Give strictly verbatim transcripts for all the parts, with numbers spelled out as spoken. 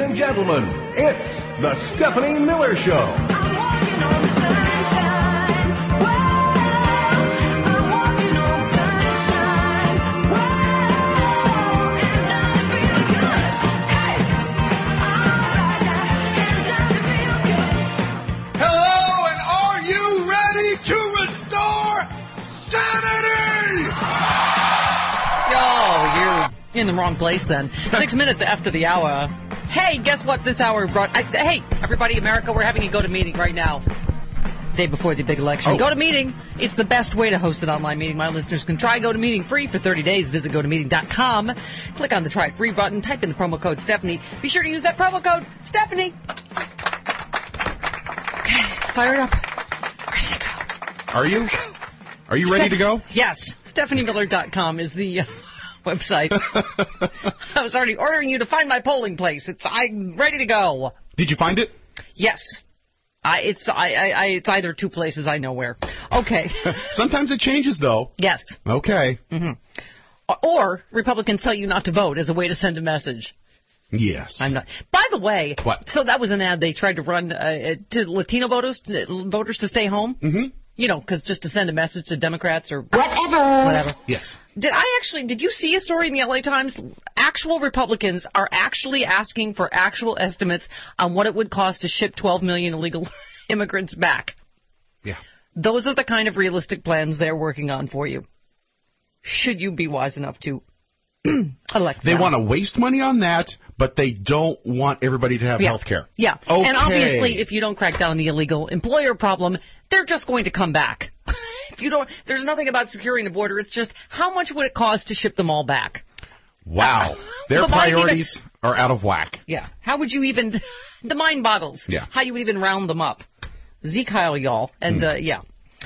and gentlemen, it's the Stephanie Miller Show. Hello, and are you ready to restore sanity? Oh, you're in the wrong place then. Six minutes after the hour. Hey, guess what this hour brought? I, hey, everybody, America, we're having a go-to-meeting right now. Day before the big election. Oh. Go-to-meeting. It's the best way to host an online meeting. My listeners can try go-to-meeting free for thirty days. Visit go to meeting dot com. Click on the Try It Free button. Type in the promo code Stephanie. Be sure to use that promo code Stephanie. Okay, fire it up. Ready to go. Are you? Are you ready to go? Yes. Stephanie Miller dot com is the uh, website. I was already ordering you to find my polling place. It's I'm ready to go. Did you find it? Yes. I, it's I, I, I it's either two places I know where. Okay. Sometimes it changes, though. Yes. Okay. Mm-hmm. Or Republicans tell you not to vote as a way to send a message. Yes. I'm not. By the way, What? So that was an ad they tried to run uh, to Latino voters, voters to stay home. Mm-hmm. You know, because just to send a message to Democrats or Whatever. whatever. Yes. Did I actually, did you see a story in the L A Times? Actual Republicans are actually asking for actual estimates on what it would cost to ship twelve million illegal immigrants back. Yeah. Those are the kind of realistic plans they're working on for you. Should you be wise enough to elect They them. want to waste money on that, but they don't want everybody to have Yeah. health care. Yeah. Okay. And obviously, if you don't crack down on the illegal employer problem, they're just going to come back. If you don't, there's nothing about securing the border. It's just how much would it cost to ship them all back? Wow. Their The mind priorities are out of whack. Yeah. How would you even, the mind boggles. Yeah. How you would even round them up. Zeke Heil, y'all. And, uh, yeah.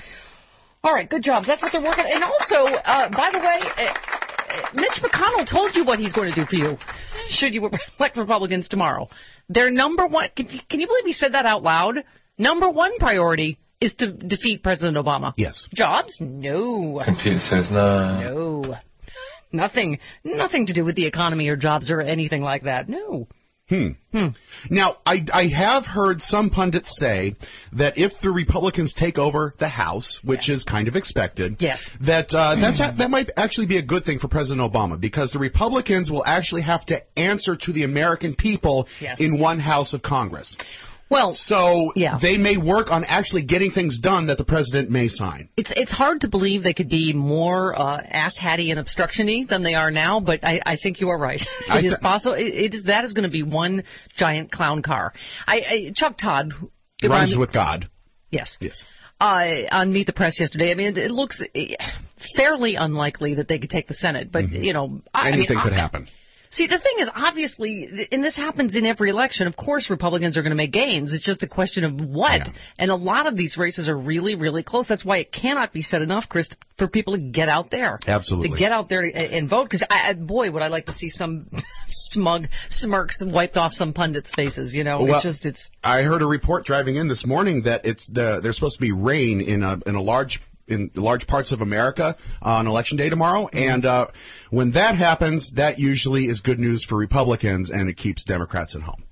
All right, good job. That's what they're working. And also, uh, by the way, uh, Mitch McConnell told you what he's going to do for you should you elect Republicans tomorrow. Their number one, can, can you believe he said that out loud? Number one priority is to defeat President Obama. Yes. Jobs? No. Computer says no. No. Nothing, nothing to do with the economy or jobs or anything like that. No. Hmm. Hmm. Now, I, I have heard some pundits say that if the Republicans take over the House, which is kind of expected, Yes. that uh, that's a, that might actually be a good thing for President Obama, because the Republicans will actually have to answer to the American people Yes. in one House of Congress. Well, So Yeah. they may work on actually getting things done that the president may sign. It's it's hard to believe they could be more uh, ass-hatty and obstruction-y than they are now, but I, I think you are right. It I is th- possible. It, it is that is going to be one giant clown car. I, I Chuck Todd It rhymes on- with God. yes. Yes. Uh, on Meet the Press yesterday. I mean, it, it looks eh, fairly unlikely that they could take the Senate, but you know, I, Anything I mean, could I- happen. See, the thing is, obviously, and this happens in every election, of course Republicans are going to make gains. It's just a question of what. Yeah. And a lot of these races are really, really close. That's why it cannot be said enough, Chris, for people to get out there. Absolutely. To get out there and, and vote. Because, I, I, boy, would I like to see some smug smirks wiped off some pundits' faces, you know. Well, it's just, it's... I heard a report driving in this morning that it's the there's supposed to be rain in a in a large in large parts of America on election day tomorrow, Mm-hmm. and uh, when that happens, that usually is good news for Republicans, and it keeps Democrats at home.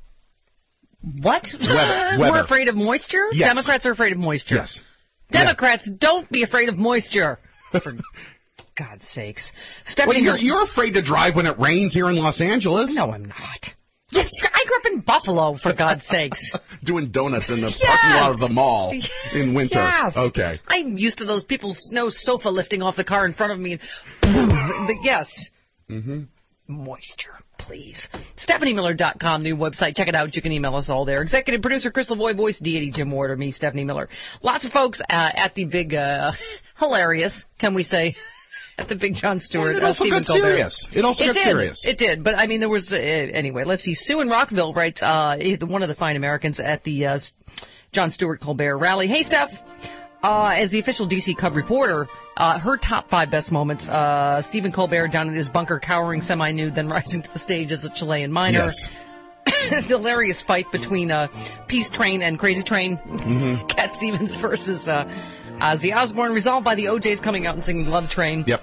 What? Weather, We're weather. afraid of moisture? Yes. Democrats are afraid of moisture. Yes. Democrats, don't be afraid of moisture. For God's sakes. Stephanie, Well, you're, you're afraid to drive when it rains here in Los Angeles. No, I'm not. Yes, I grew up in Buffalo, for God's sakes. Doing donuts in the Yes. parking lot of the mall in winter. Yes. Okay. I'm used to those people snow sofa lifting off the car in front of me. But yes. Mm-hmm. Moisture, please. Stephanie Miller dot com, new website. Check it out. You can email us all there. Executive producer Chris Lavoie, voice deity Jim Ward, or me, Stephanie Miller. Lots of folks uh, at the big, uh, hilarious, can we say, at the big Jon Stewart. Well, it also uh, got Stephen Colbert. serious. It also It got did. serious. It did, but I mean, there was uh, anyway. Let's see. Sue in Rockville writes, uh, one of the fine Americans at the uh, Jon Stewart Colbert rally. Hey, Steph. Uh, as the official D C Cub reporter, uh, her top five best moments: uh, Stephen Colbert down in his bunker, cowering semi-nude, then rising to the stage as a Chilean miner. Yes. The hilarious fight between uh, Peace Train and Crazy Train. Mm-hmm. Cat Stevens versus uh, Ozzy Osbourne, resolved by the O Js coming out and singing Love Train. Yep.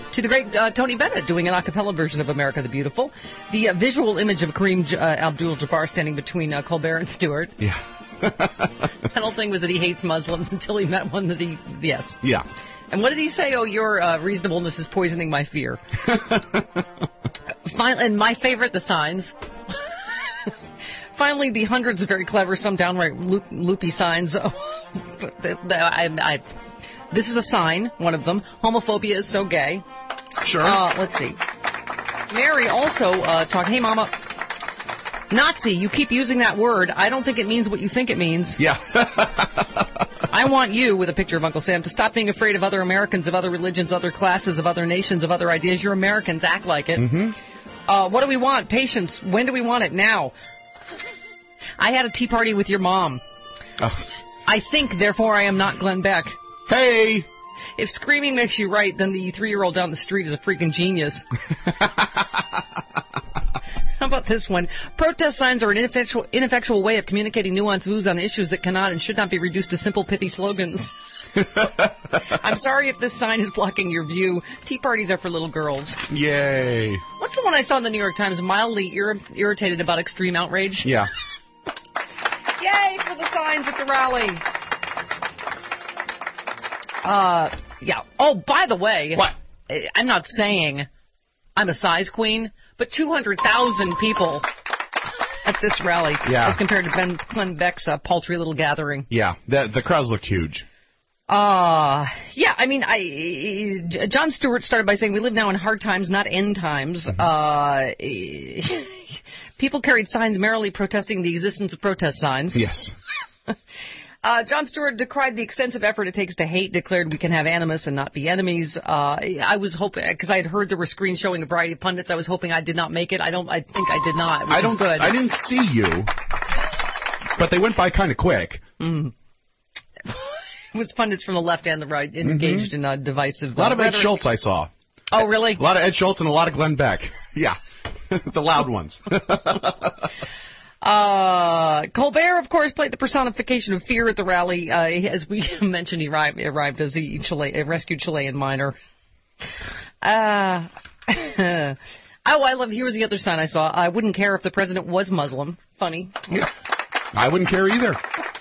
to the great uh, Tony Bennett doing an a cappella version of America the Beautiful. The uh, visual image of Kareem uh, Abdul-Jabbar standing between uh, Colbert and Stewart. Yeah. The whole thing was that he hates Muslims until he met one that he, yes. Yeah. And what did he say? Oh, your uh, reasonableness is poisoning my fear. Finally, and my favorite, the signs. Finally, the hundreds of very clever, some downright loop, loopy signs. I, I, this is a sign, one of them. Homophobia is so gay. Sure. Uh, let's see. Mary also uh, talked, hey, Mama, Nazi, you keep using that word. I don't think it means what you think it means. Yeah. I want you, with a picture of Uncle Sam, to stop being afraid of other Americans, of other religions, other classes, of other nations, of other ideas. You're Americans. Act like it. Mm-hmm. Uh, what do we want? Patience. When do we want it? Now. I had a tea party with your mom. Oh. I think, therefore, I am not Glenn Beck. Hey! If screaming makes you right, then the three-year-old down the street is a freaking genius. How about this one? Protest signs are an ineffectual, ineffectual way of communicating nuanced views on issues that cannot and should not be reduced to simple, pithy slogans. I'm sorry if this sign is blocking your view. Tea parties are for little girls. Yay. What's the one I saw in the New York Times? Mildly ir- irritated about extreme outrage? Yeah. Yay for the signs at the rally. Uh, yeah. Oh, by the way. What? I'm not saying I'm a size queen, but two hundred thousand people at this rally yeah. as compared to Ben Glenn Beck's uh, paltry little gathering. Yeah, the, the crowds looked huge. Uh, yeah, I mean, I, Jon Stewart started by saying we live now in hard times, not end times. Mm-hmm. Uh, people carried signs merrily protesting the existence of protest signs. Yes. Uh, Jon Stewart decried the extensive effort it takes to hate, declared we can have animus and not be enemies. Uh, I was hoping, because I had heard there were screens showing a variety of pundits, I was hoping I did not make it. I don't, I think I did not, which I don't, is good. I didn't see you, but they went by kind of quick. Mm. It was pundits from the left and the right engaged mm-hmm. in a divisive... A lot uh, of Ed Schultz I saw. Oh, really? A lot of Ed Schultz and a lot of Glenn Beck. Yeah, the loud ones. Uh, Colbert, of course, played the personification of fear at the rally. Uh, as we mentioned, he arrived, arrived as the Chile, rescued Chilean miner. Uh, oh, I love, here was the other sign I saw. I wouldn't care if the president was Muslim. Funny. Yeah. I wouldn't care either.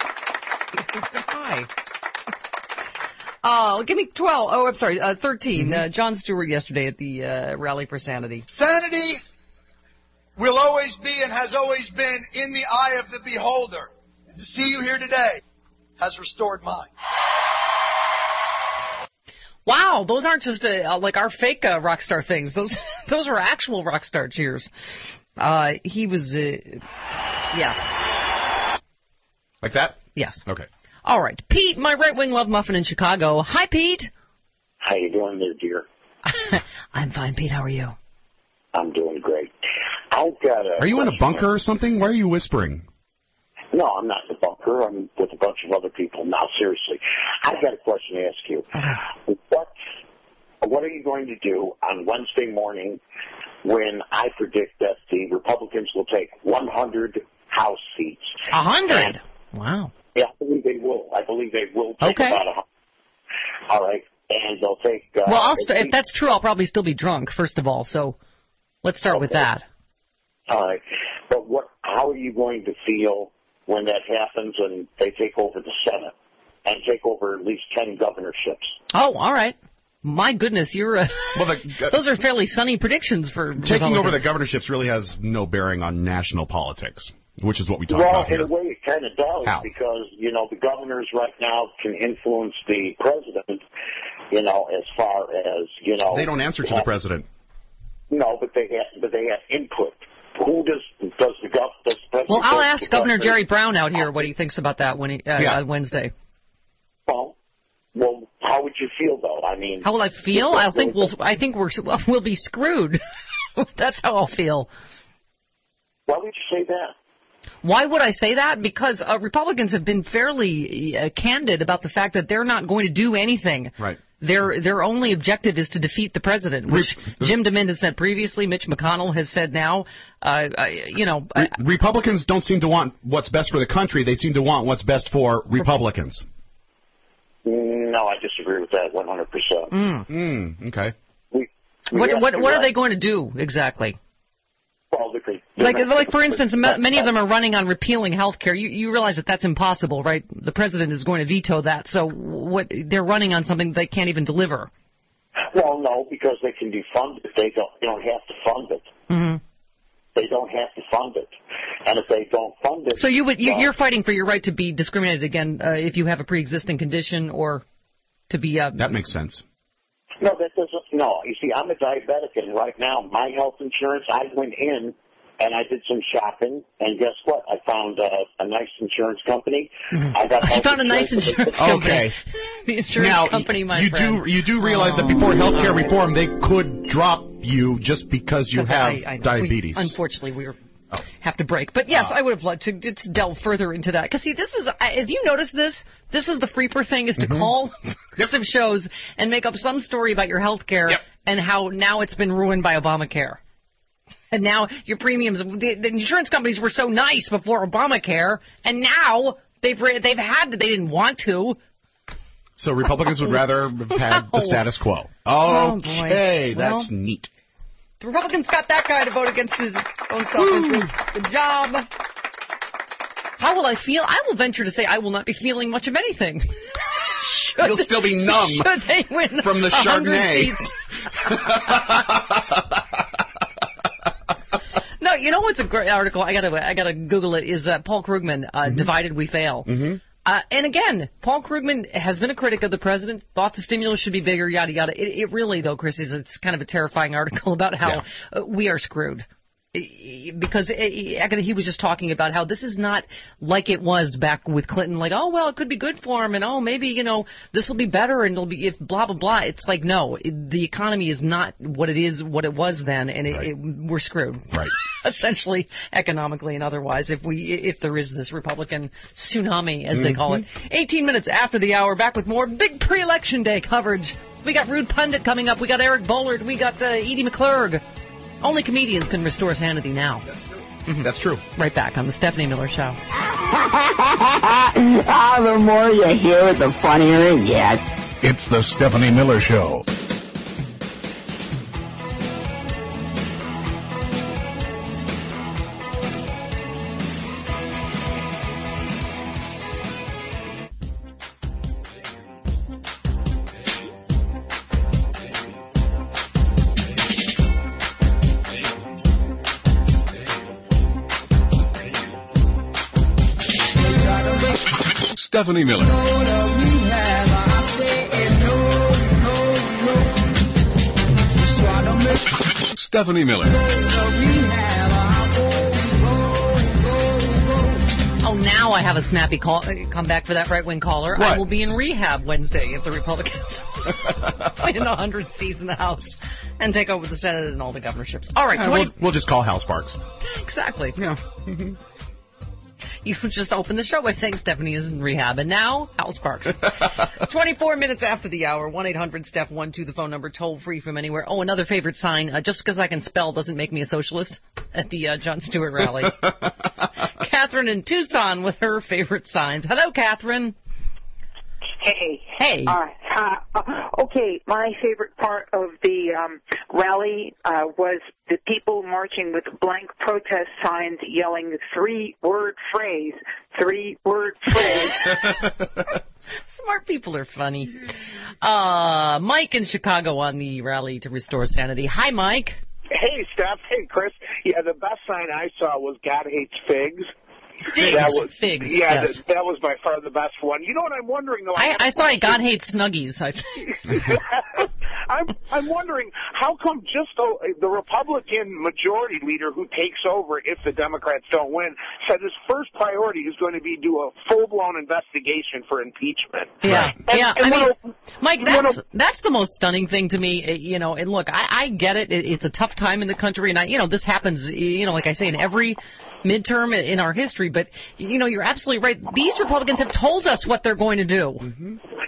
Hi. Uh, give me twelve. Oh, I'm sorry, uh, thirteen. Mm-hmm. Uh, Jon Stewart yesterday at the uh, Rally for Sanity. Sanity will always be and has always been in the eye of the beholder. And to see you here today has restored mine. Wow, those aren't just uh, like our fake uh, rock star things. Those those are actual rock star cheers. Uh, he was, uh, yeah. Like that? Yes. Okay. All right. Pete, my right-wing love muffin in Chicago. Hi, Pete. How you doing there, dear? I'm fine, Pete. How are you? I'm doing great. I've got a. Are you in a bunker or something? Why are you whispering? No, I'm not in a bunker. I'm with a bunch of other people. Now, seriously, I've got a question to ask you. What What are you going to do on Wednesday morning when I predict that the Republicans will take one hundred House seats? A hundred? Wow. Yeah, I believe they will. I believe they will take okay. about a hundred. All right, and they'll take. Uh, well, I'll st- if that's true, I'll probably still be drunk. First of all, so let's start okay. with that. All right, but what? How are you going to feel when that happens and they take over the Senate and take over at least ten governorships? Oh, all right. My goodness, you're. Uh, well, the, uh, those are fairly sunny predictions for taking over the governorships. Really has no bearing on national politics, which is what we talk well, about here. Well, in a way, it kind of does How? because you know the governors right now can influence the president. You know, as far as you know, they don't answer to have, the president. No, but they have, but they have input. Who does does the gov does the president? Well, I'll ask Governor Jerry Brown out here what he thinks about that when he, uh, yeah. on Wednesday. Well, well, how would you feel though? I mean, how will I feel? I think we'll. I think we're we'll be screwed. That's how I'll feel. Why would you say that? Why would I say that? Because uh, Republicans have been fairly uh, candid about the fact that they're not going to do anything. Right. Their their only objective is to defeat the president, which Jim DeMint has said previously. Mitch McConnell has said now. Uh, uh, you know, Re- Republicans don't seem to want what's best for the country. They seem to want what's best for Republicans. No, I disagree with that one hundred percent. Mm. Mm, okay. We What Yes, what you're what are right. they going to do exactly? Well, because they're Like, not- like for instance, ma- many of them are running on repealing health care. You, you realize that that's impossible, right? The president is going to veto that. So what they're running on something they can't even deliver. Well, no, because they can defund it. They don't. They don't have to fund it. Mm-hmm. They don't have to fund it, and if they don't fund it, So you would you, well, you're fighting for your right to be discriminated against uh, if you have a pre-existing condition or to be. Uh, That makes sense. No, that doesn't. No, you see, I'm a diabetic, and right now my health insurance. I went in and I did some shopping, and guess what? I found uh, a nice insurance company. Mm-hmm. I got. I health found a nice insurance company. Okay. The insurance Now, company, my you friend. do you do realize that before healthcare reform, they could drop you just because you Because have I- I- diabetes. We, unfortunately, we have to break. But yes, Oh. I would have loved to just delve further into that. Because see, this is I- if you notice this, this is the Freeper thing: is to Mm-hmm. call progressive shows and make up some story about your health care Yep. and how now it's been ruined by Obamacare. And now your premiums, the, the insurance companies were so nice before Obamacare, and now they've re- they've had to, they didn't want to. So Republicans would rather have had Wow. the status quo. Oh, boy. Okay, Well, that's neat. The Republicans got that guy to vote against his own self-interest. Good job. How will I feel? I will venture to say I will not be feeling much of anything. Should, You'll still be numb should they win from the one hundred Chardonnay. seats. No, you know what's a great article? I gotta, I gotta Google it. Is uh, Paul Krugman, uh, Mm-hmm. "Divided We Fail." Mm-hmm. Uh, and again, Paul Krugman has been a critic of the president. Thought the stimulus should be bigger. Yada yada. It, it really, though, Chris, is it's kind of a terrifying article about how uh, we are screwed. Because he was just talking about how this is not like it was back with Clinton, like, oh, well, it could be good for him, and oh, maybe, you know, this will be better, and it'll be if blah, blah, blah. It's like, no, it, the economy is not what it is, what it was then, and it, Right. it, we're screwed. Right. Essentially, economically and otherwise, if we if there is this Republican tsunami, as they call it. eighteen minutes after the hour, back with more big pre-election day coverage. We got Rude Pundit coming up. We got Eric Bollard. We got uh, Edie McClurg. Only comedians can restore sanity now. That's true. Right back on the Stephanie Miller Show. Oh, the more you hear it, the funnier it gets. It's the Stephanie Miller Show. Stephanie Miller. Stephanie Miller. Oh, now I have a snappy call. Come back for that right-wing caller. I What? will be in rehab Wednesday if the Republicans win one hundred seats in the House and take over the Senate and all the governorships. All right, Uh, twenty we'll, we'll just call Hal Sparks. exactly. Yeah. You just opened the show by saying Stephanie is in rehab, and now Hal Sparks. twenty-four minutes after the hour, one eight hundred Steph one two, the phone number, toll free from anywhere. Oh, another favorite sign, uh, just because I can spell doesn't make me a socialist, at the uh, Jon Stewart rally. Catherine in Tucson with her favorite signs. Hello, Catherine. Hey. Hey. All right. Uh, okay, my favorite part of the um, rally uh, was the people marching with blank protest signs yelling three-word phrase, three-word phrase. Smart people are funny. Uh, Mike in Chicago on the rally to restore sanity. Hi, Mike. Hey, Steph. Hey, Chris. Yeah, the best sign I saw was God hates figs. Figs. That was, Figs. Yeah, yes. that, that was by far the best one. You know what I'm wondering, though? I, have I a saw it. question. God hates Snuggies. I, I'm I'm wondering how come just the, the Republican majority leader who takes over if the Democrats don't win said his first priority is going to be do a full-blown investigation for impeachment. yeah, And- yeah. and I mean, when Mike, when that's a- that's the most stunning thing to me. uh, You know, and look, I, I get it. it. It's a tough time in the country, and I, you know, this happens. You know, like I say, in every midterm in our history. But you know, you're absolutely right. These Republicans have told us what they're going to do.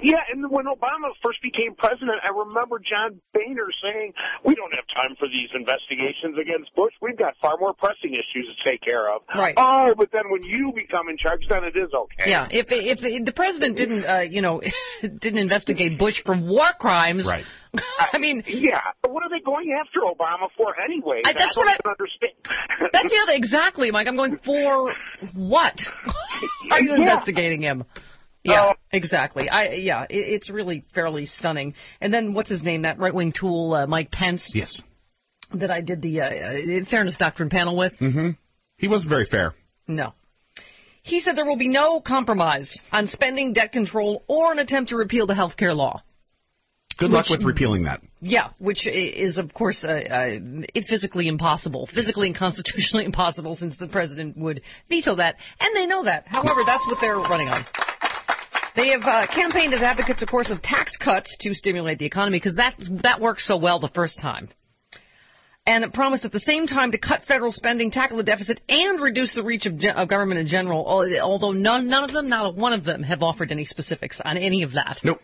Yeah, and when Obama first became president, I remember John Boehner saying, we don't have time for these investigations against Bush. We've got far more pressing issues to take care of. Right. Oh, but then when you become in charge, then it is okay. Yeah, if if, if the president didn't, uh, you know, didn't investigate Bush for war crimes, Right. I mean, yeah. What are they going after Obama for anyway? I, that's, that's what I don't understand. That's yeah, exactly, Mike. I'm going for what? Are you yeah. investigating him? Yeah, uh, exactly. I yeah, it, it's really fairly stunning. And then what's his name? That right-wing tool, uh, Mike Pence. Yes. That I did the uh, Fairness Doctrine panel with. Mm-hmm. He wasn't very fair. No. He said there will be no compromise on spending, debt control, or an attempt to repeal the health care law. Good luck with repealing that. Yeah, which is, of course, uh, uh, physically impossible, physically and constitutionally impossible, since the president would veto that, and they know that. However, that's what they're running on. They have uh, campaigned as advocates, of course, of tax cuts to stimulate the economy, because that worked so well the first time. And it promised at the same time to cut federal spending, tackle the deficit, and reduce the reach of, ge- of government in general, although none, none of them, not one of them, have offered any specifics on any of that. Nope.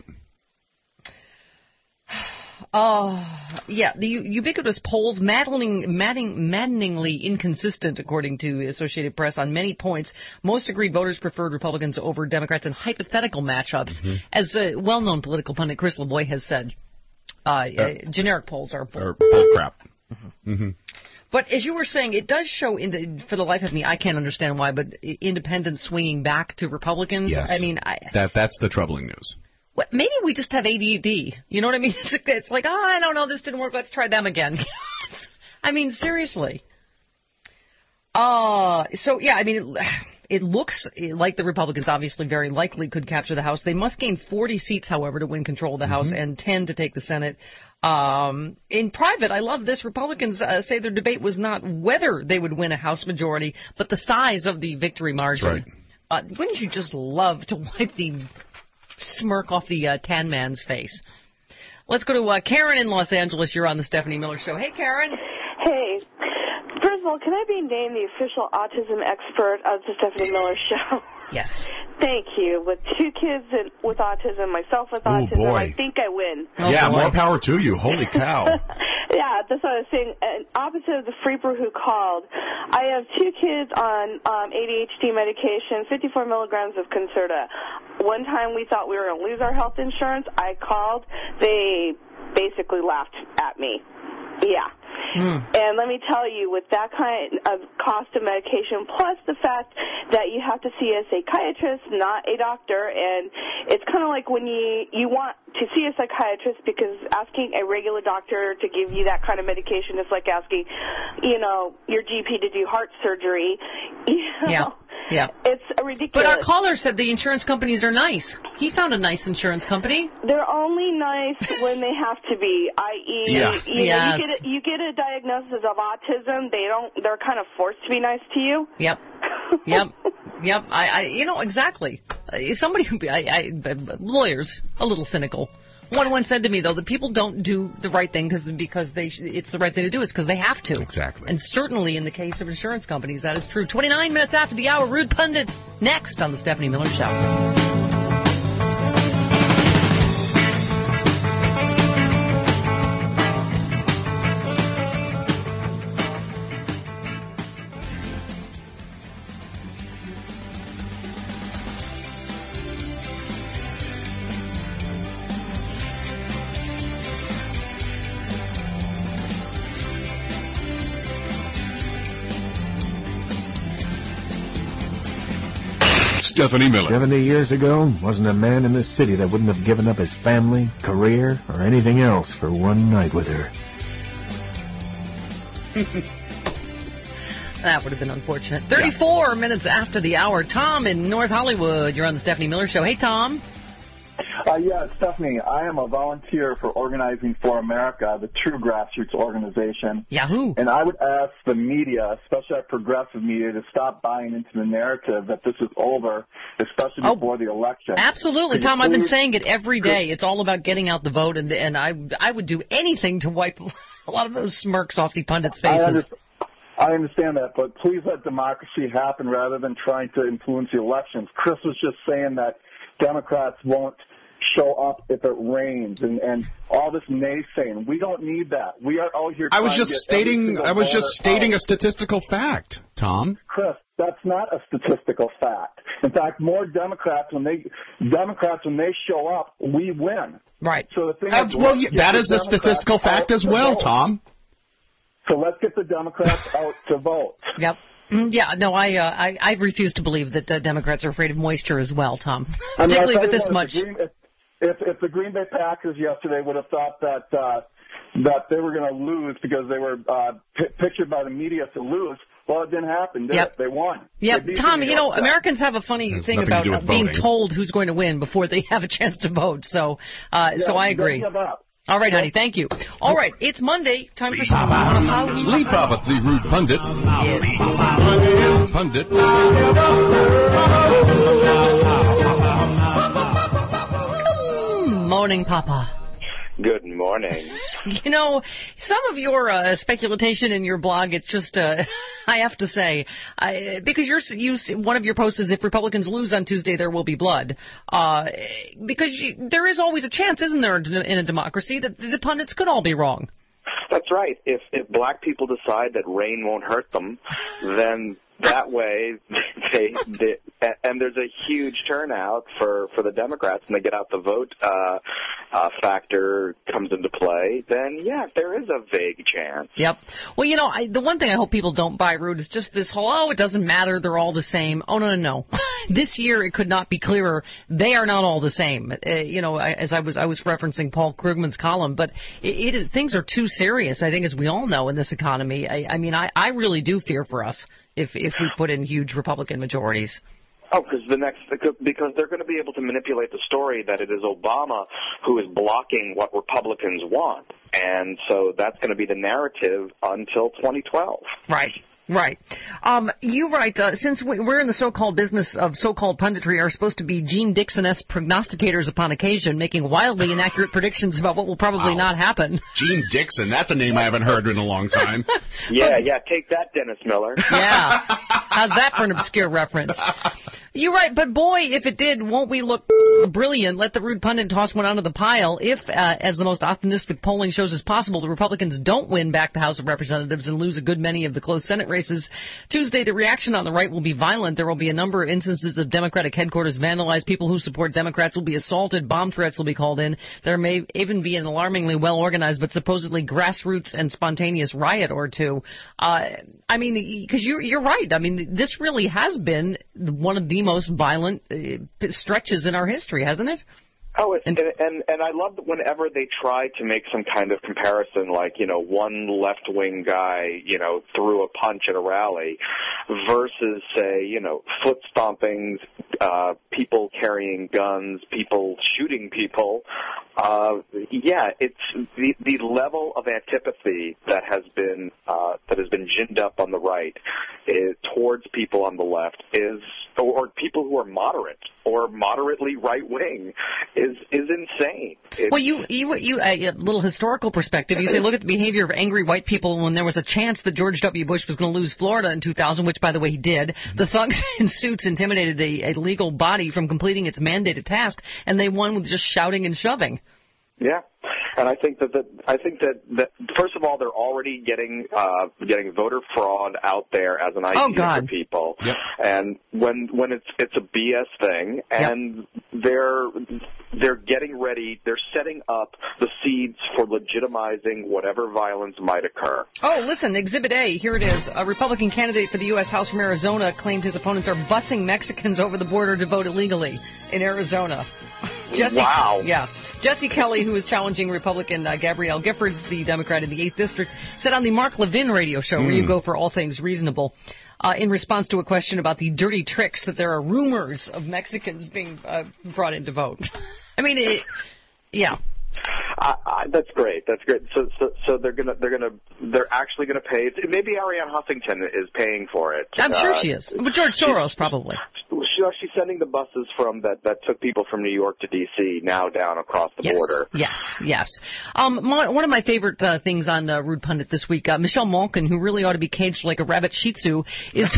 Oh, yeah, the ubiquitous polls, maddening, maddening, maddeningly inconsistent, according to Associated Press, on many points. Most agreed voters preferred Republicans over Democrats in hypothetical matchups. Mm-hmm. As a well-known political pundit Chris LeBoy has said, uh, uh, generic polls are bull, are bull crap. Mm-hmm. Mm-hmm. But as you were saying, it does show, in the, for the life of me, I can't understand why, but independents swinging back to Republicans. Yes. I mean, I, that that's the troubling news. What, maybe we just have A D D. You know what I mean? It's, it's like, oh, I don't know, this didn't work. Let's try them again. I mean, seriously. Uh, so, yeah, I mean, it, it looks like the Republicans obviously very likely could capture the House. They must gain forty seats, however, to win control of the mm-hmm. House and ten to take the Senate. Um, in private, I love this. Republicans uh, say their debate was not whether they would win a House majority, but the size of the victory margin. That's right. Uh, wouldn't you just love to wipe the smirk off the uh, tan man's face? Let's go to uh, Karen in Los Angeles. You're on the Stephanie Miller Show. Hey, Karen. Hey. First of all, can I be named the official autism expert of the Stephanie Miller Show? Yes. Thank you. With two kids with autism, myself with autism, boy. I think I win. Oh, yeah, boy. More power to you. Holy cow. Yeah, that's what I was saying. And opposite of the freeper who called, I have two kids on um, A D H D medication, fifty-four milligrams of Concerta. One time we thought we were going to lose our health insurance. I called. They basically laughed at me. Yeah. Mm. And let me tell you, with that kind of cost of medication, plus the fact that you have to see a psychiatrist, not a doctor, and it's kind of like when you, you want to see a psychiatrist, because asking a regular doctor to give you that kind of medication is like asking, you know, your G P to do heart surgery. You know? Yeah. Yeah. It's ridiculous. But our caller said the insurance companies are nice. He found a nice insurance company. They're only nice when they have to be, that is, yes. you, know, yes. you get a, you get a diagnosis of autism. They don't. They're kind of forced to be nice to you. Yep. Yep. Yep. I, I. You know exactly. Somebody who. I, I. Lawyers a little cynical. One once said to me, though, that people don't do the right thing because because they it's the right thing to do. It's because they have to. Exactly. And certainly in the case of insurance companies, that is true. twenty-nine minutes after the hour, Rude Pundit, next on the Stephanie Miller Show. Stephanie Miller. Seventy years ago, wasn't a man in this city that wouldn't have given up his family, career, or anything else for one night with her. That would have been unfortunate. thirty-four yeah. minutes after the hour. Tom in North Hollywood. You're on the Stephanie Miller Show. Hey, Tom. Uh, yeah, Stephanie, I am a volunteer for Organizing for America, the true grassroots organization. Yahoo! And I would ask the media, especially our progressive media, to stop buying into the narrative that this is over, especially oh, before the election. Absolutely, Could Tom. please, I've been saying it every day. It's all about getting out the vote, and and I I would do anything to wipe a lot of those smirks off the pundits' faces. I understand. I understand that, but please let democracy happen rather than trying to influence the elections. Chris was just saying that Democrats won't show up if it rains and, and all this naysaying. We don't need that. We are out here. I was trying just to get every stating. single I was just voter stating out. a statistical fact, Tom. Chris, that's not a statistical fact. In fact, more Democrats when they Democrats when they show up, we win. Right. So the thing That's, is, well, let's yeah, get that the is a Democrats statistical fact out as to well, vote. Tom. So let's get the Democrats out to vote. Yep. Mm, Yeah, no, I, uh, I I refuse to believe that uh, Democrats are afraid of moisture as well, Tom. I mean, Particularly I'll with tell you this what, much. If the, Green, if, if, if the Green Bay Packers yesterday would have thought that uh, that they were going to lose because they were uh, p- pictured by the media to lose, well, it didn't happen, did Yep. it? They won. Yep, They beat Tom, the you know, New York Americans have a funny Has thing nothing to about do uh, with being voting. told who's going to win before they have a chance to vote. So, uh, Jets. so I Yeah, agree. don't give up. All right, honey, thank you. All right, it's Monday. Time for some Lee Papa, the rude pundit. Yes. Pundit. Good morning, Papa. Good morning. You know, some of your uh, speculation in your blog, it's just, uh, I have to say, I, because you're, you, one of your posts is if Republicans lose on Tuesday, there will be blood. Uh, because you, there is always a chance, isn't there, in a democracy, that the pundits could all be wrong. That's right. If if black people decide that rain won't hurt them, then that way they, they and there's a huge turnout for for the Democrats and they get out the vote uh, uh, factor comes into play, then yeah, there is a vague chance. Yep. Well, you know, I, the one thing I hope people don't buy, Rude, is just this whole, oh, it doesn't matter, they're all the same. Oh, no, no, no. This year it could not be clearer. They are not all the same. Uh, you know, I, as I was I was referencing Paul Krugman's column, but it, it things are too serious, I think, as we all know, in this economy. I, I mean, I, I really do fear for us if if we put in huge Republican majorities. Oh, because the next because they're going to be able to manipulate the story that it is Obama who is blocking what Republicans want, and so that's going to be the narrative until twenty twelve. Right. Right. Um, you write, uh, since we, we're in the so-called business of so-called punditry, are supposed to be Gene Dixon-esque prognosticators upon occasion, making wildly inaccurate predictions about what will probably Wow. not happen. Gene Dixon, that's a name I haven't heard in a long time. Yeah, yeah, take that, Dennis Miller. Yeah. How's that for an obscure reference? You're right, but boy, if it did, won't we look brilliant? Let the rude pundit toss one onto the pile. If, uh, as the most optimistic polling shows as possible, the Republicans don't win back the House of Representatives and lose a good many of the close Senate races, Tuesday the reaction on the right will be violent. There will be a number of instances of Democratic headquarters vandalized. People who support Democrats will be assaulted. Bomb threats will be called in. There may even be an alarmingly well-organized but supposedly grassroots and spontaneous riot or two. Uh, I mean, because you're, you're right. I mean, this really has been one of the most violent uh, stretches in our history, hasn't it? Oh, it's, and, and and I love that whenever they try to make some kind of comparison, like, you know, one left-wing guy, you know, threw a punch at a rally versus, say, you know, foot stompings, uh, people carrying guns, people shooting people. Uh, yeah, it's the the level of antipathy that has been uh, that has been ginned up on the right is, towards people on the left is, or, or people who are moderate or moderately right-wing is is insane. It's, well, you you you a little historical perspective. You say look at the behavior of angry white people when there was a chance that George W. Bush was going to lose Florida in two thousand, which, by the way, he did. The thugs in suits intimidated a, a legal body from completing its mandated task, and they won with just shouting and shoving. Yeah, and I think that, that I think that, that first of all, they're already getting uh, getting voter fraud out there as an idea oh, God. for people, Yep. and when when it's it's a B S thing, and yep. they're they're getting ready, they're setting up the seeds for legitimizing whatever violence might occur. Oh, listen, Exhibit A, here it is. A Republican candidate for the U S House from Arizona claimed his opponents are busing Mexicans over the border to vote illegally in Arizona. Jesse, wow. Yeah. Jesse Kelly, who is challenging Republican uh, Gabrielle Giffords, the Democrat in the eighth District, said on the Mark Levin radio show, mm. where you go for all things reasonable, uh, in response to a question about the dirty tricks that there are rumors of Mexicans being uh, brought in to vote. I mean, it, yeah. I, I, that's great. That's great. So, so, so they're gonna they're gonna they're actually going to pay. Maybe Arianne Huffington is paying for it. I'm sure uh, she is. But George Soros, probably. She, she's sending the buses from that, that took people from New York to D C now down across the yes, border. Yes, yes. Um, my, one of my favorite uh, things on uh, Rude Pundit this week, uh, Michelle Malkin, who really ought to be caged like a rabbit Shih Tzu, is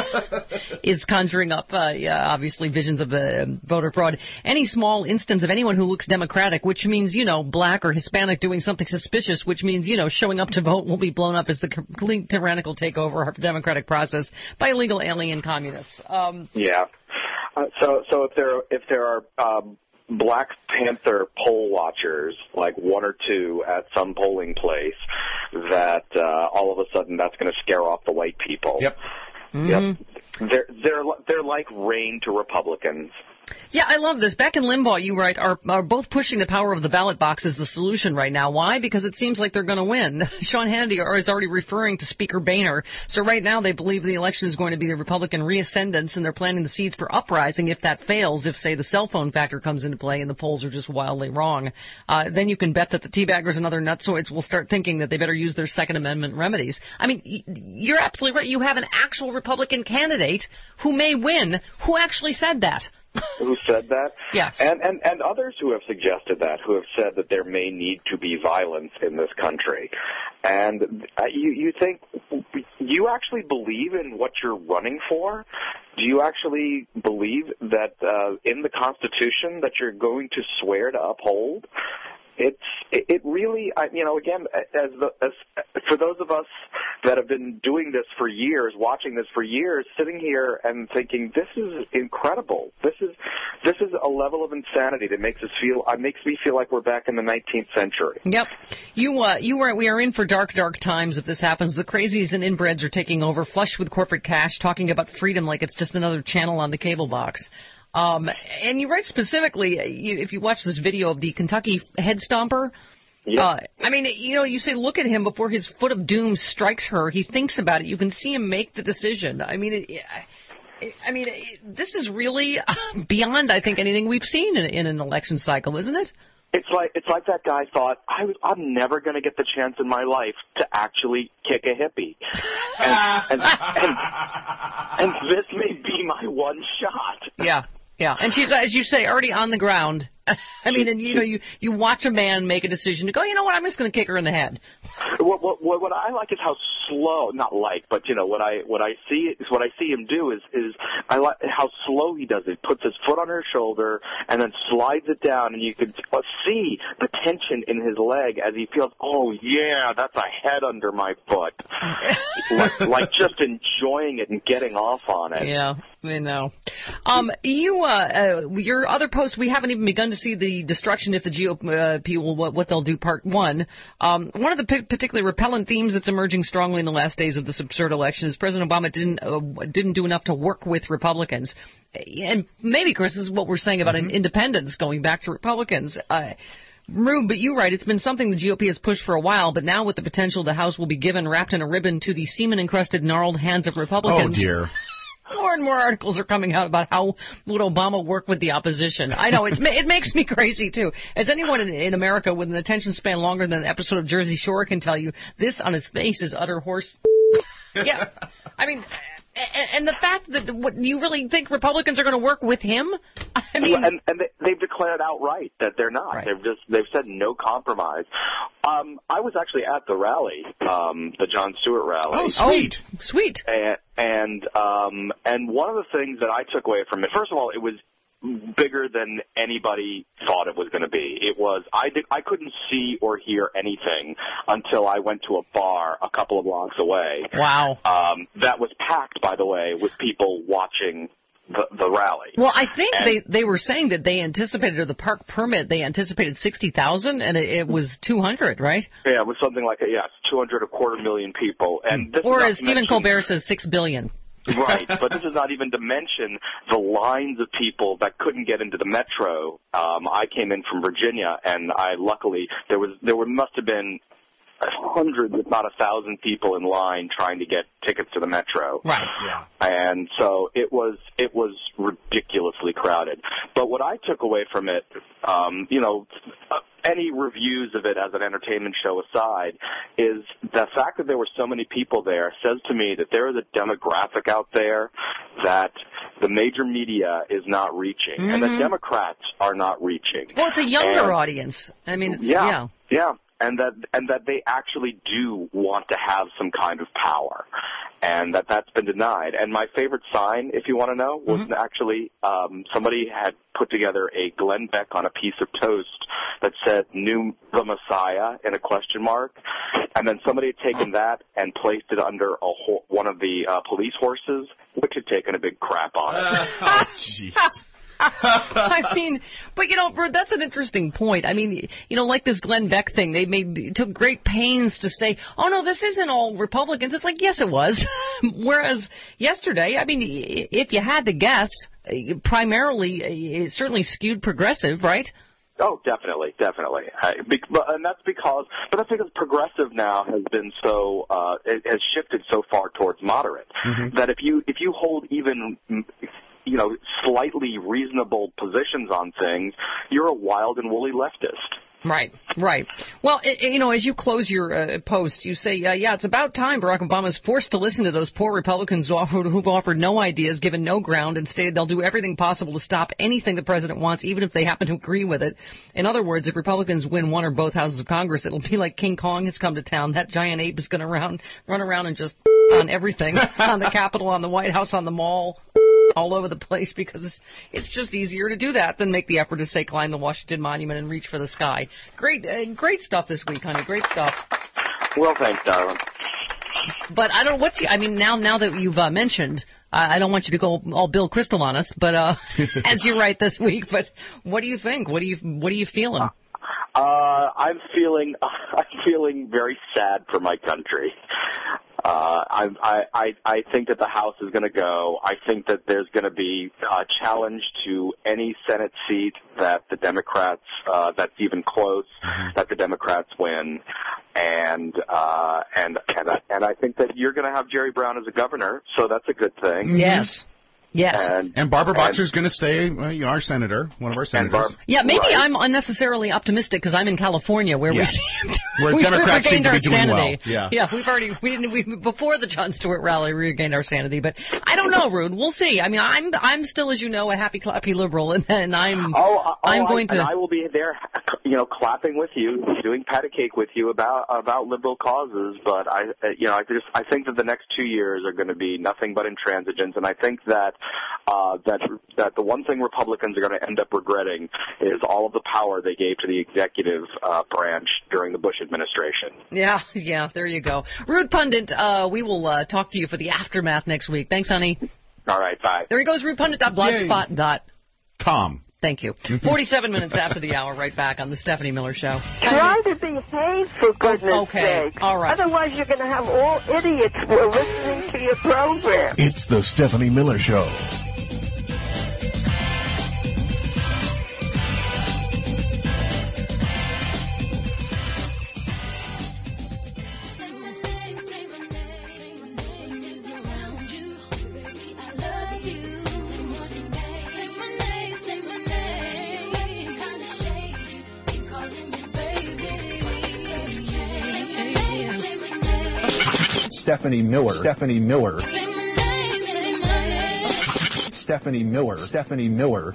is conjuring up, uh, yeah, obviously, visions of uh, voter fraud. Any small instance of anyone who looks Democratic, which means, you know, black or Hispanic doing something suspicious, which means, you know, showing up to vote will be blown up as the complete tyrannical takeover of the democratic process by illegal alien communists. Um, yeah. Uh, so, so if there if there are um, Black Panther poll watchers, like one or two at some polling place, that uh, all of a sudden that's going to scare off the white people. Yep. Mm-hmm. Yep. They're they're they're like rain to Republicans. Yeah, I love this. Beck and Limbaugh, you write, are, are both pushing the power of the ballot box as the solution right now. Why? Because it seems like they're going to win. Sean Hannity is already referring to Speaker Boehner. So right now they believe the election is going to be the Republican reascendance, and they're planting the seeds for uprising if that fails, if, say, the cell phone factor comes into play and the polls are just wildly wrong. Uh, then you can bet that the teabaggers and other nutsoids will start thinking that they better use their Second Amendment remedies. I mean, you're absolutely right. You have an actual Republican candidate who may win. Who actually said that? Who said that? Yes. And, and, and others who have suggested that, who have said that there may need to be violence in this country. And uh, you, you think, you actually believe in what you're running for? Do you actually believe that uh, in the Constitution that you're going to swear to uphold? It's it, it really, I, you know, again, as the as for those of us that have been doing this for years, watching this for years, sitting here and thinking this is incredible. This is this is a level of insanity that makes us feel, uh, makes me feel like we're back in the nineteenth century. Yep, you uh, you were we are in for dark, dark times if this happens. The crazies and inbreds are taking over, flush with corporate cash, talking about freedom like it's just another channel on the cable box. Um, and you write specifically, you, if you watch this video of the Kentucky head stomper, yeah. uh, I mean, you know, you say, look at him before his foot of doom strikes her. He thinks about it. You can see him make the decision. I mean, it, it, I mean, it, this is really beyond, I think, anything we've seen in, in an election cycle, isn't it? It's like it's like that guy thought, I was, I'm never going to get the chance in my life to actually kick a hippie. And, and, and, and this may be my one shot. Yeah. Yeah, and she's, as you say, already on the ground. I mean, and you know, you, you watch a man make a decision to go, you know what, I'm just going to kick her in the head. What, what, what I like is how slow, not like, but you know, what I what I see is what I see him do is is I like how slow he does it. Puts his foot on her shoulder and then slides it down, and you can see the tension in his leg as he feels, oh yeah, that's a head under my foot, like, like just enjoying it and getting off on it. Yeah, I know. Um, you, uh, uh, your other post, we haven't even begun to see the destruction if the G O P will, what, what they'll do, part one. Um, one of the p- particularly repellent themes that's emerging strongly in the last days of this absurd election is President Obama didn't uh, didn't do enough to work with Republicans. And maybe, Chris, this is what we're saying about mm-hmm. independents going back to Republicans. Uh, Rube, but you're right. It's been something the G O P has pushed for a while, but now with the potential the House will be given wrapped in a ribbon to the semen-encrusted, gnarled hands of Republicans. Oh, dear. More and more articles are coming out about how would Obama work with the opposition. I know, it's, it makes me crazy, too. As anyone in, in America with an attention span longer than an episode of Jersey Shore can tell you, this on its face is utter horse. Yeah. I mean, and the fact that what, you really think Republicans are going to work with him? I mean, and, and they, they've declared outright that they're not. Right. They've just they've said no compromise. Um, I was actually at the rally, um, the Jon Stewart rally. Oh, sweet, oh, sweet. And and um, and one of the things that I took away from it, first of all, it was bigger than anybody thought it was going to be. It was I did I couldn't see or hear anything until I went to a bar a couple of blocks away. Wow. Um, that was packed, by the way, with people watching the, the rally. Well, I think and, they they were saying that they anticipated, or the park permit, they anticipated sixty thousand, and it, it was two hundred, right? Yeah, it was something like a, yes, two hundred, a quarter million people. And this or is as Stephen mention, Colbert says, six billion. Right, but this is not even to mention the lines of people that couldn't get into the metro. Um, I came in from Virginia, and I luckily there was there were, must have been hundreds, if not a thousand people in line trying to get tickets to the Metro. Right. Yeah. And so it was it was ridiculously crowded. But what I took away from it, um, you know, any reviews of it as an entertainment show aside, is the fact that there were so many people there says to me that there is a demographic out there that the major media is not reaching, Mm-hmm. and that Democrats are not reaching. Well, it's a younger And- audience. I mean, it's, yeah, yeah. yeah, and that and that they actually do want to have some kind of power, and that that's been denied. And my favorite sign, if you want to know, was Mm-hmm. actually um, somebody had put together a Glenn Beck on a piece of toast that said "Knew the Messiah" in a question mark, and then somebody had taken that and placed it under a ho- one of the uh, police horses, which had taken a big crap on it. Oh, jeez. I mean, but you know, Bert, that's an interesting point. I mean, you know, like this Glenn Beck thing, they made took great pains to say, "Oh no, this isn't all Republicans." It's like, yes, it was. Whereas yesterday, I mean, if you had to guess, primarily, it certainly skewed progressive, right? Oh, definitely, definitely, I, be, but, and that's because, but that's because progressive now has been so, uh, it has shifted so far towards moderate Mm-hmm. that if you if you hold even, you know, slightly reasonable positions on things, you're a wild and woolly leftist. Right, right. Well, it, you know, as you close your uh, post, you say, uh, yeah, it's about time Barack Obama is forced to listen to those poor Republicans who offered, who've offered no ideas, given no ground, and stated they'll do everything possible to stop anything the president wants, even if they happen to agree with it. In other words, if Republicans win one or both houses of Congress, it'll be like King Kong has come to town. That giant ape is going to run around and just on everything, on the Capitol, on the White House, on the mall, all over the place, because it's, it's just easier to do that than make the effort to, say, climb the Washington Monument and reach for the sky. Great, uh, great stuff this week, honey. Great stuff. Well, thanks, darling. But I don't know what's. I mean, now now that you've uh, mentioned, I, I don't want you to go all Bill Kristol on us, but uh, as you write this week. But what do you think? What do you What are you feeling? Uh, I'm feeling I'm feeling very sad for my country. Uh, I, I, I, I think that the House is going to go. I think that there's going to be a challenge to any Senate seat that the Democrats, uh, that's even close, that the Democrats win. And, uh, and, and, I, and I think that you're going to have Jerry Brown as a governor, so that's a good thing. Yes. Yes. And, And Barbara and- Boxer's going to stay uh, our senator, one of our senators. Barb- Yeah, maybe Right. I'm unnecessarily optimistic because I'm in California, where Yeah. we seem to, Where we Democrats seem regained to our be doing well. sanity. Yeah. yeah, we've already we didn't we before the Jon Stewart rally we regained our sanity, but I don't know, Rude. We'll see. I mean, I'm I'm still, as you know, a happy clappy liberal, and, and I'm Oh, uh, I'm oh, going I, to. And I will be there, you know, clapping with you, doing patty cake with you about about liberal causes. But I, uh, you know, I just I think that the next two years are going to be nothing but intransigence, and I think that uh, that that the one thing Republicans are going to end up regretting is all of the power they gave to the executive uh, branch during the Bush administration. Yeah, yeah. There you go, Rude Pundit. Uh, we will uh, talk to you for the aftermath next week. Thanks, honey. All right, bye. There he goes, rude pundit dot blogspot dot com. Thank you. forty-seven minutes after the hour, right back on the Stephanie Miller Show. Try to behave, for goodness Okay, sake. all right. Otherwise, you're going to have all idiots who are listening to your program. It's the Stephanie Miller Show. Stephanie Miller. Stephanie Miller. Stephanie Miller. Stephanie Miller.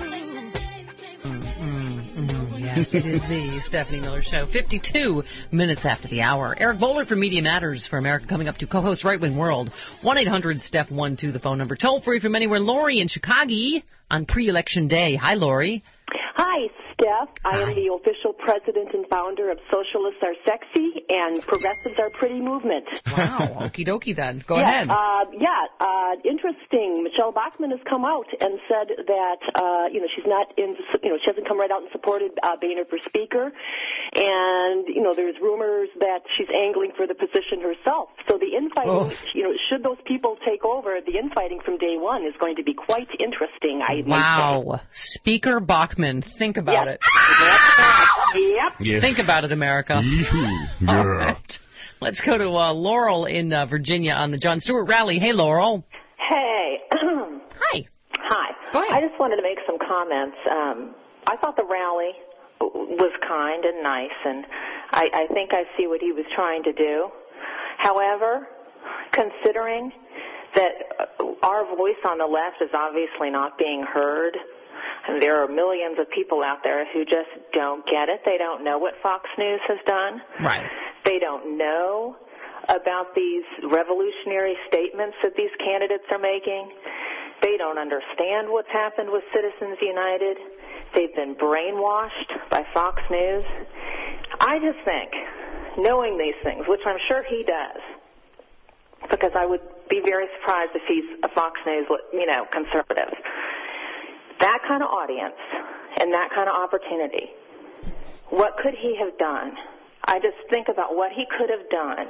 Yes, it is the Stephanie Miller Show. fifty-two minutes after the hour. Eric Bowler from Media Matters for America coming up to co-host Right Wing World. one eight hundred Steph one two, the phone number. Toll free from anywhere. Lori in Chicago on pre-election day. Hi, Lori. Hi, Steph. I Hi. am the official president and founder of Socialists Are Sexy and Progressives Are Pretty movement. Wow. Okie dokie then. Go yeah, ahead. Uh, yeah, uh, interesting. Michelle Bachmann has come out and said that, uh, you know, she's not in, you know, she hasn't come right out and supported uh, Boehner for Speaker. And, you know, there's rumors that she's angling for the position herself. So the infighting, Oh. you know, should those people take over, the infighting from day one is going to be quite interesting, I might say. Wow. Speaker Bachmann. Think about Yes. about it. Yep. Yeah. Think about it, America. Yeah. All right. Let's go to uh, Laurel in uh, Virginia on the Jon Stewart rally. Hey, Laurel. Hey. Hi. Hi. Go ahead. I just wanted to make some comments. Um, I thought the rally was kind and nice, and I, I think I see what he was trying to do. However, considering that our voice on the left is obviously not being heard, and there are millions of people out there who just don't get it. They don't know what Fox News has done. Right. They don't know about these revolutionary statements that these candidates are making. They don't understand what's happened with Citizens United. They've been brainwashed by Fox News. I just think, knowing these things, which I'm sure he does, because I would be very surprised if he's a Fox News, you know, conservative. That kind of audience and that kind of opportunity, what could he have done? I just think about what he could have done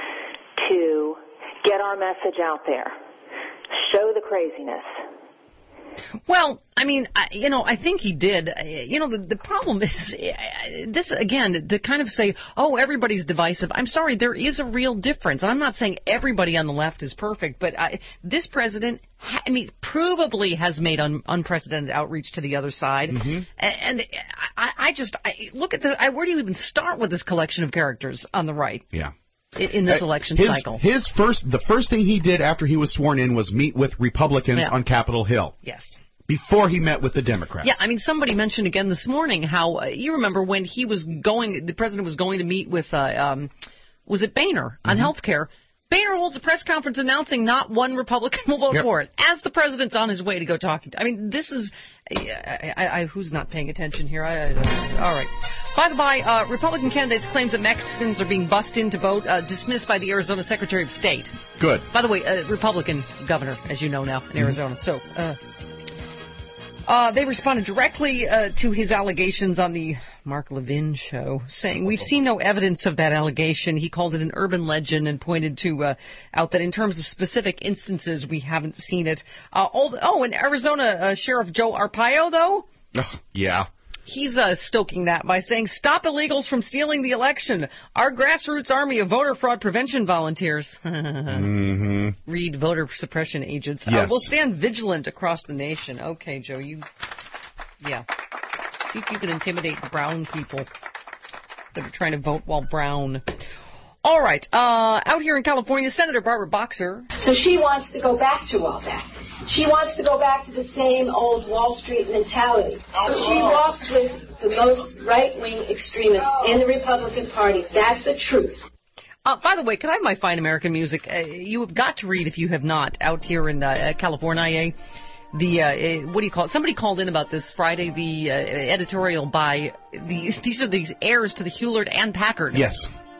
to get our message out there, show the craziness. Well, I mean, I, you know, I think he did. You know, the, the problem is uh, this, again, to kind of say, oh, everybody's divisive. I'm sorry, there is a real difference. And I'm not saying everybody on the left is perfect, but I, this president, ha- I mean, provably has made un, unprecedented outreach to the other side. Mm-hmm. And, and I, I just, I, look at the, I, where do you even start with this collection of characters on the right? Yeah. In this election his, cycle. His first, the first thing he did after he was sworn in was meet with Republicans yeah. on Capitol Hill. Yes. Before he met with the Democrats. Yeah, I mean, somebody mentioned again this morning how, uh, you remember when he was going, the president was going to meet with, uh, um, was it Boehner on mm-hmm. health care? Boehner holds a press conference announcing not one Republican will vote yep. for it, as the president's on his way to go talking to. I mean, this is, I, I, I, who's not paying attention here? I, I, all right. By the by, uh, Republican candidates claims that Mexicans are being bussed in to vote, uh, dismissed by the Arizona Secretary of State. Good. By the way, uh, Republican governor, as you know now, in mm-hmm. Arizona. So, uh, uh, they responded directly uh, to his allegations on the Mark Levin show, saying, we've seen no evidence of that allegation. He called it an urban legend and pointed to uh, out that in terms of specific instances, we haven't seen it. Uh, all, oh, and Arizona uh, Sheriff Joe Arpaio, though? Oh, yeah. He's uh, stoking that by saying, stop illegals from stealing the election. Our grassroots army of voter fraud prevention volunteers. mm-hmm. Read voter suppression agents. Yes. Uh, will stand vigilant across the nation. Okay, Joe, you... Yeah. See if you can intimidate the brown people that are trying to vote while brown. All right. Uh, out here in California, Senator Barbara Boxer. So she wants to go back to all that. She wants to go back to the same old Wall Street mentality. So she walks with the most right-wing extremists in the Republican Party. That's the truth. Uh, by the way, can I have my fine American music? Uh, you have got to read, if you have not, out here in uh, California, the, uh, what do you call it? Somebody called in about this Friday, the uh, editorial by, the, these are these heirs to the Hewlett and Packard. Yes.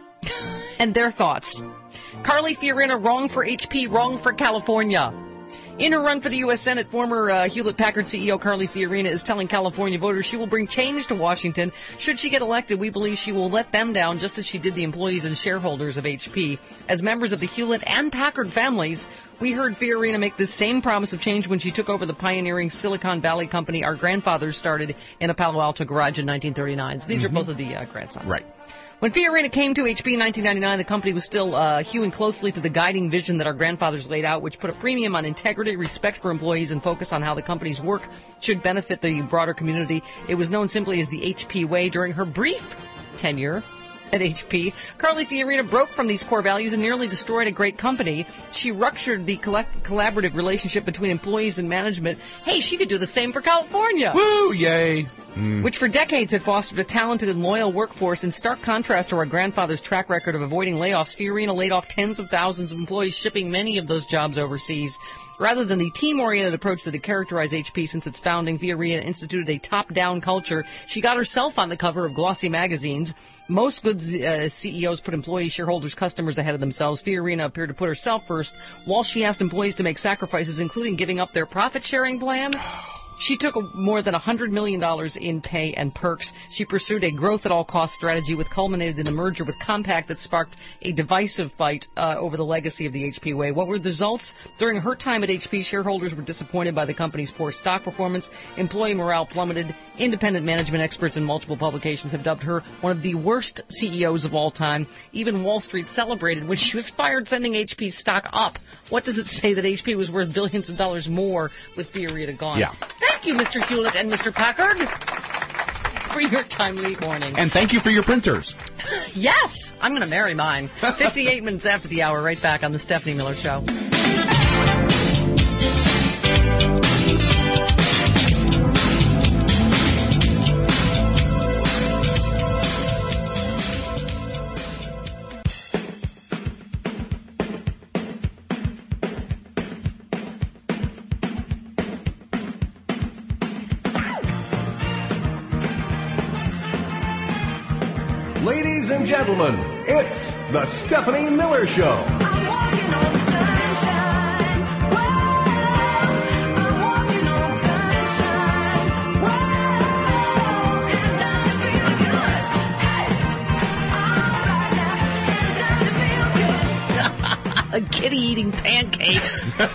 And their thoughts. Carly Fiorina, wrong for H P, wrong for California. In her run for the U S Senate, former uh, Hewlett-Packard C E O Carly Fiorina is telling California voters she will bring change to Washington. Should she get elected, we believe she will let them down just as she did the employees and shareholders of H P. As members of the Hewlett and Packard families, we heard Fiorina make the same promise of change when she took over the pioneering Silicon Valley company our grandfathers started in a Palo Alto garage in nineteen thirty-nine. So these mm-hmm. are both of the uh, grandsons. Right. When Fiorina came to H P in nineteen ninety-nine, the company was still uh, hewing closely to the guiding vision that our grandfathers laid out, which put a premium on integrity, respect for employees, and focus on how the company's work should benefit the broader community. It was known simply as the H P way. During her brief tenure at H P, Carly Fiorina broke from these core values and nearly destroyed a great company. She ruptured the collect- collaborative relationship between employees and management. Hey, she could do the same for California. Woo, yay. Mm. Which for decades had fostered a talented and loyal workforce. In stark contrast to our grandfather's track record of avoiding layoffs, Fiorina laid off tens of thousands of employees, shipping many of those jobs overseas. Rather than the team-oriented approach that had characterized H P since its founding, Fiorina instituted a top-down culture. She got herself on the cover of glossy magazines. Most good uh, C E Os put employees, shareholders, customers ahead of themselves. Fiorina appeared to put herself first, while she asked employees to make sacrifices, including giving up their profit-sharing plan. She took more than one hundred million dollars in pay and perks. She pursued a growth-at-all-costs strategy, which culminated in a merger with Compaq that sparked a divisive fight uh, over the legacy of the H P way. What were the results? During her time at H P, shareholders were disappointed by the company's poor stock performance. Employee morale plummeted. Independent management experts in multiple publications have dubbed her one of the worst C E Os of all time. Even Wall Street celebrated when she was fired, sending H P's stock up. What does it say that H P was worth billions of dollars more with Fiorina gone? Yeah. Thank you, Mister Hewlett and Mister Packard, for your timely warning. And thank you for your printers. Yes, I'm going to marry mine. fifty-eight minutes after the hour, right back on the Stephanie Miller Show. Ladies and gentlemen, it's the Stephanie Miller Show. A kitty eating pancake.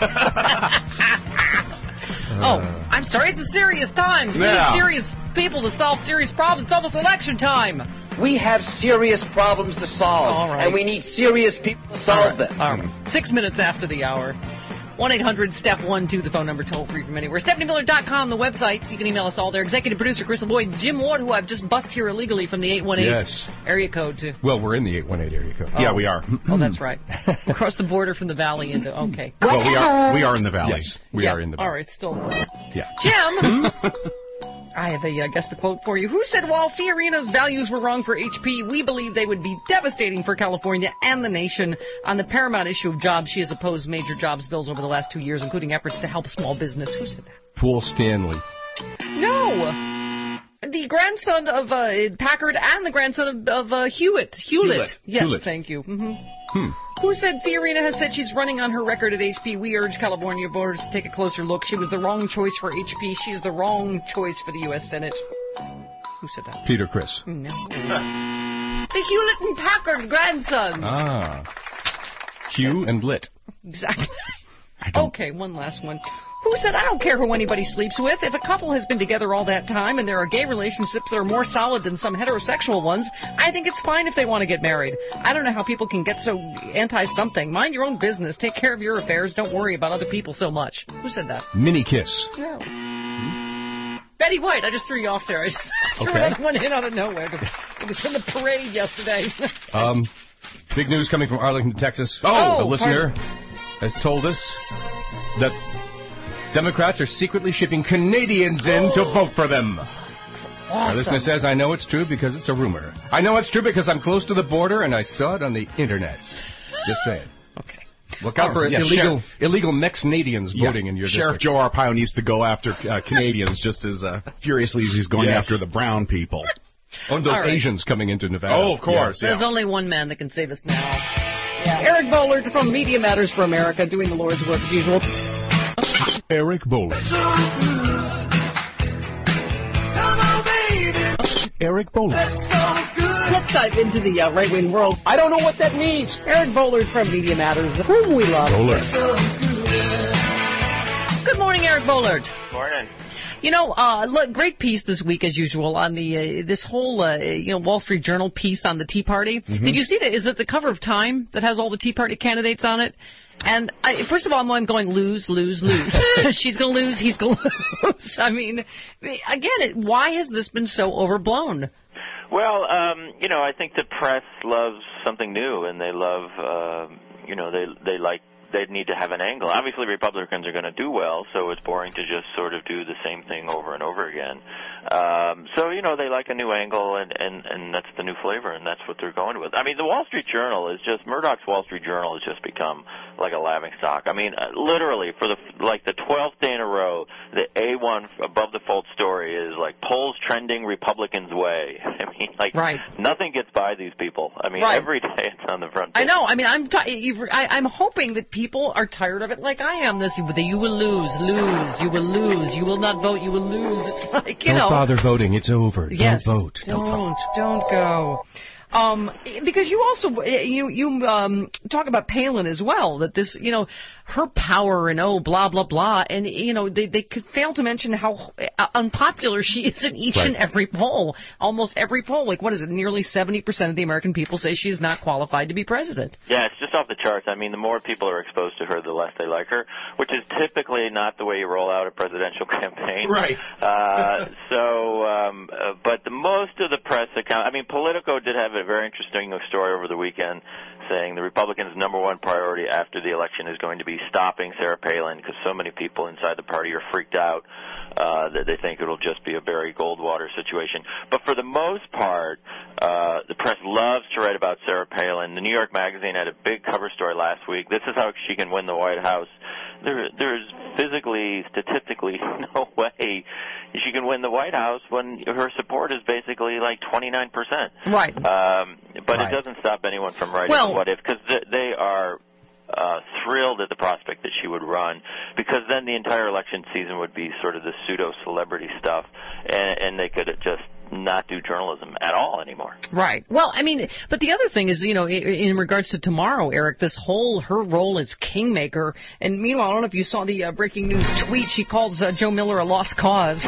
Oh, I'm sorry, it's a serious time. We Yeah. need serious people to solve serious problems. It's almost election time. We have serious problems to solve, All right. and we need serious people to solve All right. them. All right. Six minutes after the hour. one eight hundred step one two, the phone number, toll free from anywhere. Stephanie Miller dot com, the website. You can email us all there. Executive producer Chris Lloyd, Jim Ward, who I've just busted here illegally from the eight one eight Yes. area code to. Well, we're in the eight one eight area code. Yeah, we are. Oh, that's right. Across the border from the valley into. Okay. Well, we are we are in the valley. Yes, we Yeah, are in the valley. All right, still. Yeah. Jim, I have a uh, guess the quote for you. Who said while Fiorina's values were wrong for H P, we believe they would be devastating for California and the nation. On the paramount issue of jobs, she has opposed major jobs bills over the last two years, including efforts to help small business. Who said that? Paul Stanley. No. The grandson of uh, Packard and the grandson of, of uh, Hewitt. Hewlett. Hewlett. Yes, Hewlett. thank you. Mm-hmm. Hmm. Who said Fiorina has said she's running on her record at H P? We urge California voters to take a closer look. She was the wrong choice for H P. She is the wrong choice for the U S Senate. Who said that? Peter Criss. No. The Hewlett and Packard grandsons. Ah. Hugh and Lit. Exactly. Okay, one last one. Who said, I don't care who anybody sleeps with. If a couple has been together all that time and there are gay relationships that are more solid than some heterosexual ones, I think it's fine if they want to get married. I don't know how people can get so anti-something. Mind your own business. Take care of your affairs. Don't worry about other people so much. Who said that? Mini Kiss. No. Betty White. I just threw you off there. I just threw Okay. that one in out of nowhere. It was in the parade yesterday. Um, big news coming from Arlington, Texas. Oh, a listener pardon. has told us that Democrats are secretly shipping Canadians in to vote for them. Our Awesome. listener says, I know it's true because it's a rumor. I know it's true because I'm close to the border and I saw it on the internet. Just saying. Okay. Look out Oh, for yeah, illegal Sheriff- illegal Mex-Canadians Yeah. voting in your Sheriff district. Joe Arpaio needs to go after uh, Canadians just as uh, furiously as he's going Yes. after the brown people. Oh, and those All right. Asians coming into Nevada. Oh, of course. There's Yeah. only one man that can save us now. Yeah. Eric Bollard from Media Matters for America, doing the Lord's work as usual. Eric Bollard. Eric Bollard. Let's dive into the uh, right-wing world. I don't know what that means. Eric Bollard from Media Matters, whom we love. Bollard. Good morning, Eric Bollard. Morning. You know, uh, look, great piece this week as usual on the uh, this whole uh, you know Wall Street Journal piece on the Tea Party. Mm-hmm. Did you see that? Is it the cover of Time that has all the Tea Party candidates on it? And I, first of all, I'm going lose, lose, lose. She's going to lose. He's going to lose. I mean, again, it, why has this been so overblown? Well, um, you know, I think the press loves something new, and they love, uh, you know, they they like they need to have an angle. Obviously, Republicans are going to do well, so it's boring to just sort of do the same thing over and over again. Um, so, you know, they like a new angle, and, and, and that's the new flavor, and that's what they're going with. I mean, the Wall Street Journal is just, Murdoch's Wall Street Journal has just become like a laughing stock. I mean, uh, literally, for the like the twelfth day in a row, the A one above the fold story is like polls trending Republicans' way. I mean, like, right. nothing gets by these people. I mean, Right. every day it's on the front I page. know. I mean, I'm t- you've, I, I'm hoping that people are tired of it like I am. This, you, you will lose, lose, you will lose, you will not vote, you will lose. It's like, you Don't know. bother voting. It's over. Yes, Don't vote. Don't, vote. don't go. Um, because you also you you um, talk about Palin as well. That this, you know, her power and oh, blah, blah, blah. And, you know, they, they could fail to mention how unpopular she is in each right. and every poll. Almost every poll. Like, what is it? Nearly seventy percent of the American people say she is not qualified to be president. Yeah, it's just off the charts. I mean, the more people are exposed to her, the less they like her, which is typically not the way you roll out a presidential campaign. Right. Uh, so, um, uh, but the most of the press account, I mean, Politico did have a very interesting story over the weekend saying the Republicans' number one priority after the election is going to be stopping Sarah Palin because so many people inside the party are freaked out uh, that they think it'll just be a Barry Goldwater situation. But for the most part, uh, the press loves to write about Sarah Palin. The New York Magazine had a big cover story last week. This is how she can win the White House. There, there's physically, statistically, no way she can win the White House when her support is basically like twenty-nine percent. Right. Um, but right. it doesn't stop anyone from writing well, what if, because they are uh, thrilled at the prospect that she would run, because then the entire election season would be sort of the pseudo-celebrity stuff, and, and they could just not do journalism at all anymore. Right. Well, I mean, but the other thing is, you know, in, in regards to tomorrow, Eric, this whole, her role as kingmaker, and meanwhile, I don't know if you saw the uh, breaking news tweet, she calls uh, Joe Miller a lost cause.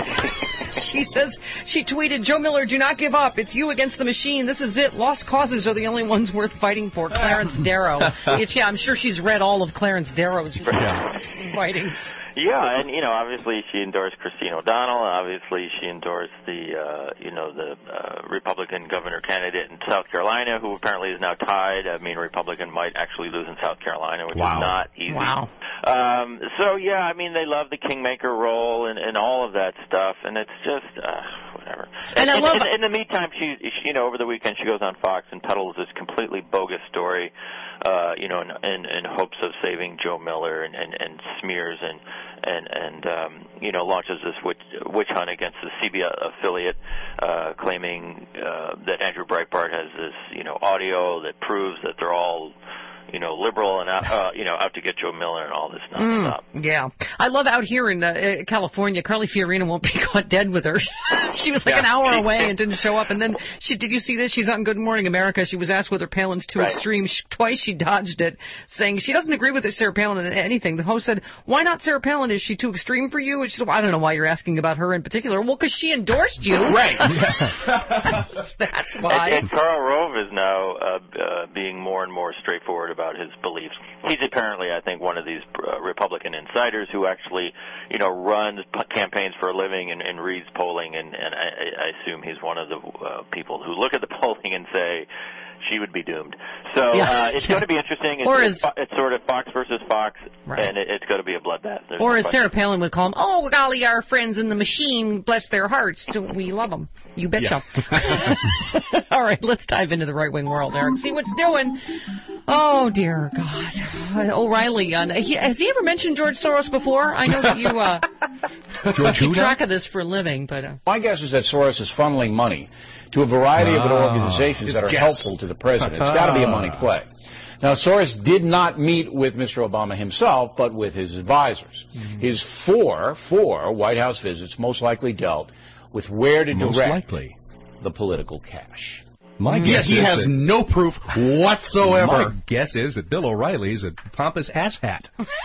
She says, she tweeted, Joe Miller, do not give up. It's you against the machine. This is it. Lost causes are the only ones worth fighting for. Clarence Darrow. If, yeah, I'm sure she's read all of Clarence Darrow's writings. Yeah, and, you know, obviously she endorsed Christine O'Donnell. Obviously she endorsed the, uh, you know, the uh, Republican governor candidate in South Carolina, who apparently is now tied. I mean, a Republican might actually lose in South Carolina, which wow. is not easy. Wow. Um, so, yeah, I mean, they love the kingmaker role and, and all of that stuff, and it's just, uh, whatever. And, and I love in, in the meantime, she, she, you know, over the weekend she goes on Fox and peddles this completely bogus story, uh, you know, in, in, in hopes of saving Joe Miller and, and, and smears and, and, and um, you know, launches this witch, witch hunt against the C B S affiliate, uh, claiming uh, that Andrew Breitbart has this, you know, audio that proves that they're all, you know, liberal and out, uh, you know, out to get Joe Miller and all this nonsense. Mm, yeah. I love out here in uh, California, Carly Fiorina won't be caught dead with her. She was like yeah. an hour away and didn't show up. And then, she did you see this? She's on Good Morning America. She was asked whether Palin's too right. extreme. She, twice she dodged it, saying she doesn't agree with Sarah Palin in anything. The host said, why not Sarah Palin? Is she too extreme for you? And she said, well, I don't know why you're asking about her in particular. Well, because she endorsed you. Right. that's, that's why. And, and Karl Rove is now uh, uh, being more and more straightforward about his beliefs. He's apparently, I think, one of these uh, Republican insiders who actually, you know, runs p- campaigns for a living and, and reads polling, and, and I, I assume he's one of the uh, people who look at the polling and say she would be doomed. So yeah. uh, it's yeah. going to be interesting. It's, or it's, as, it's sort of Fox versus Fox, right. and it, it's going to be a bloodbath. There's or no as question. Sarah Palin would call them, oh, golly, our friends in the machine, bless their hearts. Don't we love them? You betcha. Yeah. All right, let's dive into the right-wing world, Eric. See what's doing. Oh, dear God. O'Reilly, uh, he, has he ever mentioned George Soros before? I know that you uh, keep track of this for a living, but... Uh, My guess is that Soros is funneling money to a variety of Ah, organizations that are guess. helpful to the president. It's got to be a money play. Now, Soros did not meet with Mister Obama himself, but with his advisors. Mm-hmm. His four, four White House visits most likely dealt with where to most direct likely. the political cash. My yeah, guess he is has that, no proof whatsoever. My guess is that Bill O'Reilly's a pompous asshat.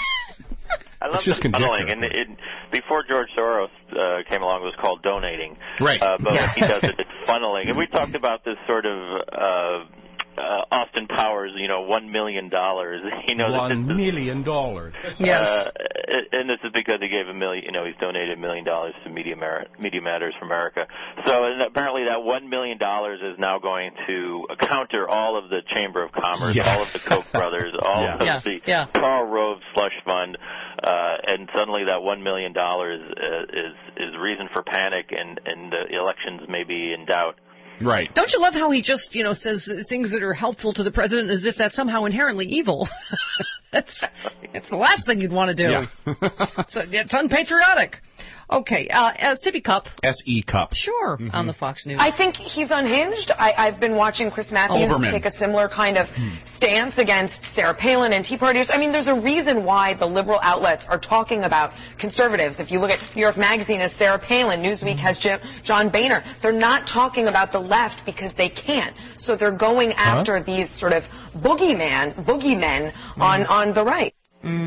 I love It's just the funneling, conjecture. and it, before George Soros uh, came along, it was called donating. Right. Uh, but Yeah. when he does it, it's funneling. And we talked about this sort of uh, uh, Austin Powers, you know, one million dollars. You know, One this is, million dollars. yes. Uh, and this is because he gave a million. You know, he's donated a million dollars to Media, Mer- Media Matters for America. So and apparently, that one million dollars is now going to counter all of the Chamber of Commerce, Yeah. all of the Koch brothers, all Yeah. of Yeah. the Yeah. Karl Rove slush fund. Uh, and suddenly that one million dollars uh, is is reason for panic, and and the elections may be in doubt. Right. Don't you love how he just, you know, says things that are helpful to the president as if that's somehow inherently evil? that's that's the last thing you'd want to do. Yeah. it's, it's unpatriotic. Okay, uh, uh, Sippy Cup. S E Cup. Sure, mm-hmm. on the Fox News. I think he's unhinged. I, I've been watching Chris Matthews Olbermann. take a similar kind of stance against Sarah Palin and Tea Partiers. I mean, there's a reason why the liberal outlets are talking about conservatives. If you look at New York Magazine as Sarah Palin, Newsweek has Jim, John Boehner. They're not talking about the left because they can't. So they're going after huh? these sort of boogeyman, boogeymen mm. on, on the right. Mm.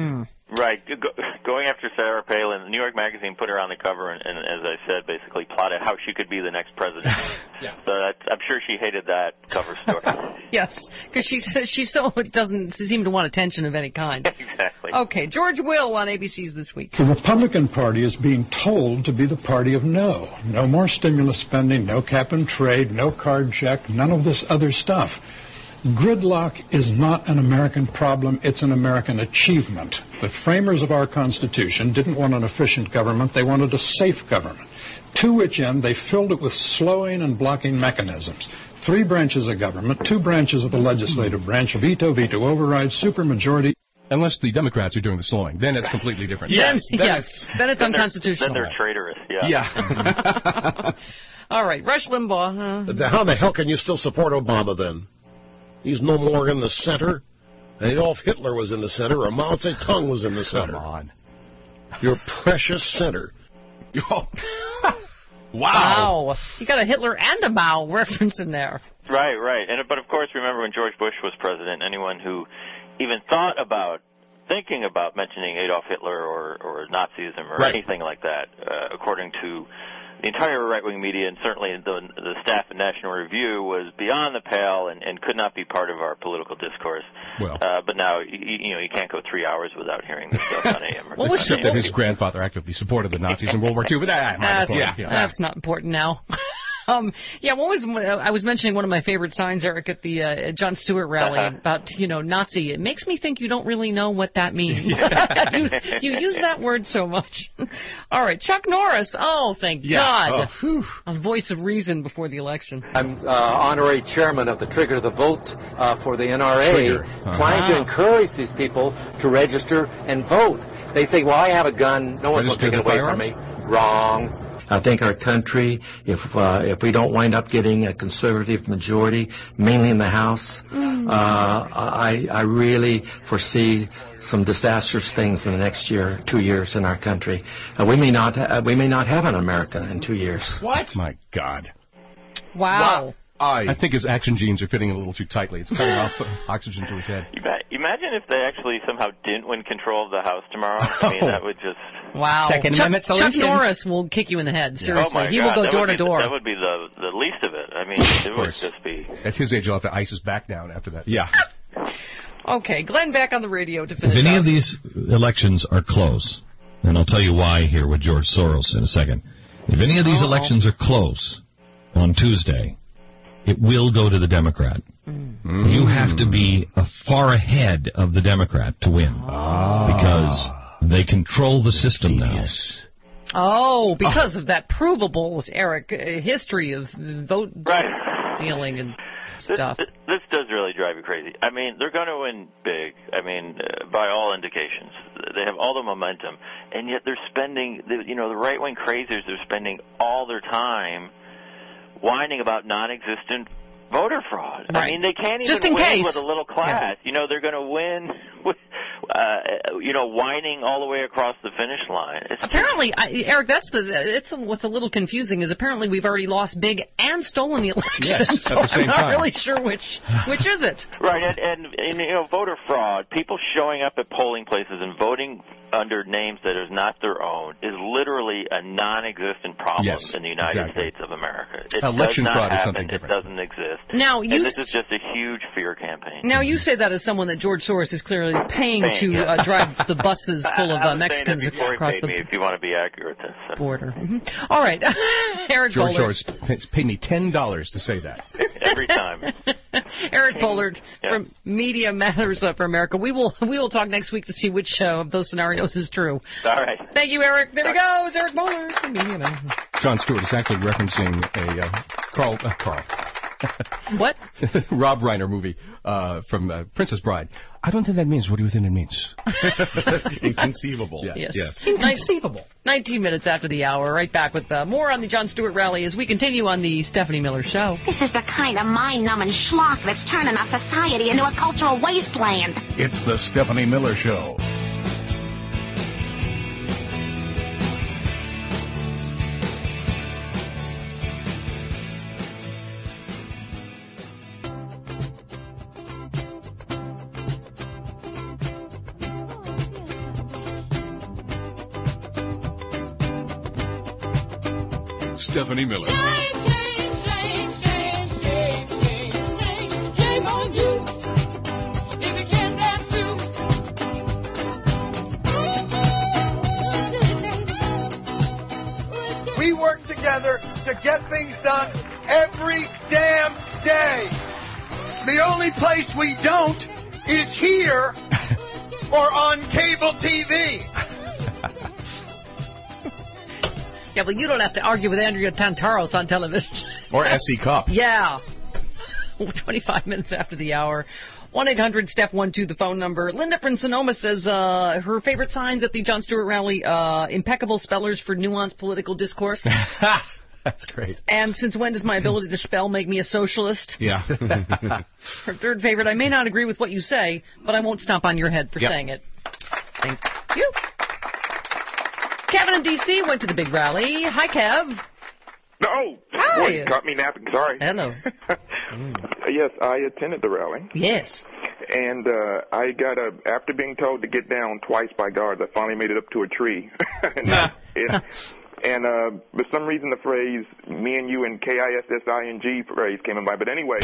Right, Go, going after Sarah Palin. New York Magazine put her on the cover, and, and as I said, basically plotted how she could be the next president. Yeah. So that's, I'm sure she hated that cover story. Yes, because she she so doesn't seem to want attention of any kind. Exactly. Okay, George Will on A B C's This Week. The Republican Party is being told to be the party of no. No more stimulus spending, no cap and trade, no card check, none of this other stuff. Gridlock is not an American problem, it's an American achievement. The framers of our Constitution didn't want an efficient government, they wanted a safe government, to which end they filled it with slowing and blocking mechanisms. Three branches of government, two branches of the legislative branch, veto, veto override, supermajority. Unless the Democrats are doing the slowing, then it's completely different. Yes, then yes. It's, then it's then unconstitutional. They're, then they're traitorous, yeah. Yeah. All right, Rush Limbaugh. Huh? How the hell can you still support Obama then? He's no more in the center. Adolf Hitler was in the center, or Mao Zedong was in the center. Come on. Your precious center. wow. Wow. You got a Hitler and a Mao reference in there. Right, right. And but of course, remember when George Bush was president, anyone who even thought about thinking about mentioning Adolf Hitler or, or Nazism or right. anything like that, uh, according to the entire right-wing media and certainly the, the staff at National Review, was beyond the pale and, and could not be part of our political discourse. Well, uh, but now, you, you know, you can't go three hours without hearing this stuff on A M. What was Except that his grandfather actively supported the Nazis in World War Two, but that, that's, yeah, yeah. that's not important now. Um, yeah, what was I was mentioning one of my favorite signs, Eric, at the uh, Jon Stewart rally uh-huh. about, you know, Nazi. It makes me think you don't really know what that means. you, you use that word so much. All right, Chuck Norris. Oh, thank yeah. God. Oh, a voice of reason before the election. I'm uh, honorary chairman of the Trigger the Vote uh, for the N R A, uh-huh. trying to encourage these people to register and vote. They think, well, I have a gun. No one's going to take it away from me. Wrong. I think our country, if uh, if we don't wind up getting a conservative majority, mainly in the House, mm. uh, I I really foresee some disastrous things in the next year, two years in our country. Uh, we may not ha- we may not have an America in two years. What? My God! Wow. wow. I, I think his action genes are fitting a little too tightly. It's cutting off oxygen to his head. Imagine if they actually somehow didn't win control of the House tomorrow. I mean, that would just... Wow. Second Chuck, Amendment Chuck solutions. Norris will kick you in the head. Seriously. Oh my he God. will go that door to be, door. That would be the, the least of it. I mean, it would just be... At his age, he'll have to ice his back down after that. Yeah. Okay, Glenn back on the radio to finish If any out. of these elections are close, and I'll tell you why here with George Soros in a second. If any of these Uh-oh. elections are close on Tuesday, it will go to the Democrat. Mm. You have to be uh, far ahead of the Democrat to win. Oh. Because they control the system now. Oh, because oh. of that provable, Eric, uh, history of vote right. dealing and this, stuff. This, this does really drive you crazy. I mean, they're going to win big. I mean, uh, by all indications. They have all the momentum. And yet they're spending, the, you know, the right-wing crazies, they're spending all their time whining about non-existent voter fraud. Right. I mean, they can't even Just in win case. with a little class. Yeah. You know, they're going to win with, uh, you know, whining all the way across the finish line. It's apparently, I, Eric, that's the. It's what's a little confusing is apparently we've already lost big and stolen the election. Yes, so at the same I'm not time. really sure which which is it. Right, and, and, and you know, voter fraud, people showing up at polling places and voting under names that is not their own is literally a non-existent problem yes, in the United exactly. States of America. It Election does not fraud happen. is something different. It doesn't exist. Now, you and this s- is just a huge fear campaign. Now, you say that as someone that George Soros is clearly paying, Paying, to yeah. uh, drive the buses full of I uh, was Mexicans saying it before across he paid the me, if you want to be accurate. So. border. Mm-hmm. All right, Eric George Pollard. Soros paid me ten dollars to say that. Every time. Eric Pollard yeah. from Media Matters uh, for America. We will we will talk next week to see which uh, of those scenarios is true. All right. Thank you, Eric. There he goes, Eric Pollard from Media Matters. Jon Stewart is actually referencing a uh, Carl uh, Carl. What? Rob Reiner movie uh, from uh, Princess Bride. I don't think that means. What do you think it means? Inconceivable. Yeah. Yes. yes. Inconceivable. nineteen minutes after the hour. Right back with uh, more on the Jon Stewart rally as we continue on the Stephanie Miller Show. This is the kind of mind-numbing schlock that's turning our society into a cultural wasteland. It's the Stephanie Miller Show. Stephanie Miller. We work together to get things done every damn day. The only place we don't is here or on cable T V. Yeah, well, you don't have to argue with Andrea Tantaros on television. Or S C Cup. Yeah. twenty-five minutes after the hour. one eight hundred Steph one two, the phone number. Linda from Sonoma says uh, her favorite signs at the Jon Stewart rally, uh, impeccable spellers for nuanced political discourse. That's great. And since when does my ability to spell make me a socialist? Yeah. Her third favorite, I may not agree with what you say, but I won't stomp on your head for yep. saying it. Thank you. Kevin in D C went to the big rally. Hi, Kev. No. Hi. Boy, you caught me napping. Sorry. Hello. Yes, I attended the rally. Yes. And uh, I got a, after being told to get down twice by guards, I finally made it up to a tree. and it, and uh, for some reason the phrase, me and you and K I S S I N G phrase came in by. But anyway,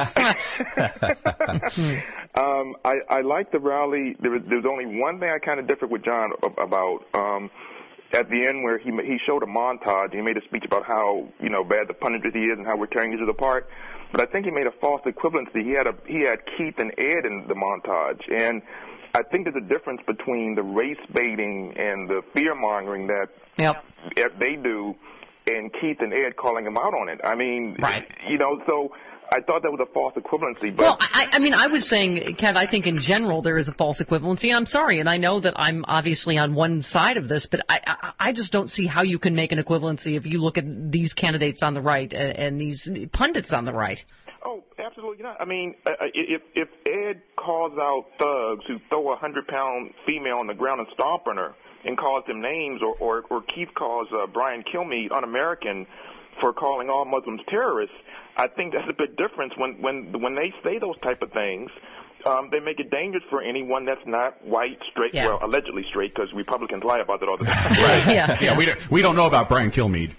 um, I, I liked the rally. There was, there was only one thing I kind of differed with John about. Um, At the end, where he he showed a montage, he made a speech about how you know bad the punditry is and how we're tearing each other apart. But I think he made a false equivalency. He had a he had Keith and Ed in the montage, and I think there's a difference between the race baiting and the fear mongering that yep. they do, and Keith and Ed calling him out on it. I mean, right. you know, so. I thought that was a false equivalency. But well, I, I mean, I was saying, Kev, I think in general there is a false equivalency. I'm sorry, and I know that I'm obviously on one side of this, but I, I, I just don't see how you can make an equivalency if you look at these candidates on the right and, and these pundits on the right. Oh, absolutely not. I mean, if if Ed calls out thugs who throw a hundred-pound female on the ground and stomp on her and calls them names, or, or, or Keith calls uh, Brian Kilmeade un-American for calling all Muslims terrorists, I think that's a bit different. When when when they say those type of things, um, they make it dangerous for anyone that's not white, straight, yeah. well, allegedly straight, because Republicans lie about that all the time. Right. yeah. yeah, we don't, we don't know about Brian Kilmeade.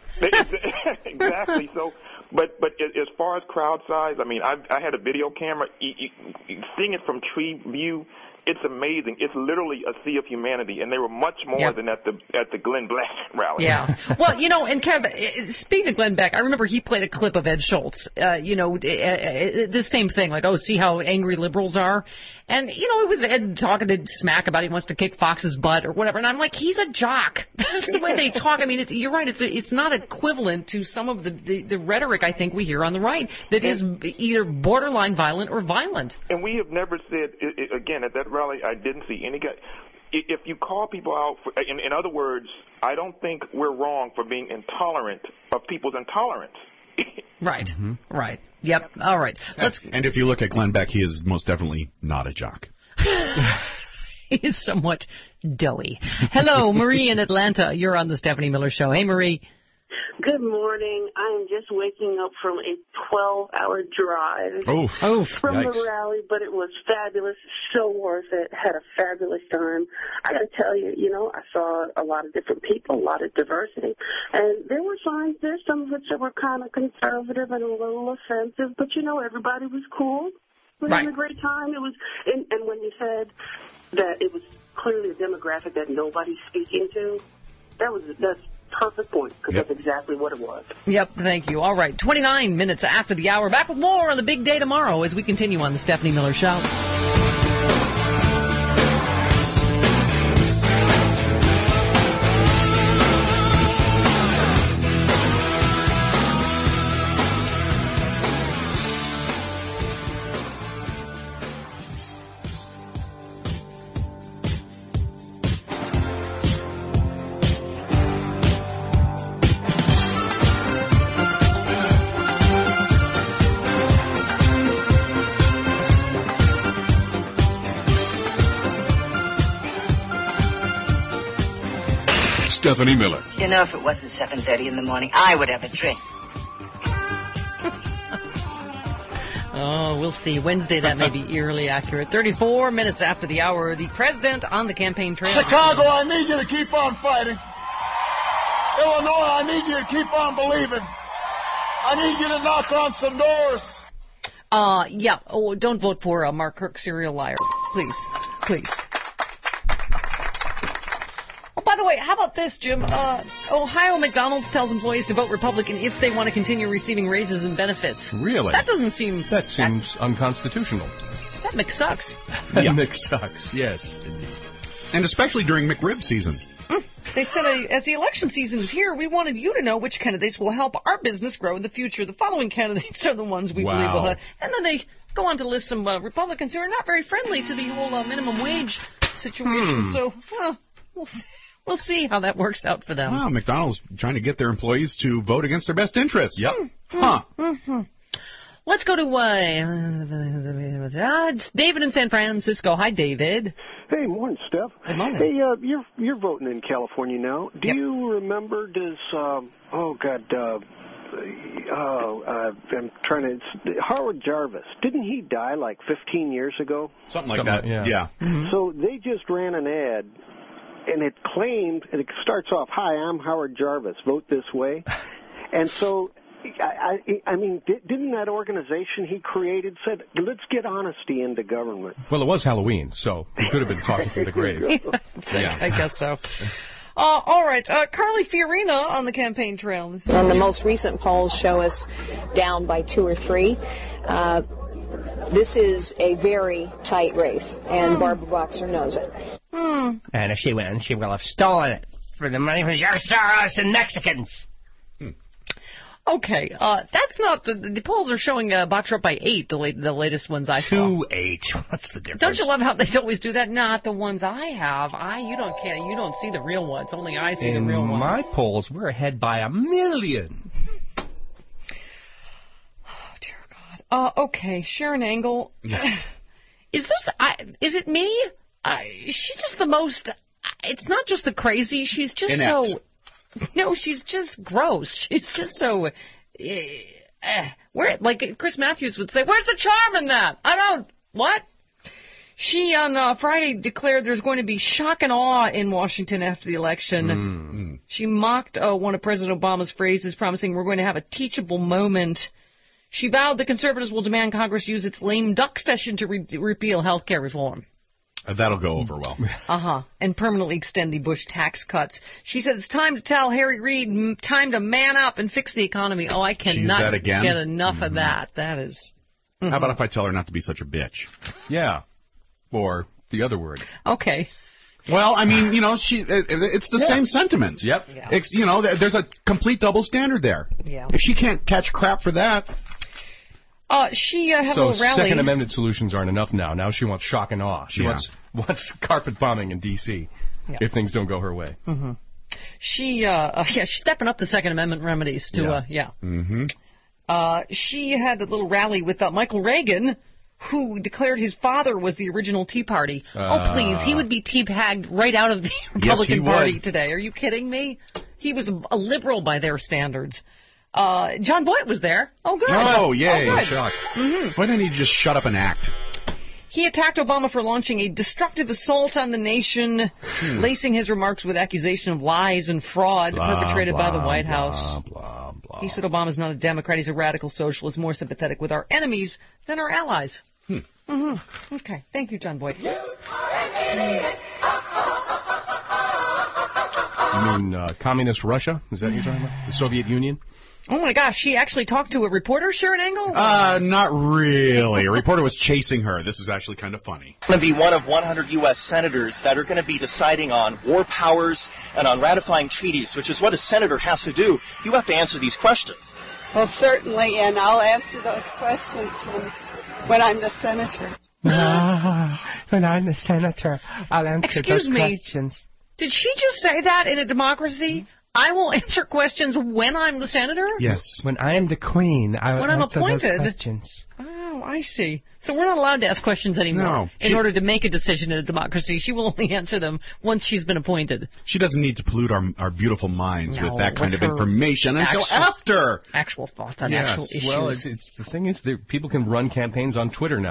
Exactly. So, but but as far as crowd size, I mean, I I had a video camera. Seeing it from tree view, it's amazing. It's literally a sea of humanity, and they were much more yep. than at the at the Glenn Beck rally. Yeah. Well, you know, and Kev, speaking of Glenn Beck, I remember he played a clip of Ed Schultz. Uh, you know, the same thing, like, oh, see how angry liberals are? And, you know, it was Ed talking to smack about he wants to kick Fox's butt or whatever. And I'm like, he's a jock. That's the way they talk. I mean, it's, you're right. It's a, it's not equivalent to some of the, the, the rhetoric I think we hear on the right that is either borderline violent or violent. And we have never said, again, at that rally, I didn't see any guy. If you call people out, for, in, in other words, I don't think we're wrong for being intolerant of people's intolerance. Right, mm-hmm. right. Yep, all right. Let's. And if you look at Glenn Beck, he is most definitely not a jock. He is somewhat doughy. Hello, Marie in Atlanta. You're on the Stephanie Miller Show. Hey, Marie. Good morning. I am just waking up from a twelve-hour drive Oof. Oof. from Yikes. the rally, but it was fabulous, so worth it. Had a fabulous time. I got to tell you, you know, I saw a lot of different people, a lot of diversity, and there were signs there, some of which were kind of conservative and a little offensive, but, you know, everybody was cool. We were right. having a great time. It was, and, and when you said that it was clearly a demographic that nobody's speaking to, that was that's perfect point, because yep. that's exactly what it was. Yep, thank you. All right, twenty-nine minutes after the hour. Back with more on the big day tomorrow as we continue on the Stephanie Miller Show. Stephanie Miller. You know, if it wasn't seven thirty in the morning, I would have a drink. Oh, we'll see. Wednesday, that may be eerily accurate. thirty-four minutes after the hour, the president on the campaign trail. Chicago, I need you to keep on fighting. Illinois, I need you to keep on believing. I need you to knock on some doors. Uh, yeah. Oh, don't vote for uh, Mark Kirk, serial liar. Please. Please. Oh, by the way, how about this, Jim? Uh, Ohio McDonald's tells employees to vote Republican if they want to continue receiving raises and benefits. Really? That doesn't seem... That seems that, unconstitutional. That mix sucks. That yeah. mix sucks, yes. And especially during McRib season. Mm. They said, uh, as the election season is here, we wanted you to know which candidates will help our business grow in the future. The following candidates are the ones we wow. believe will... Uh, and then they go on to list some uh, Republicans who are not very friendly to the whole uh, minimum wage situation. Hmm. So, uh, we'll see. We'll see how that works out for them. Wow, McDonald's trying to get their employees to vote against their best interests. Yep. Huh. Mm-hmm. Let's go to, uh, uh, it's David in San Francisco. Hi, David. Hey, morning, Steph. Good morning. Hey, uh, you're you're voting in California now. Do yep. you remember? Does um, oh God, uh, oh, uh, I'm trying to. It's Howard Jarvis. Didn't he die like fifteen years ago? Something like Something, that. Yeah. yeah. Mm-hmm. So they just ran an ad. And it claimed, and it starts off, "Hi, I'm Howard Jarvis. Vote this way." And so, I, I, I mean, didn't that organization he created said, "Let's get honesty into government"? Well, it was Halloween, so he could have been talking from the grave. yeah, I guess so. Uh, all right, uh, Carly Fiorina on the campaign trail. And the most recent polls show us down by two or three. Uh, this is a very tight race, and Barbara Boxer knows it. Hmm. And if she wins, she will have stolen it for the money from George Soros and Mexicans. Hmm. Okay, uh, that's not the the polls are showing uh, Boxer up by eight. The late, the latest ones I saw. Two eight. What's the difference? Don't you love how they always do that? Not the ones I have. I you don't can't you don't see the real ones. Only I see In the real ones. In my polls, we're ahead by a million. Oh dear God. Uh, okay, Sharon Angle. Is this? I, is it me? Uh, she's just the most. It's not just the crazy. She's just Inept. so. No, she's just gross. She's just so. Uh, where, like Chris Matthews would say, "Where's the charm in that?" I don't. What? She on uh, Friday declared there's going to be shock and awe in Washington after the election. Mm. She mocked uh, one of President Obama's phrases, promising we're going to have a teachable moment. She vowed the conservatives will demand Congress use its lame duck session to re- repeal health care reform. Uh, that'll go over well. Uh-huh. And permanently extend the Bush tax cuts. She said it's time to tell Harry Reid, m- time to man up and fix the economy. Oh, I cannot that again? get enough Mm-hmm. of that. That is... Mm-hmm. How about if I tell her not to be such a bitch? Yeah. Or the other word. Okay. Well, I mean, you know, she it, it's the yeah. same sentiment. Yep. Yeah. It's, you know, there's a complete double standard there. Yeah. If she can't catch crap for that... Uh, she uh, had so a little rally. Second Amendment solutions aren't enough now. Now she wants shock and awe. She Yeah. wants wants carpet bombing in D C Yeah. if things don't go her way. Mm-hmm. She, uh, uh, yeah, she's stepping up the Second Amendment remedies to, Yeah. uh, yeah. Mm-hmm. Uh, she had a little rally with uh, Michael Reagan, who declared his father was the original Tea Party. Uh, oh, please, he would be tea-bagged right out of the Republican he Party would. today. Are you kidding me? He was a, a liberal by their standards. Uh, John Boyd was there. Oh, good. Oh, yay. Oh, good. Shock. Mm-hmm. Why didn't he just shut up and act? He attacked Obama for launching a destructive assault on the nation, Hmm. lacing his remarks with accusation of lies and fraud Blah, perpetrated blah, by the White blah, House. Blah, blah. He said Obama's not a Democrat. He's a radical socialist, more sympathetic with our enemies than our allies. Hmm. Mm-hmm. Okay. Thank you, John Boyd. You mean uh, communist Russia? Is that what you're talking about? The Soviet Union? Oh, my gosh. She actually talked to a reporter, Sharon Angle? Uh, not really. A reporter was chasing her. This is actually kind of funny. Going to be one of one hundred U S senators that are going to be deciding on war powers and on ratifying treaties, which is what a senator has to do. You have to answer these questions. Well, certainly, and I'll answer those questions when, when I'm the senator. Ah, when I'm the senator, I'll answer Excuse those me. questions. Did she just say that in a democracy? I will answer questions when I'm the senator? Yes. When I am the queen, I will When I'm answer appointed. those questions. Oh, I see. So we're not allowed to ask questions anymore. No, in she- order to make a decision in a democracy, she will only answer them once she's been appointed. She doesn't need to pollute our our beautiful minds No, with that kind with of her information until actual- after. Actual thoughts on Yes. actual issues. Well, it's, it's the thing is that people can run campaigns on Twitter now.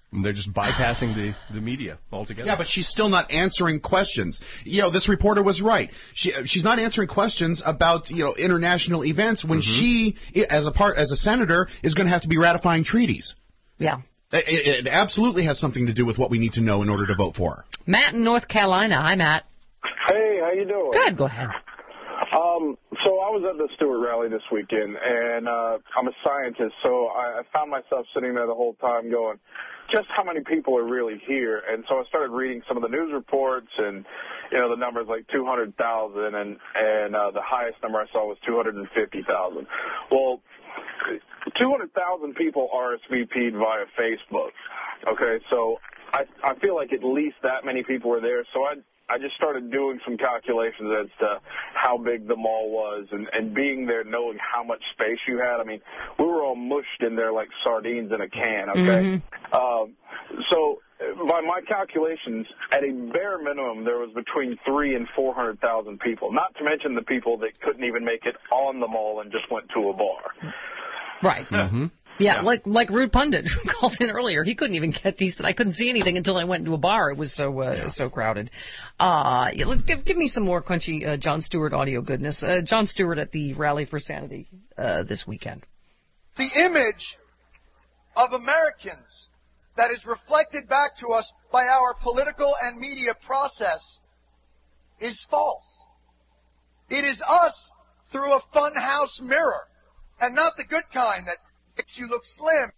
And they're just bypassing the, the media altogether. Yeah, but she's still not answering questions. You know, this reporter was right. She she's not answering questions about, you know, international events when mm-hmm. she, as a part as a senator, is going to have to be ratifying treaties. Yeah. It, it absolutely has something to do with what we need to know in order to vote for her. Matt in North Carolina. Hi, Matt. Hey, how you doing? Good. Go ahead. Um, so I was at the Stewart rally this weekend, and uh, I'm a scientist, so I, I found myself sitting there the whole time going, just how many people are really here? And so I started reading some of the news reports, and, you know, the number's like two hundred thousand, and, and uh, the highest number I saw was two hundred fifty thousand. Well, two hundred thousand people R S V P'd via Facebook, okay? So I, I feel like at least that many people were there, so I I just started doing some calculations as to how big the mall was, and, and being there knowing how much space you had. I mean, we were all mushed in there like sardines in a can, okay? Mm-hmm. Um, so by my calculations, at a bare minimum, there was between three and four hundred thousand people, not to mention the people that couldn't even make it on the mall and just went to a bar. Right. Mm-hmm. Yeah, yeah, like like Rude Pundit who called in earlier. He couldn't even get these. I couldn't see anything until I went into a bar. It was so uh, yeah. so crowded. Uh, yeah, let's give, give me some more crunchy uh, Jon Stewart audio goodness. Uh, Jon Stewart at the Rally for Sanity uh, this weekend. The image of Americans that is reflected back to us by our political and media process is false. It is us through a funhouse mirror, and not the good kind that makes you look slim.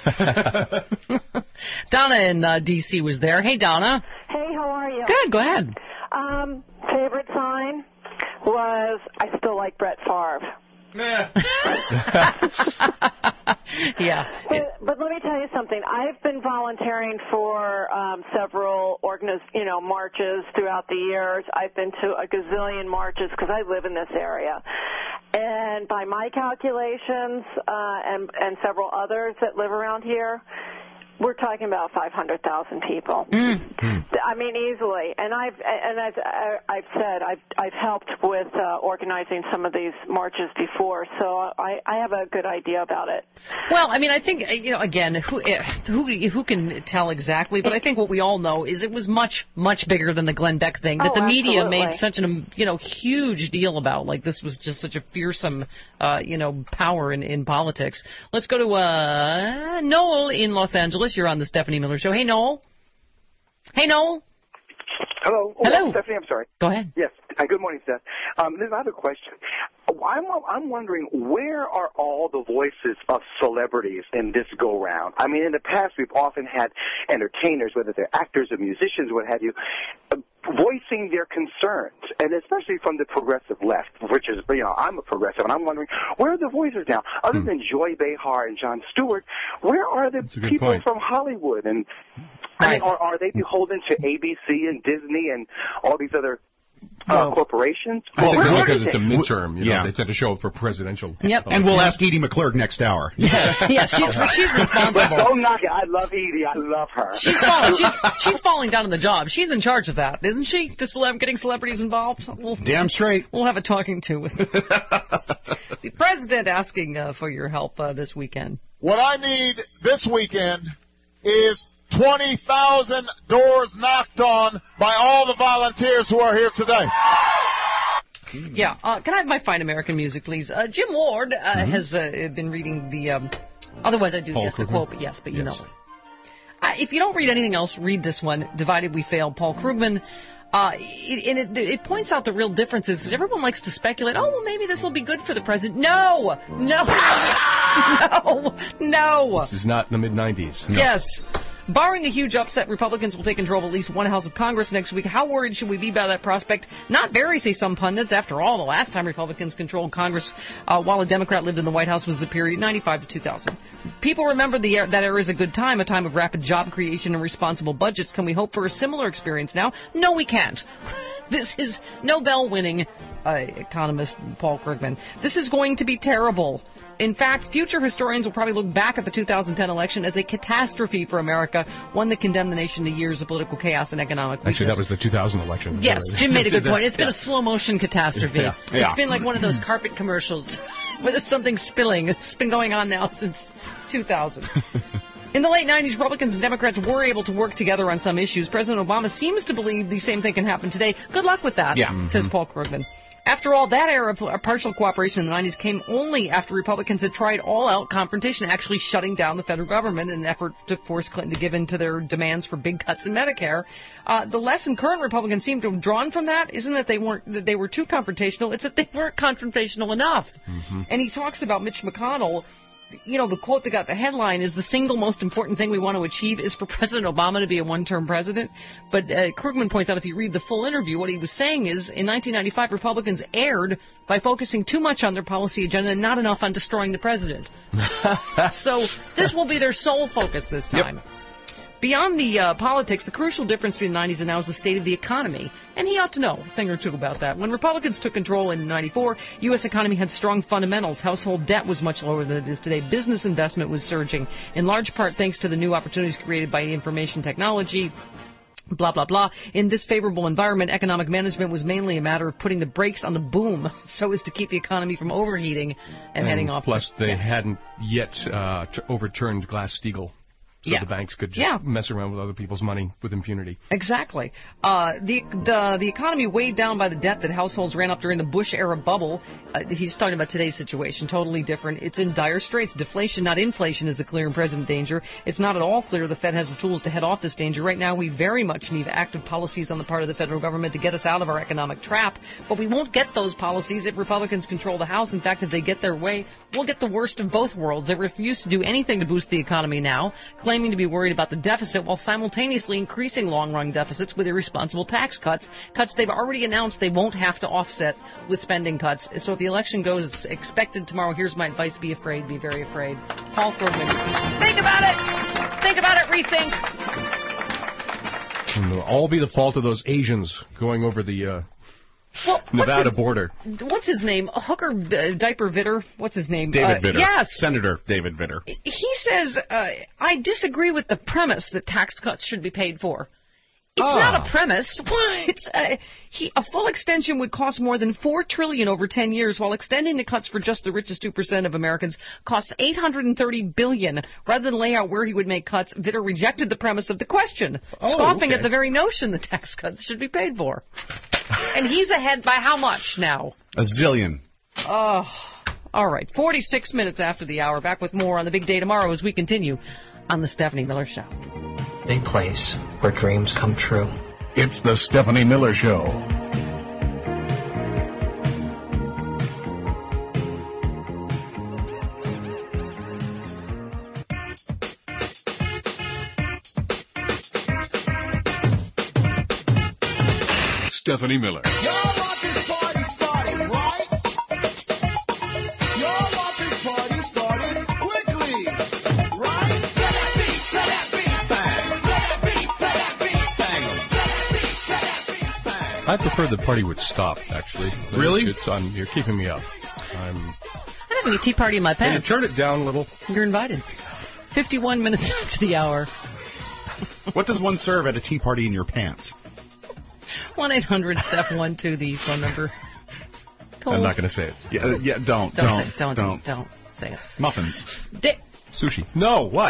Donna in uh, D C was there. Hey, Donna. Hey, how are you? Good, go ahead. Um, favorite sign was, I still like Brett Favre. Yeah. But, but let me tell you something. I've been volunteering for um, several organiz- you know, marches throughout the years. I've been to a gazillion marches because I live in this area. And by my calculations, uh, and, and several others that live around here, we're talking about five hundred thousand people. Mm. I mean, easily. And I've and I've I've said I've I've helped with uh, organizing some of these marches before, so I I have a good idea about it. Well, I mean, I think, you know, again, who who who can tell exactly? But I think what we all know is it was much much bigger than the Glenn Beck thing that oh, the media absolutely. made such an you know huge deal about. Like this was just such a fearsome uh, you know power in in politics. Let's go to uh, Noel in Los Angeles. You're on the Stephanie Miller Show. Hey, Noel. Hey, Noel. Hello. Oh, Hello. Stephanie, I'm sorry. Go ahead. Yes. Hi, good morning, Steph. Um, there's another question. I'm, I'm wondering, where are all the voices of celebrities in this go-round? I mean, in the past, we've often had entertainers, whether they're actors or musicians, what have you, uh, voicing their concerns, and especially from the progressive left, which is, you know, I'm a progressive, and I'm wondering, where are the voices now? Other hmm. than Joy Behar and Jon Stewart, where are the people point. from Hollywood? And I mean, are, are they beholden to A B C and Disney and all these other uh, corporations? I think Well, because it's a midterm, you know, Yeah. they tend to show up for presidential. Yep. And we'll ask Edie McClurg next hour. Yes, yes, she's she's responsible. But don't knock it. I love Edie. I love her. She's falling, she's she's falling down on the job. She's in charge of that, isn't she? The celeb getting celebrities involved. We'll, Damn straight. We'll have a talking to with the president asking uh, for your help uh, this weekend. What I need this weekend is twenty thousand doors knocked on by all the volunteers who are here today. Yeah, uh, can I have my fine American music, please? Uh, Jim Ward uh, Mm-hmm. has uh, been reading the. Um, otherwise, I do Paul just the Krugman? quote, but yes, but you Yes. know. Uh, if you don't read anything else, read this one. Divided We Fail. Paul Krugman. Uh, it, and it, it points out the real differences because everyone likes to speculate. Oh, well, maybe this will be good for the president. No, no, no, no. This is not the mid nineties. No. Yes. Barring a huge upset, Republicans will take control of at least one House of Congress next week. How worried should we be about that prospect? Not very, say some pundits. After all, the last time Republicans controlled Congress uh, while a Democrat lived in the White House was the period ninety-five to two thousand. People remember the that era is a good time, a time of rapid job creation and responsible budgets. Can we hope for a similar experience now? No, we can't. This is Nobel-winning uh, economist Paul Krugman. This is going to be terrible. In fact, future historians will probably look back at the two thousand ten election as a catastrophe for America, one that condemned the nation to years of political chaos and economic weakness. Actually, that was the two thousand election. Yes, Jim made a good point. It's been a slow-motion catastrophe. Yeah. It's Yeah. been like one of those carpet commercials where there's something spilling. It's been going on now since two thousand. In the late nineties, Republicans and Democrats were able to work together on some issues. President Obama seems to believe the same thing can happen today. Good luck with that, yeah. mm-hmm. says Paul Krugman. After all, that era of partial cooperation in the nineties came only after Republicans had tried all-out confrontation, actually shutting down the federal government in an effort to force Clinton to give in to their demands for big cuts in Medicare. Uh, the lesson current Republicans seem to have drawn from that isn't that they weren't that they were too confrontational; it's that they weren't confrontational enough. Mm-hmm. And he talks about Mitch McConnell. You know, the quote that got the headline is, the single most important thing we want to achieve is for President Obama to be a one-term president. But uh, Krugman points out, if you read the full interview, what he was saying is, in nineteen ninety-five, Republicans erred by focusing too much on their policy agenda and not enough on destroying the president. So this will be their sole focus this time. Yep. Beyond the uh, politics, the crucial difference between the nineties and now is the state of the economy. And he ought to know a thing or two about that. When Republicans took control in ninety-four, U S economy had strong fundamentals. Household debt was much lower than it is today. Business investment was surging, in large part thanks to the new opportunities created by information technology. Blah, blah, blah. In this favorable environment, economic management was mainly a matter of putting the brakes on the boom so as to keep the economy from overheating and, and heading off. Plus, the, they yes. hadn't yet uh, t- overturned Glass-Steagall. So yeah. the banks could just yeah. mess around with other people's money with impunity. Exactly. Uh, the the the economy weighed down by the debt that households ran up during the Bush-era bubble. Uh, he's talking about today's situation, totally different. It's in dire straits. Deflation, not inflation, is a clear and present danger. It's not at all clear the Fed has the tools to head off this danger. Right now, we very much need active policies on the part of the federal government to get us out of our economic trap. But we won't get those policies if Republicans control the House. In fact, if they get their way, we'll get the worst of both worlds. They refuse to do anything to boost the economy now, claiming to be worried about the deficit while simultaneously increasing long-run deficits with irresponsible tax cuts, cuts they've already announced they won't have to offset with spending cuts. So if the election goes as expected tomorrow, here's my advice: be afraid, be very afraid. Paul Krugman. Think about it! Think about it, rethink! And it'll all be the fault of those Asians going over the uh, well, Nevada his, border. What's his name? Hooker uh, Diaper Vitter? What's his name? David uh, Vitter. Yes. Senator David Vitter. He says, uh, I disagree with the premise that tax cuts should be paid for. It's oh. not a premise. It's uh, he, a full extension would cost more than four trillion dollars over ten years, while extending the cuts for just the richest two percent of Americans costs eight hundred thirty billion dollars. Rather than lay out where he would make cuts, Vitter rejected the premise of the question, oh, scoffing okay. at the very notion that tax cuts should be paid for. And he's ahead by how much now? A zillion. Oh, all right. forty-six minutes after the hour. Back with more on the big day tomorrow as we continue on the Stephanie Miller Show. A place where dreams come true. It's the Stephanie Miller Show. Stephanie Miller. I prefer the party would stop, actually. Really? It's on. You're keeping me up. I'm, I'm having a tea party in my Can you pants. turn it down a little? You're invited. fifty-one minutes after the hour. What does one serve at a tea party in your pants? one eight hundred Steph one two, the phone number. Cold. I'm not going to say it. Yeah, uh, yeah don't, don't, don't, say, don't, don't, don't say it. Muffins. Da- Sushi. No, what?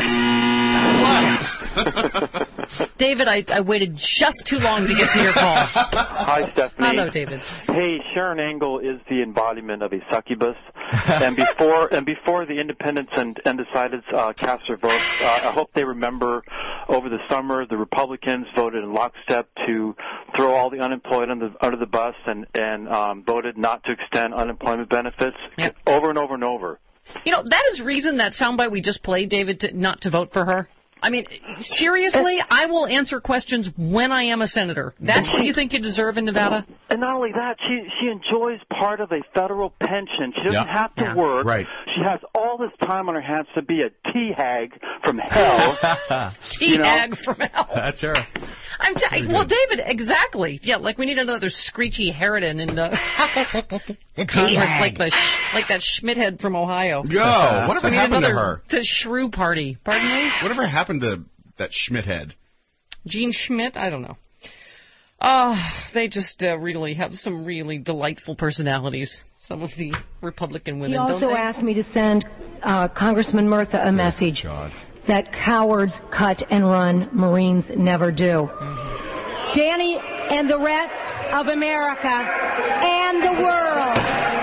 What? David, I, I waited just too long to get to your call. Hi, Stephanie. Hello, David. Hey, Sharon Angle is the embodiment of a succubus. and before and before the independents and undecideds uh, cast their votes, uh, I hope they remember over the summer the Republicans voted in lockstep to throw all the unemployed under, under the bus and, and um, voted not to extend unemployment benefits yep. over and over and over. You know, that is reason that soundbite we just played, David, to, not to vote for her. I mean, seriously, I will answer questions when I am a senator. That's what you think you deserve in Nevada? And not only that, she she enjoys part of a federal pension. She doesn't yep. have to yeah. work. Right. She has all this time on her hands to be a tea-hag from hell. Tea-hag you know? from hell. That's her. I'm t- well, David, exactly. Yeah, like we need another screechy Harridan in the, the Congress, like the sh- like that Schmidt head from Ohio. Yo, uh, whatever so happened to her? The shrew party. Pardon me? Whatever happened to that Schmidt head? Gene Schmidt? I don't know. Uh, they just uh, really have some really delightful personalities, some of the Republican women, He also don't they? asked me to send uh, Congressman Murtha a message. God. that cowards cut and run Marines never do. Danny and the rest of America and the world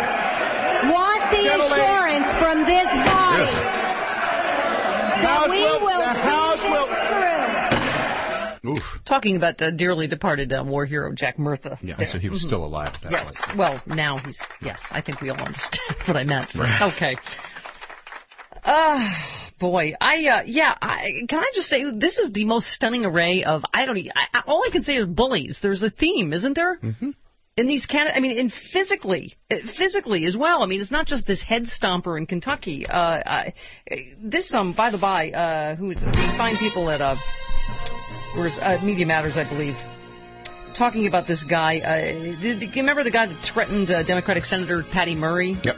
want the assurance from this body that we will, will the House will, Oof. Talking about the dearly departed uh, war hero Jack Murtha. Yeah, there. so he was Mm-hmm. still alive at that yes. point. Well, now he's, yes, I think we all understand what I meant. Right. Okay. Uh, boy, I, uh, yeah, I, can I just say, this is the most stunning array of, I don't, e- I, I, all I can say is bullies. There's a theme, isn't there? Mm-hmm. In these can, I mean, and physically, uh, physically as well. I mean, it's not just this head stomper in Kentucky. Uh, I, this, um, by the by, uh, who's these fine people at, uh, where's, uh, Media Matters, I believe, talking about this guy. Uh, did, do you remember the guy that threatened uh, Democratic Senator Patty Murray? Yep.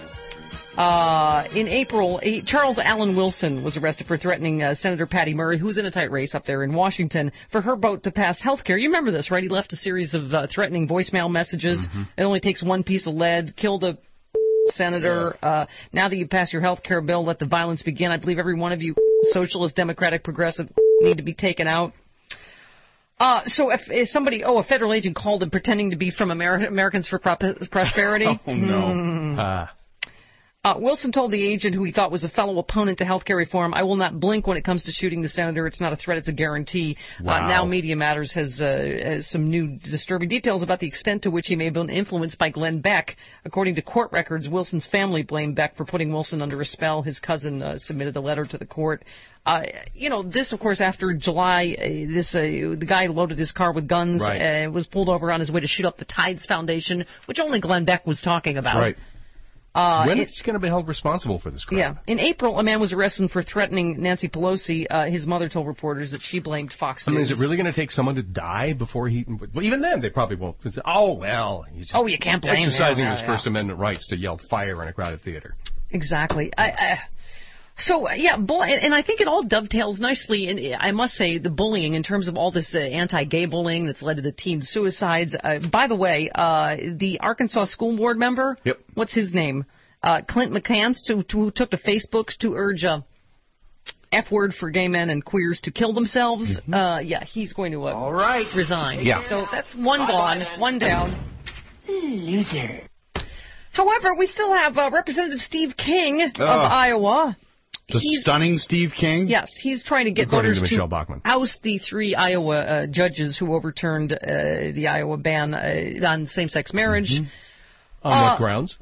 Uh, in April, a, Charles Allen Wilson was arrested for threatening uh, Senator Patty Murray, who's in a tight race up there in Washington, for her vote to pass health care. You remember this, right? He left a series of uh, threatening voicemail messages. Mm-hmm. It only takes one piece of lead, killed a senator. Yeah. Uh, now that you passed your health care bill, let the violence begin. I believe every one of you socialist, democratic, progressive need to be taken out. Uh, so if, if somebody, oh, a federal agent called him pretending to be from Ameri- Americans for Pro- Prosperity. Oh, no. Hmm. Uh. Uh, Wilson told the agent, who he thought was a fellow opponent to health care reform, I will not blink when it comes to shooting the senator. It's not a threat, it's a guarantee. Wow. Uh, now Media Matters has, uh, has some new disturbing details about the extent to which he may have been influenced by Glenn Beck. According to court records, Wilson's family blamed Beck for putting Wilson under a spell. His cousin uh, submitted a letter to the court. Uh, you know, this, of course, after July, uh, this uh, the guy loaded his car with guns, right. uh, was pulled over on his way to shoot up the Tides Foundation, which only Glenn Beck was talking about. Right. Uh, when it, is he going to be held responsible for this crime? Yeah. In April, a man was arrested for threatening Nancy Pelosi. Uh, his mother told reporters that she blamed Fox I News. mean, is it really going to take someone to die before he... Well, even then, they probably won't. It's, oh, well, he's just Oh, you can't blame him. exercising Yeah, his yeah. First Amendment rights to yell fire in a crowded theater. Exactly. I, I, so, yeah, bull, and, and I think it all dovetails nicely, and I must say, the bullying in terms of all this uh, anti-gay bullying that's led to the teen suicides. Uh, by the way, uh, the Arkansas school board member, yep. what's his name? Uh, Clint McCants, who, who took to Facebook to urge a F-word for gay men and queers to kill themselves. Mm-hmm. Uh, yeah, he's going to uh, All right. resign. Yeah. So that's one Bye-bye, gone, one down. Loser. However, we still have uh, Representative Steve King of Oh. Iowa. The He's- stunning Steve King? Yes, he's trying to get According voters to Michelle Bachmann. oust the three Iowa uh, judges who overturned uh, the Iowa ban uh, on same-sex marriage. Mm-hmm. On Uh, what grounds?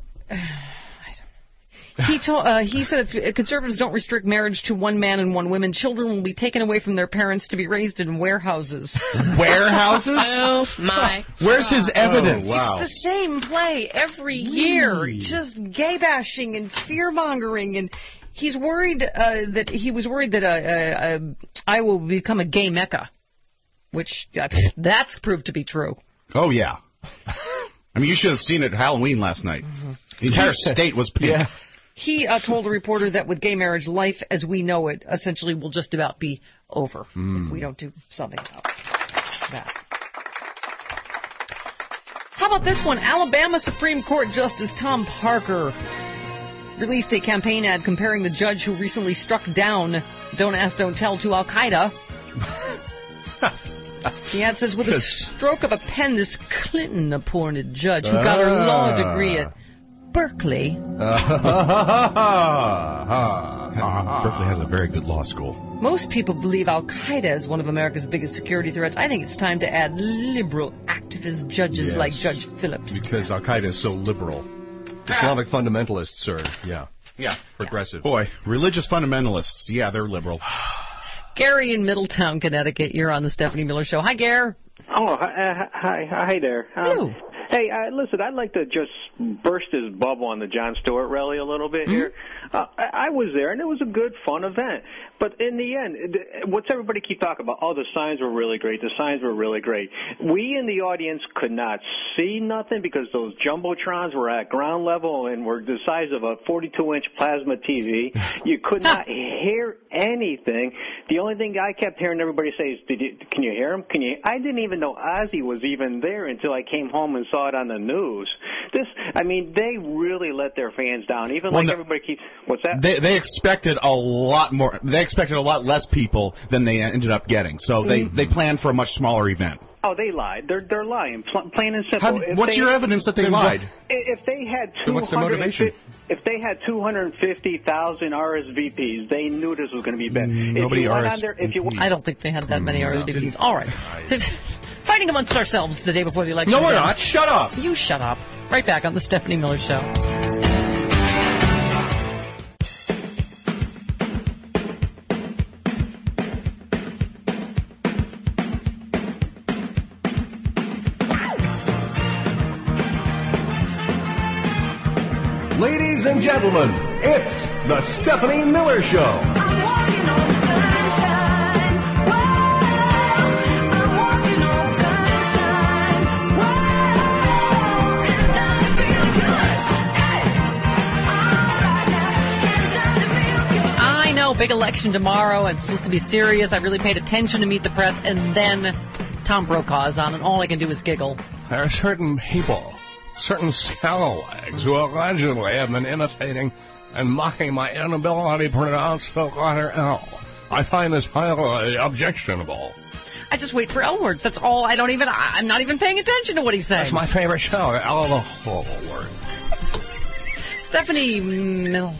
He told, uh, he said if conservatives don't restrict marriage to one man and one woman, children will be taken away from their parents to be raised in warehouses. Warehouses? Oh, my. Where's his evidence? Oh, wow. It's the same play every year. Just gay bashing and fear mongering, and he's worried uh, that he was worried that uh, uh, uh, Iowa will become a gay mecca, which uh, that's proved to be true. Oh, yeah. I mean, you should have seen it at Halloween last night. Mm-hmm. The entire state was pink. Yeah. He uh, told a reporter that with gay marriage, life as we know it essentially will just about be over Mm. if we don't do something about that. How about this one? Alabama Supreme Court Justice Tom Parker released a campaign ad comparing the judge who recently struck down Don't Ask, Don't Tell to Al-Qaeda. The ad says, with a stroke of a pen, this Clinton-appointed judge who got her law degree at Berkeley. Berkeley has a very good law school. Most people believe Al-Qaeda is one of America's biggest security threats. I think it's time to add liberal activist judges Yes. like Judge Phillips. Because Al-Qaeda is so liberal. Islamic fundamentalists are, yeah, Yeah. progressive. Boy, religious fundamentalists, yeah, they're liberal. Gary in Middletown, Connecticut. You're on the Stephanie Miller Show. Hi, Gare. Oh, hi, hi, hi there. Um, Hello. Hey, uh, listen, I'd like to just burst his bubble on the Jon Stewart rally a little bit Mm-hmm. here. Uh, I, I was there, and it was a good, fun event. But in the end, it- what's everybody keep talking about? Oh, the signs were really great. The signs were really great. We in the audience could not see nothing because those jumbotrons were at ground level and were the size of a forty-two inch plasma T V. You could not hear anything. The only thing I kept hearing everybody say is, Did you, can you hear him? Can you? I didn't even know Ozzy was even there until I came home and saw it on the news. This, I mean, they really let their fans down. Even well, like no, everybody keeps, what's that? They, they expected a lot more, they expected a lot less people than they ended up getting. So they, mm-hmm. they planned for a much smaller event. Oh, they lied. They're they're lying, Pl- plain and simple. How, what's they, your evidence that they lied? If they had two hundred, if they had two hundred fifty thousand R S V Ps, they knew this was going to be bad. Mm, nobody R S V Ps. There, if you, I don't think they had that many R S V Ps. All right, fighting amongst ourselves the day before the election. No, we're not. Shut up. You shut up. Right back on the Stephanie Miller Show. Ladies and gentlemen, it's the Stephanie Miller Show. I know, big election tomorrow. It's supposed to be serious. I really paid attention to Meet the Press, and then Tom Brokaw is on, and all I can do is giggle. There are certain people, certain scalawags, who allegedly have been imitating and mocking my inability to pronounce the letter L. I find this highly objectionable. I just wait for L words. That's all. I don't even, I'm not even paying attention to what he's saying. That's my favorite show, L the whole word. Stephanie Miller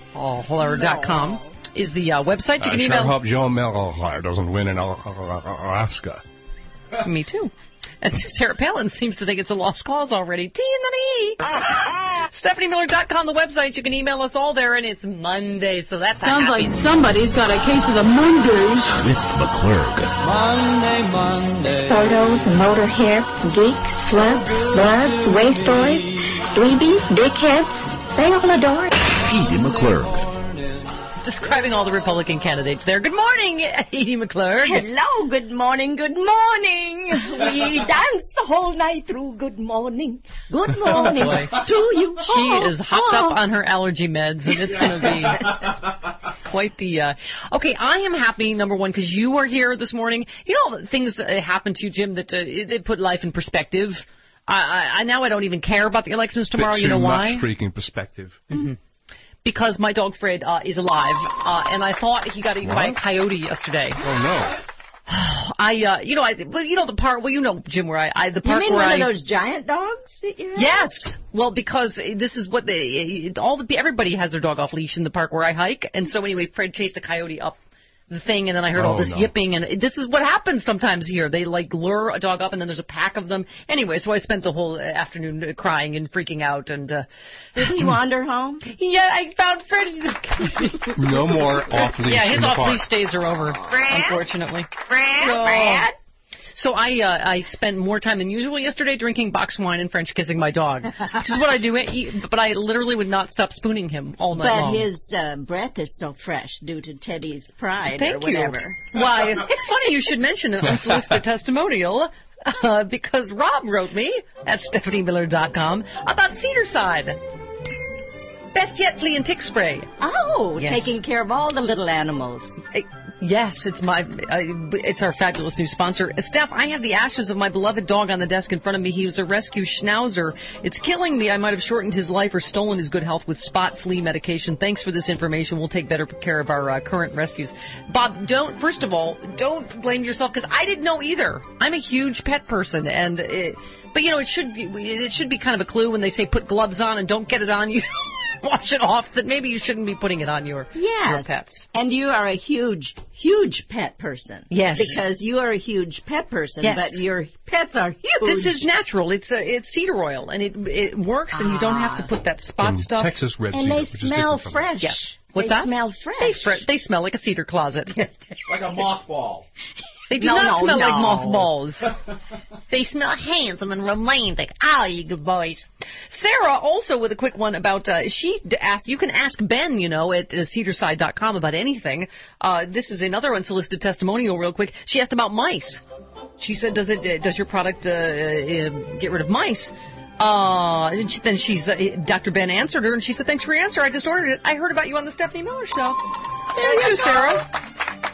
dot com is the uh, website. You can I email. I hope Joe Miller doesn't win in Alaska. Me too. And Sarah Palin seems to think it's a lost cause already. T in the knee. Stephanie Miller dot com, the website. You can email us all there, and it's Monday, so that's sounds like somebody's got a case of the Mondays. With McClurg. Monday, Monday. Photos, motor hits, geeks, sluts, bloods, waste boys, dweebies, dickheads. They all adore it. Edie McClurg. Describing all the Republican candidates there. Good morning, Edie McClurg. Hello, good morning, good morning. We danced the whole night through. Good morning, good morning oh to you. She oh, is hopped oh. up on her allergy meds, and it's going to be quite the... Uh... Okay, I am happy, number one, because you are here this morning. You know, things uh, happened to you, Jim, that uh, it, it put life in perspective. I, I, I now I don't even care about the elections tomorrow. Bit you know too why? Much freaking perspective. Mm-hmm. Because my dog Fred uh, is alive, uh, and I thought he got eaten what? by a coyote yesterday. Oh no! I, uh, you know, I, well, you know the part. Well, you know, Jim, where I, I the part you mean where one I, of those giant dogs that you have? Yes. Well, because this is what they, all the everybody has their dog off leash in the park where I hike, and so anyway, Fred chased a coyote up the thing, and then I heard oh, all this no. yipping, and this is what happens sometimes here. They, like, lure a dog up, and then there's a pack of them. Anyway, so I spent the whole afternoon crying and freaking out, and... Uh, Did he wander home? Yeah, I found Fred. No more off-leash Yeah, his off-leash days are over, Fred? Unfortunately. Fred? So, Fred? So I uh, I spent more time than usual yesterday drinking box wine and French kissing my dog, which is what I do. But I literally would not stop spooning him all night but long. But his uh, breath is so fresh due to Teddy's pride Thank or whatever. You. Why, it's funny you should mention an unsolicited testimonial uh, because Rob wrote me at Stephanie Miller dot com about Cedarside. Best yet, flea and tick spray. Oh, yes. Taking care of all the little animals. It, Yes, it's my, uh, it's our fabulous new sponsor. Steph, I have the ashes of my beloved dog on the desk in front of me. He was a rescue schnauzer. It's killing me. I might have shortened his life or stolen his good health with spot flea medication. Thanks for this information. We'll take better care of our uh, current rescues. Bob, don't, first of all, don't blame yourself because I didn't know either. I'm a huge pet person, and it, but you know, it should be, it should be kind of a clue when they say put gloves on and don't get it on you. Wash it off, that maybe you shouldn't be putting it on your, yes. your pets. And you are a huge, huge pet person. Yes. Because you are a huge pet person, yes. but your pets are huge. This is natural. It's a, it's cedar oil, and it it works, ah. and you don't have to put that spot From stuff. Texas red and cedar, they which smell is fresh. Yes. What's they that? They smell fresh. They, fr- they smell like a cedar closet. Like a mothball. They do no, not no, smell no. like mothballs. They smell handsome and romantic. Oh, you good boys. Sarah also with a quick one about, uh, she asked, you can ask Ben, you know, at uh, cedarside dot com about anything. Uh, this is another unsolicited testimonial real quick. She asked about mice. She said, does it, uh, does your product uh, uh, get rid of mice? Uh, and she, then she's, uh, Doctor Ben answered her, and she said, thanks for your answer. I just ordered it. I heard about you on the Stephanie Miller Show. There you go, Sarah.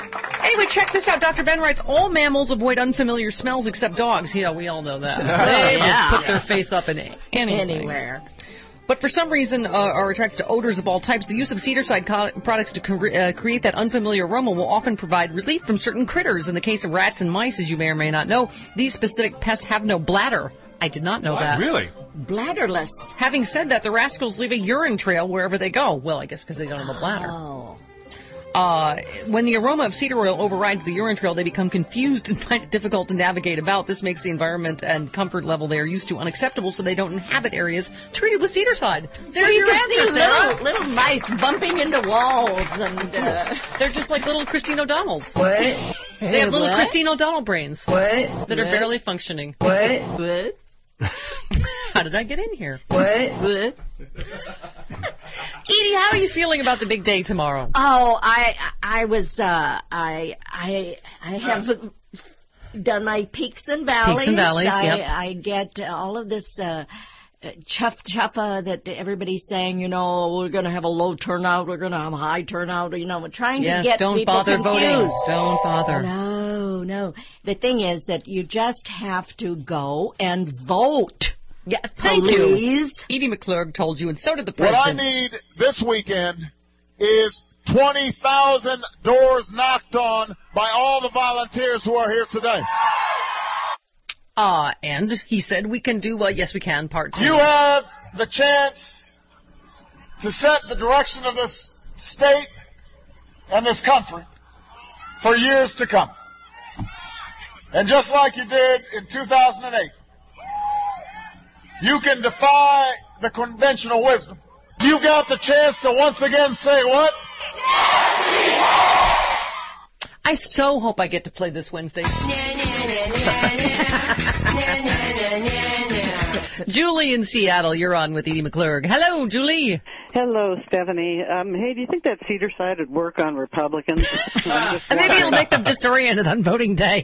Anyway, check this out. Doctor Ben writes, all mammals avoid unfamiliar smells except dogs. Yeah, we all know that. They Yeah. will put their face up in anything. Anywhere. But for some reason uh, are attracted to odors of all types. The use of cedar-side co- products to cre- uh, create that unfamiliar aroma will often provide relief from certain critters. In the case of rats and mice, as you may or may not know, these specific pests have no bladder. I did not know What? that. Really? Bladderless. Having said that, the rascals leave a urine trail wherever they go. Well, I guess because they don't have a bladder. Oh. Uh, when the aroma of cedar oil overrides the urine trail, they become confused and find it difficult to navigate about. This makes the environment and comfort level they are used to unacceptable, so they don't inhabit areas treated with cedar side. There's So you your can answer, see Sarah. little, little mice bumping into walls and. Uh, They're just like little Christine O'Donnells. What? They have little What? Christine O'Donnell brains. What? That are What? barely functioning. What? What? How did I get in here? What? What? Edie, how are you feeling about the big day tomorrow? Oh, I I was uh I I I have done my peaks and valleys. Peaks and valleys, I, yep. I get all of this uh chuff chuffa that everybody's saying, you know, we're going to have a low turnout, we're going to have a high turnout, you know, we're trying Yes, to get don't people bother confused. voting. Don't bother. No, no. The thing is that you just have to go and vote. Yes, thank Please. you. Edie McClurg told you, and so did the What I president. need this weekend is twenty thousand doors knocked on by all the volunteers who are here today. Uh, and he said we can do, uh, yes we can, part two. You have the chance to set the direction of this state and this country for years to come. And just like you did in two thousand eight, you can defy the conventional wisdom. You got the chance to once again say what? I so hope I get to play this Wednesday. Julie in Seattle, you're on with Edie McClurg. Hello, Julie. Hello, Stephanie. Um, hey, do you think that cedar side would work on Republicans? Maybe it'll make them disoriented on voting day.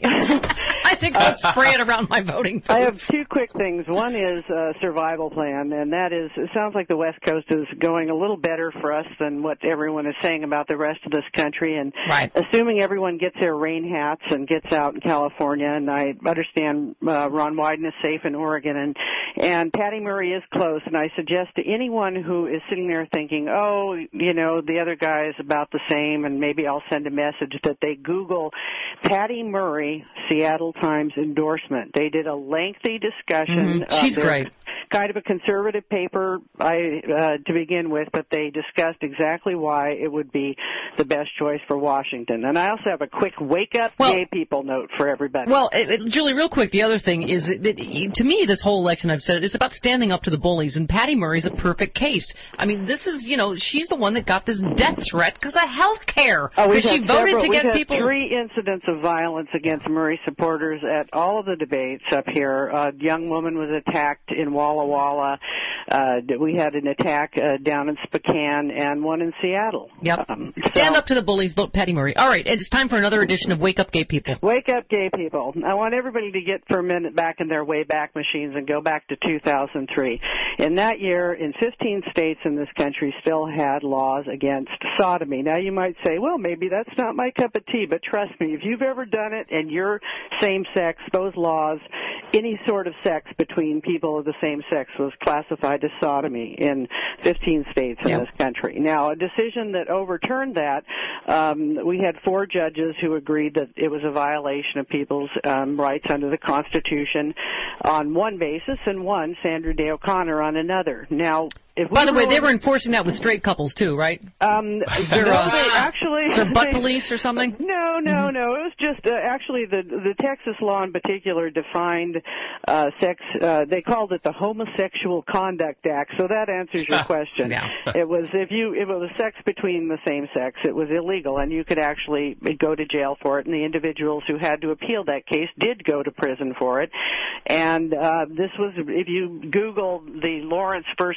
I think I'll spray it around my voting booth. I have two quick things. One is a survival plan, and that is, it sounds like the West Coast is going a little better for us than what everyone is saying about the rest of this country. And right. assuming everyone gets their rain hats and gets out in California, and I understand uh, Ron Wyden is safe in Oregon, and, and Patty Murray is close, and I suggest to anyone who is sitting there thinking, oh, you know, the other guy is about the same, and maybe I'll send a message, that they Google Patty Murray, Seattle Times endorsement. They did a lengthy discussion. Mm-hmm. She's uh, great. Kind of a conservative paper I, uh, to begin with, but they discussed exactly why it would be the best choice for Washington. And I also have a quick wake-up well, gay people note for everybody. Well, it, it, Julie, real quick, the other thing is, that, it, to me, this whole election, I've said it, it's about standing up to the bullies, and Patty Murray's a perfect case. I mean, this is, you know, she's the one that got this death threat because of health care. Oh, Because she had voted several, to we've get had people... three incidents of violence against Murray supporters at all of the debates up here. A young woman was attacked in Walla Walla. Uh, we had an attack uh, down in Spokane and one in Seattle. Yep. Um, Stand so, up to the bullies, vote Patty Murray. All right, it's time for another edition of Wake Up Gay People. Wake up, gay people. I want everybody to get for a minute back in their Wayback Machines and go back to two thousand three. In that year, in fifteen states in this country still had laws against sodomy. Now, you might say, well, maybe that's not my cup of tea, but trust me, if you've ever done it and you're same-sex, those laws, any sort of sex between people of the same sex was classified as sodomy in fifteen states in Yep. this country. Now, a decision that overturned that, um, we had four judges who agreed that it was a violation of people's um, rights under the Constitution on one basis, and one, Sandra Day O'Connor, on another. Now, if By we the way, were- they were enforcing that with straight couples, too, right? Um, Is there, no, uh, they actually, is there butt they- police or something? No, no, Mm-hmm. no. It was just uh, actually the the Texas law in particular defined uh, sex. Uh, they called it the Homosexual Conduct Act. So that answers your question. Yeah. It was if you if it was sex between the same sex, it was illegal, and you could actually go to jail for it. And the individuals who had to appeal that case did go to prison for it. And uh, this was, if you Google the Lawrence versus Texas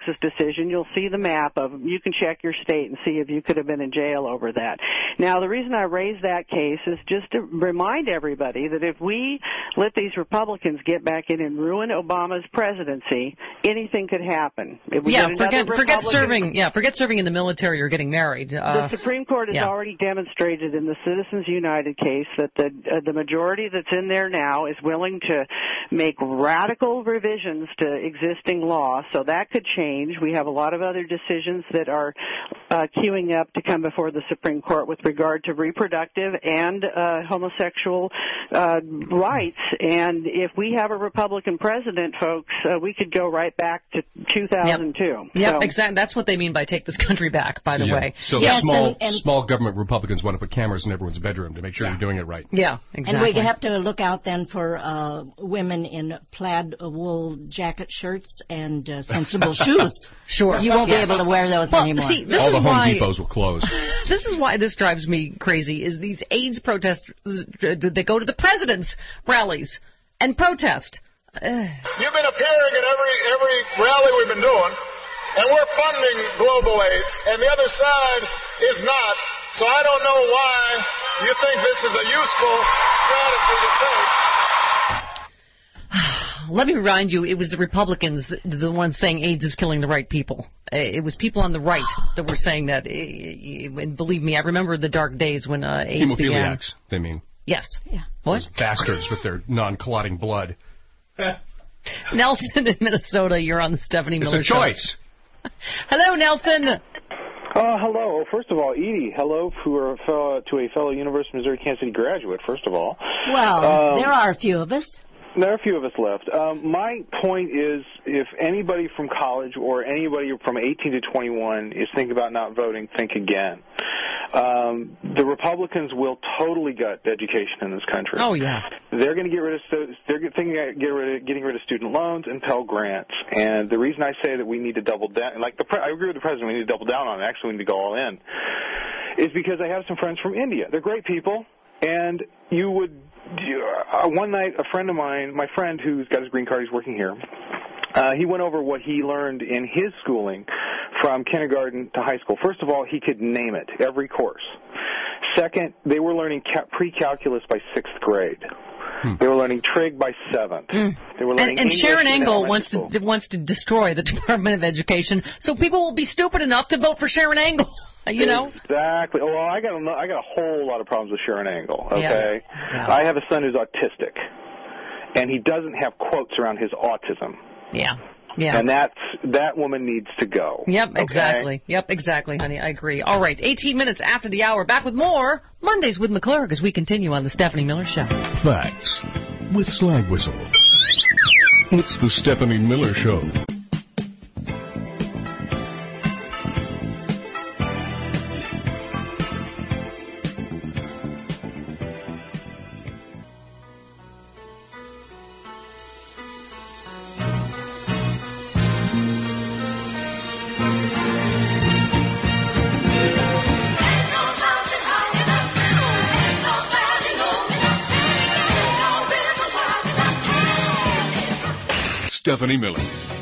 Texas decision, you'll see the map of, you can check your state and see if you could have been in jail over that. Now, the reason I raised that case is just to remind everybody that if we let these Republicans get back in and ruin Obama's presidency, anything could happen. If we yeah, get forget another forget Republican- serving. Yeah, forget serving in the military or getting married. Uh, the Supreme Court has yeah. already demonstrated in the Citizens United case that the uh, the majority that's in there now is willing to make radical revisions to existing law, so that could change. We have a lot of other decisions that are uh, queuing up to come before the Supreme Court with regard to reproductive and uh, homosexual uh, rights. And if we have a Republican president, folks, uh, we could go right back to two thousand two. Yep, yep so, exactly. That's what they mean by take this country back, by the yeah. way. So yes, the small, and, and, small government Republicans want to put cameras in everyone's bedroom to make sure yeah. you're doing it right. Yeah, exactly. And we have to look out then for uh, women in plaid wool jacket shirts and uh, sensible shoes. Sure. You won't yes. be able to wear those well, anymore. See, this All is the Home why, Depots will close. This is why this drives me crazy, is these AIDS protesters, they go to the president's rallies and protest. Uh. You've been appearing at every every rally we've been doing, and we're funding global AIDS, and the other side is not. So I don't know why you think this is a useful strategy to take. Let me remind you, it was the Republicans, the ones saying AIDS is killing the right people. It was people on the right that were saying that. And believe me, I remember the dark days when uh, AIDS began. Hemophiliacs, they mean. Yes. Yeah. What? Those bastards with their non-clotting blood. Nelson in Minnesota, you're on the Stephanie Miller It's a choice. Show. Hello, Nelson. Uh, hello. First of all, Edie, hello for a fellow, to a fellow University of Missouri Kansas City graduate, first of all. Well, um, there are a few of us. There are a few of us left. Um, my point is, if anybody from college or anybody from eighteen to twenty-one is thinking about not voting, think again. Um, the Republicans will totally gut education in this country. Oh yeah, they're going to get rid of stu- they're thinking of get rid of, getting rid of student loans and Pell Grants. And the reason I say that we need to double down, like the pre- I agree with the president, we need to double down on it. Actually, we need to go all in, is because I have some friends from India. They're great people, and you would. Uh, one night, a friend of mine, my friend who's got his green card, he's working here, uh, he went over what he learned in his schooling from kindergarten to high school. First of all, he could name it, every course. Second, they were learning ca- pre-calculus by sixth grade. Hmm. They were learning trig by seventh. Mm. They were learning and and English Sharon in Engel wants school. to wants to destroy the Department of Education, so people will be stupid enough to vote for Sharon Engel. You know? Exactly. Well, I got a, I got a whole lot of problems with Sharon Engel, okay? Yeah. Yeah. I have a son who's autistic, and he doesn't have quotes around his autism. Yeah. Yeah. And that's, that woman needs to go. Yep, okay? exactly. Yep, exactly, honey. I agree. All right, eighteen minutes after the hour. Back with more Mondays with McClurg as we continue on the Stephanie Miller Show. Facts with Slag Whistle. It's the Stephanie Miller Show. Stephanie Miller.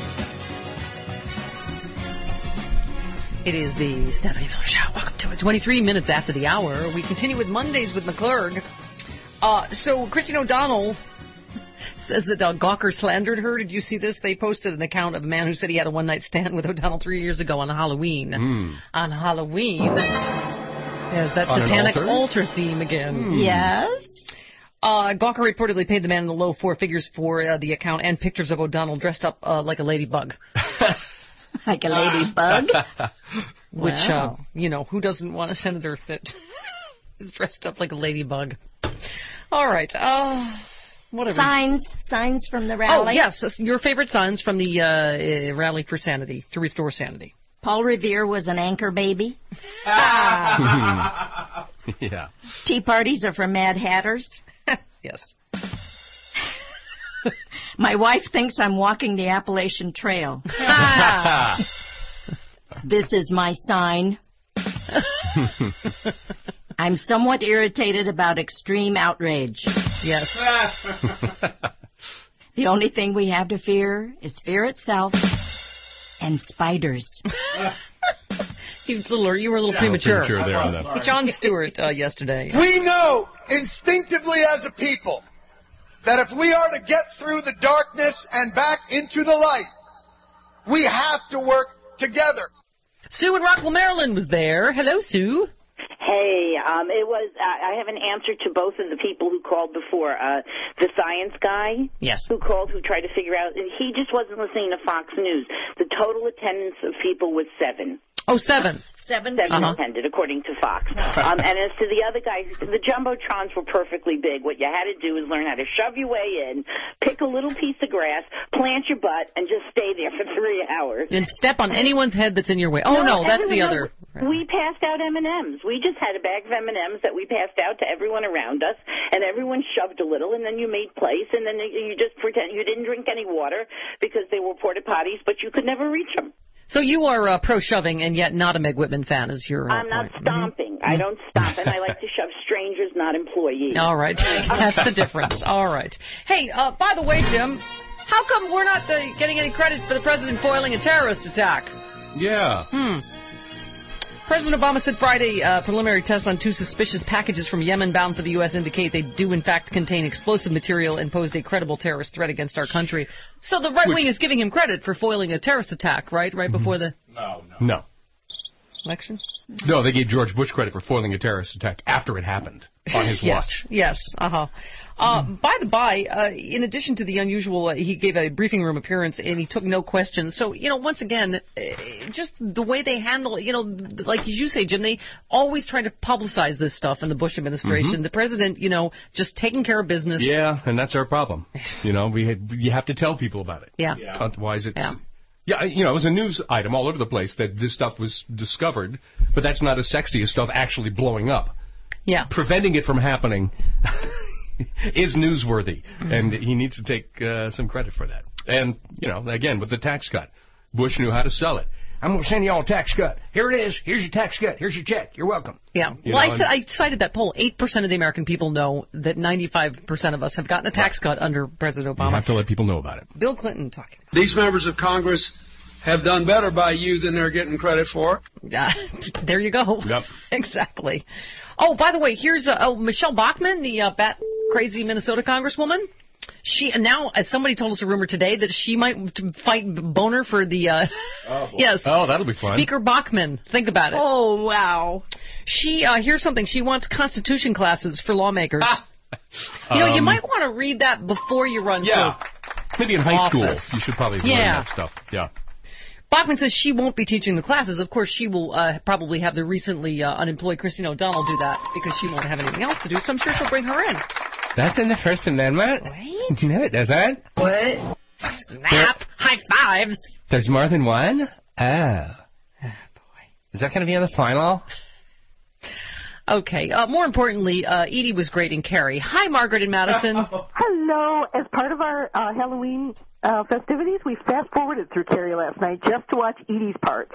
It is the Stephanie Miller Show. Welcome to it. twenty-three minutes after the hour. We continue with Mondays with McClurg. Uh, so, Christine O'Donnell says that uh, Gawker slandered her. Did you see this? They posted an account of a man who said he had a one-night stand with O'Donnell three years ago on Halloween. Mm. On Halloween. There's that On satanic altar? altar theme again. Mm. Yes. Uh, Gawker reportedly paid the man in the low four figures for uh, the account and pictures of O'Donnell dressed up uh, like a ladybug. Like a ladybug? Which, Wow. uh, you know, who doesn't want a senator that is dressed up like a ladybug? All right. Uh, whatever. Signs. Signs from the rally. Oh, yes. Your favorite signs from the uh, uh, Rally for Sanity, to restore sanity. Paul Revere was an anchor baby. Ah. Yeah. Tea parties are for Mad Hatters. Yes. My wife thinks I'm walking the Appalachian Trail. This is my sign. I'm somewhat irritated about extreme outrage. Yes. The only thing we have to fear is fear itself and spiders. You, little, you were a little Yeah, premature. premature there on that. John Stewart uh, yesterday. We know instinctively as a people that if we are to get through the darkness and back into the light, we have to work together. Sue in Rockville, Maryland was there. Hello, Sue. Hey, um, it was. Uh, I have an answer to both of the people who called before. Uh, the science guy, yes, who called, who tried to figure out. He just wasn't listening to Fox News. The total attendance of people was seven. Oh, seven. Seven, seven uh-huh. attended, according to Fox. um, and as to the other guy, the jumbotrons were perfectly big. What you had to do is learn how to shove your way in, pick a little piece of grass, plant your butt, and just stay there for three hours. And step on anyone's head that's in your way. Oh, no, no that's the other. We passed out M and M's. We just had a bag of M and M's that we passed out to everyone around us, and everyone shoved a little, and then you made place, and then you just pretend you didn't drink any water because they were porta potties, but you could never reach them. So you are uh, pro-shoving and yet not a Meg Whitman fan, is your uh, I'm not point. stomping. Mm-hmm. I don't stomp, and I like to shove strangers, not employees. All right. That's the difference. All right. Hey, uh, by the way, Jim, how come we're not uh, getting any credit for the president foiling a terrorist attack? Yeah. Hmm. President Obama said Friday uh, preliminary tests on two suspicious packages from Yemen bound for the U S indicate they do, in fact, contain explosive material and posed a credible terrorist threat against our country. So the right Which, wing is giving him credit for foiling a terrorist attack, right? Right mm-hmm. before the no, no. no. election? No, they gave George Bush credit for foiling a terrorist attack after it happened on his yes, watch. Yes, uh-huh. Uh, mm-hmm. By the by, uh, in addition to the unusual, uh, he gave a briefing room appearance and he took no questions. So, you know, once again, uh, just the way they handle it, you know, like you say, Jim, they always try to publicize this stuff in the Bush administration. Mm-hmm. The president, you know, just taking care of business. Yeah, and that's our problem. You know, we had, you have to tell people about it. Yeah. yeah. Otherwise, it's... Yeah. Yeah, you know, it was a news item all over the place that this stuff was discovered, but that's not as sexy as stuff actually blowing up. Yeah. Preventing it from happening is newsworthy, mm-hmm. and he needs to take uh, some credit for that. And, you know, again, with the tax cut, Bush knew how to sell it. I'm going to send you all a tax cut. Here it is. Here's your tax cut. Here's your check. You're welcome. Yeah. You well, know, I, said, I cited that poll. eight percent of the American people know that ninety-five percent of us have gotten a tax right. cut under President Obama. You have to let people know about it. Bill Clinton talking. These members of Congress have done better by you than they're getting credit for. Uh, there you go. Yep. Exactly. Oh, by the way, here's uh, oh, Michelle Bachmann, the uh, bat crazy Minnesota congresswoman. She and now uh, somebody told us a rumor today that she might fight Boner for the uh, oh, yes. Oh, that'll be fun. Speaker Bachmann. Think about it. Oh, wow. She uh, here's something. She wants Constitution classes for lawmakers. you know, um, you might want to read that before you run. Yeah. For Maybe in high office. school, you should probably yeah. learn that stuff. Yeah. Bachmann says she won't be teaching the classes. Of course, she will uh, probably have the recently uh, unemployed Christine O'Donnell do that because she won't have anything else to do. So I'm sure she'll bring her in. That's in the First Amendment? What? No, it doesn't. What? Snap! There, high fives! There's more than one? Oh. Oh, boy. Is that going to be on the final? Okay. Uh, more importantly, uh, Edie was great in Carrie. Hi, Margaret and Madison. Hello. As part of our uh, Halloween uh, festivities, we fast-forwarded through Carrie last night just to watch Edie's parts.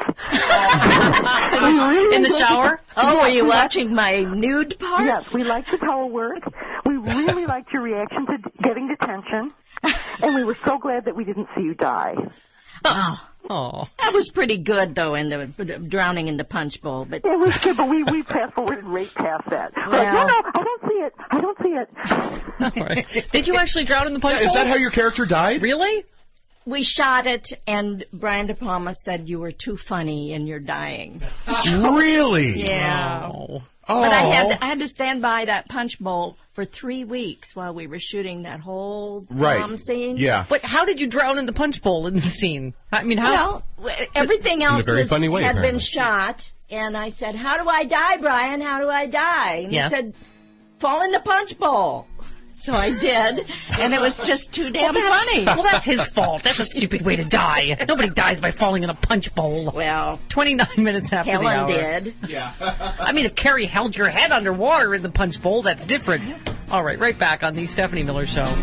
Uh, really in the shower? Oh, are you watching my nude part? Yes, we liked the towel work. We really liked your reaction to getting detention. And we were so glad that we didn't see you die. Oh. Oh. That was pretty good, though, in the drowning in the punch bowl. But it was good, but we, we fast-forwarded right past that. Well, like, no, no, I don't see it. I don't see it. All right. Did you actually drown in the punch yeah, bowl? Is that how your character died? Really? We shot it, and Brian De Palma said you were too funny and you're dying. Really? Yeah. Oh. But I had, to, I had to stand by that punch bowl for three weeks while we were shooting that whole right. prom scene. Yeah. But how did you drown in the punch bowl in the scene? I mean, how? Well, everything else in a very was, funny way, had apparently. been shot, and I said, how do I die, Brian? How do I die? And yes. he said, fall in the punch bowl. So I did, and it was just too damn well, funny. Well, that's his fault. That's a stupid way to die. Nobody dies by falling in a punch bowl. Well, twenty-nine minutes after Helen the hour. did. Yeah. I mean, if Carrie held your head underwater in the punch bowl, that's different. All right, right back on the Stephanie Miller Show.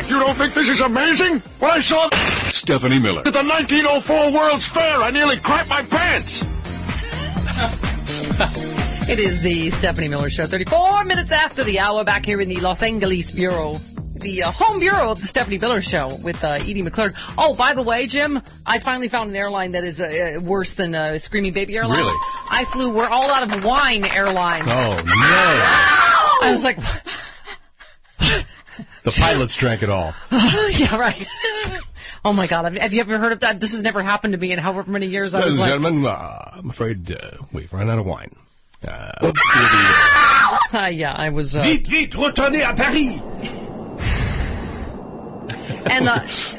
What, you don't think this is amazing? When I saw Stephanie Miller. at the nineteen oh four World's Fair, I nearly crapped my pants. It is the Stephanie Miller Show, thirty-four minutes after the hour, back here in the Los Angeles Bureau. The uh, home bureau of the Stephanie Miller Show with uh, Edie McClurg. Oh, by the way, Jim, I finally found an airline that is uh, worse than uh, Screaming Baby Airlines. Really? I flew, we're all out of wine airlines. Oh, no. I was like... The pilots drank it all. Yeah, right. Oh, my God. Have, have you ever heard of that? This has never happened to me in however many years I was Ladies like... and gentlemen, uh, I'm afraid uh, we've run out of wine. Uh, uh, yeah, I was... Uh, Vite, vite, retournez à Paris. And, uh,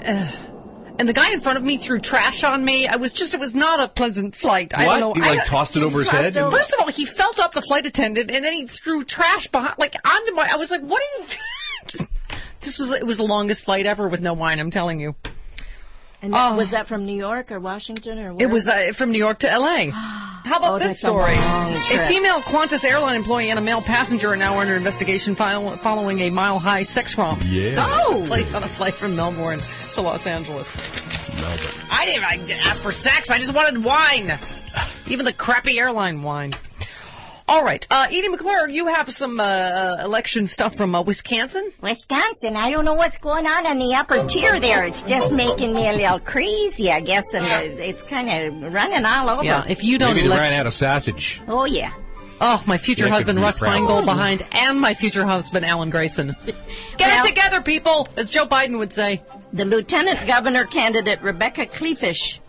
uh, and the guy in front of me threw trash on me. I was just, it was not a pleasant flight. I What? don't know. He, like, I, tossed it over his head? First of all, he felt up the flight attendant, and then he threw trash behind, like, onto my, I was like, what are you doing? This was, it was the longest flight ever with no wine, I'm telling you. And that, Oh. was that from New York or Washington or where? It was uh, from New York to L A How about Oh, this that's a story? long A trip. female Qantas airline employee and a male passenger are now under investigation file- following a mile-high sex romp. Yeah. Oh! Place on a flight from Melbourne to Los Angeles. Melbourne. I didn't I ask for sex. I just wanted wine. Even the crappy airline wine. All right. Uh, Edie McClure, you have some uh, election stuff from uh, Wisconsin? Wisconsin, I don't know what's going on in the upper tier there. It's just making me a little crazy, I guess, and uh, it's kind of running all over. Yeah, if you don't Maybe they let... ran out of sausage. Oh, yeah. Oh, my future Yeah, husband could be Russ proud. Feingold behind, and my future husband Alan Grayson. Get Well- it together, people, as Joe Biden would say. The lieutenant governor candidate, Rebecca Kleefisch.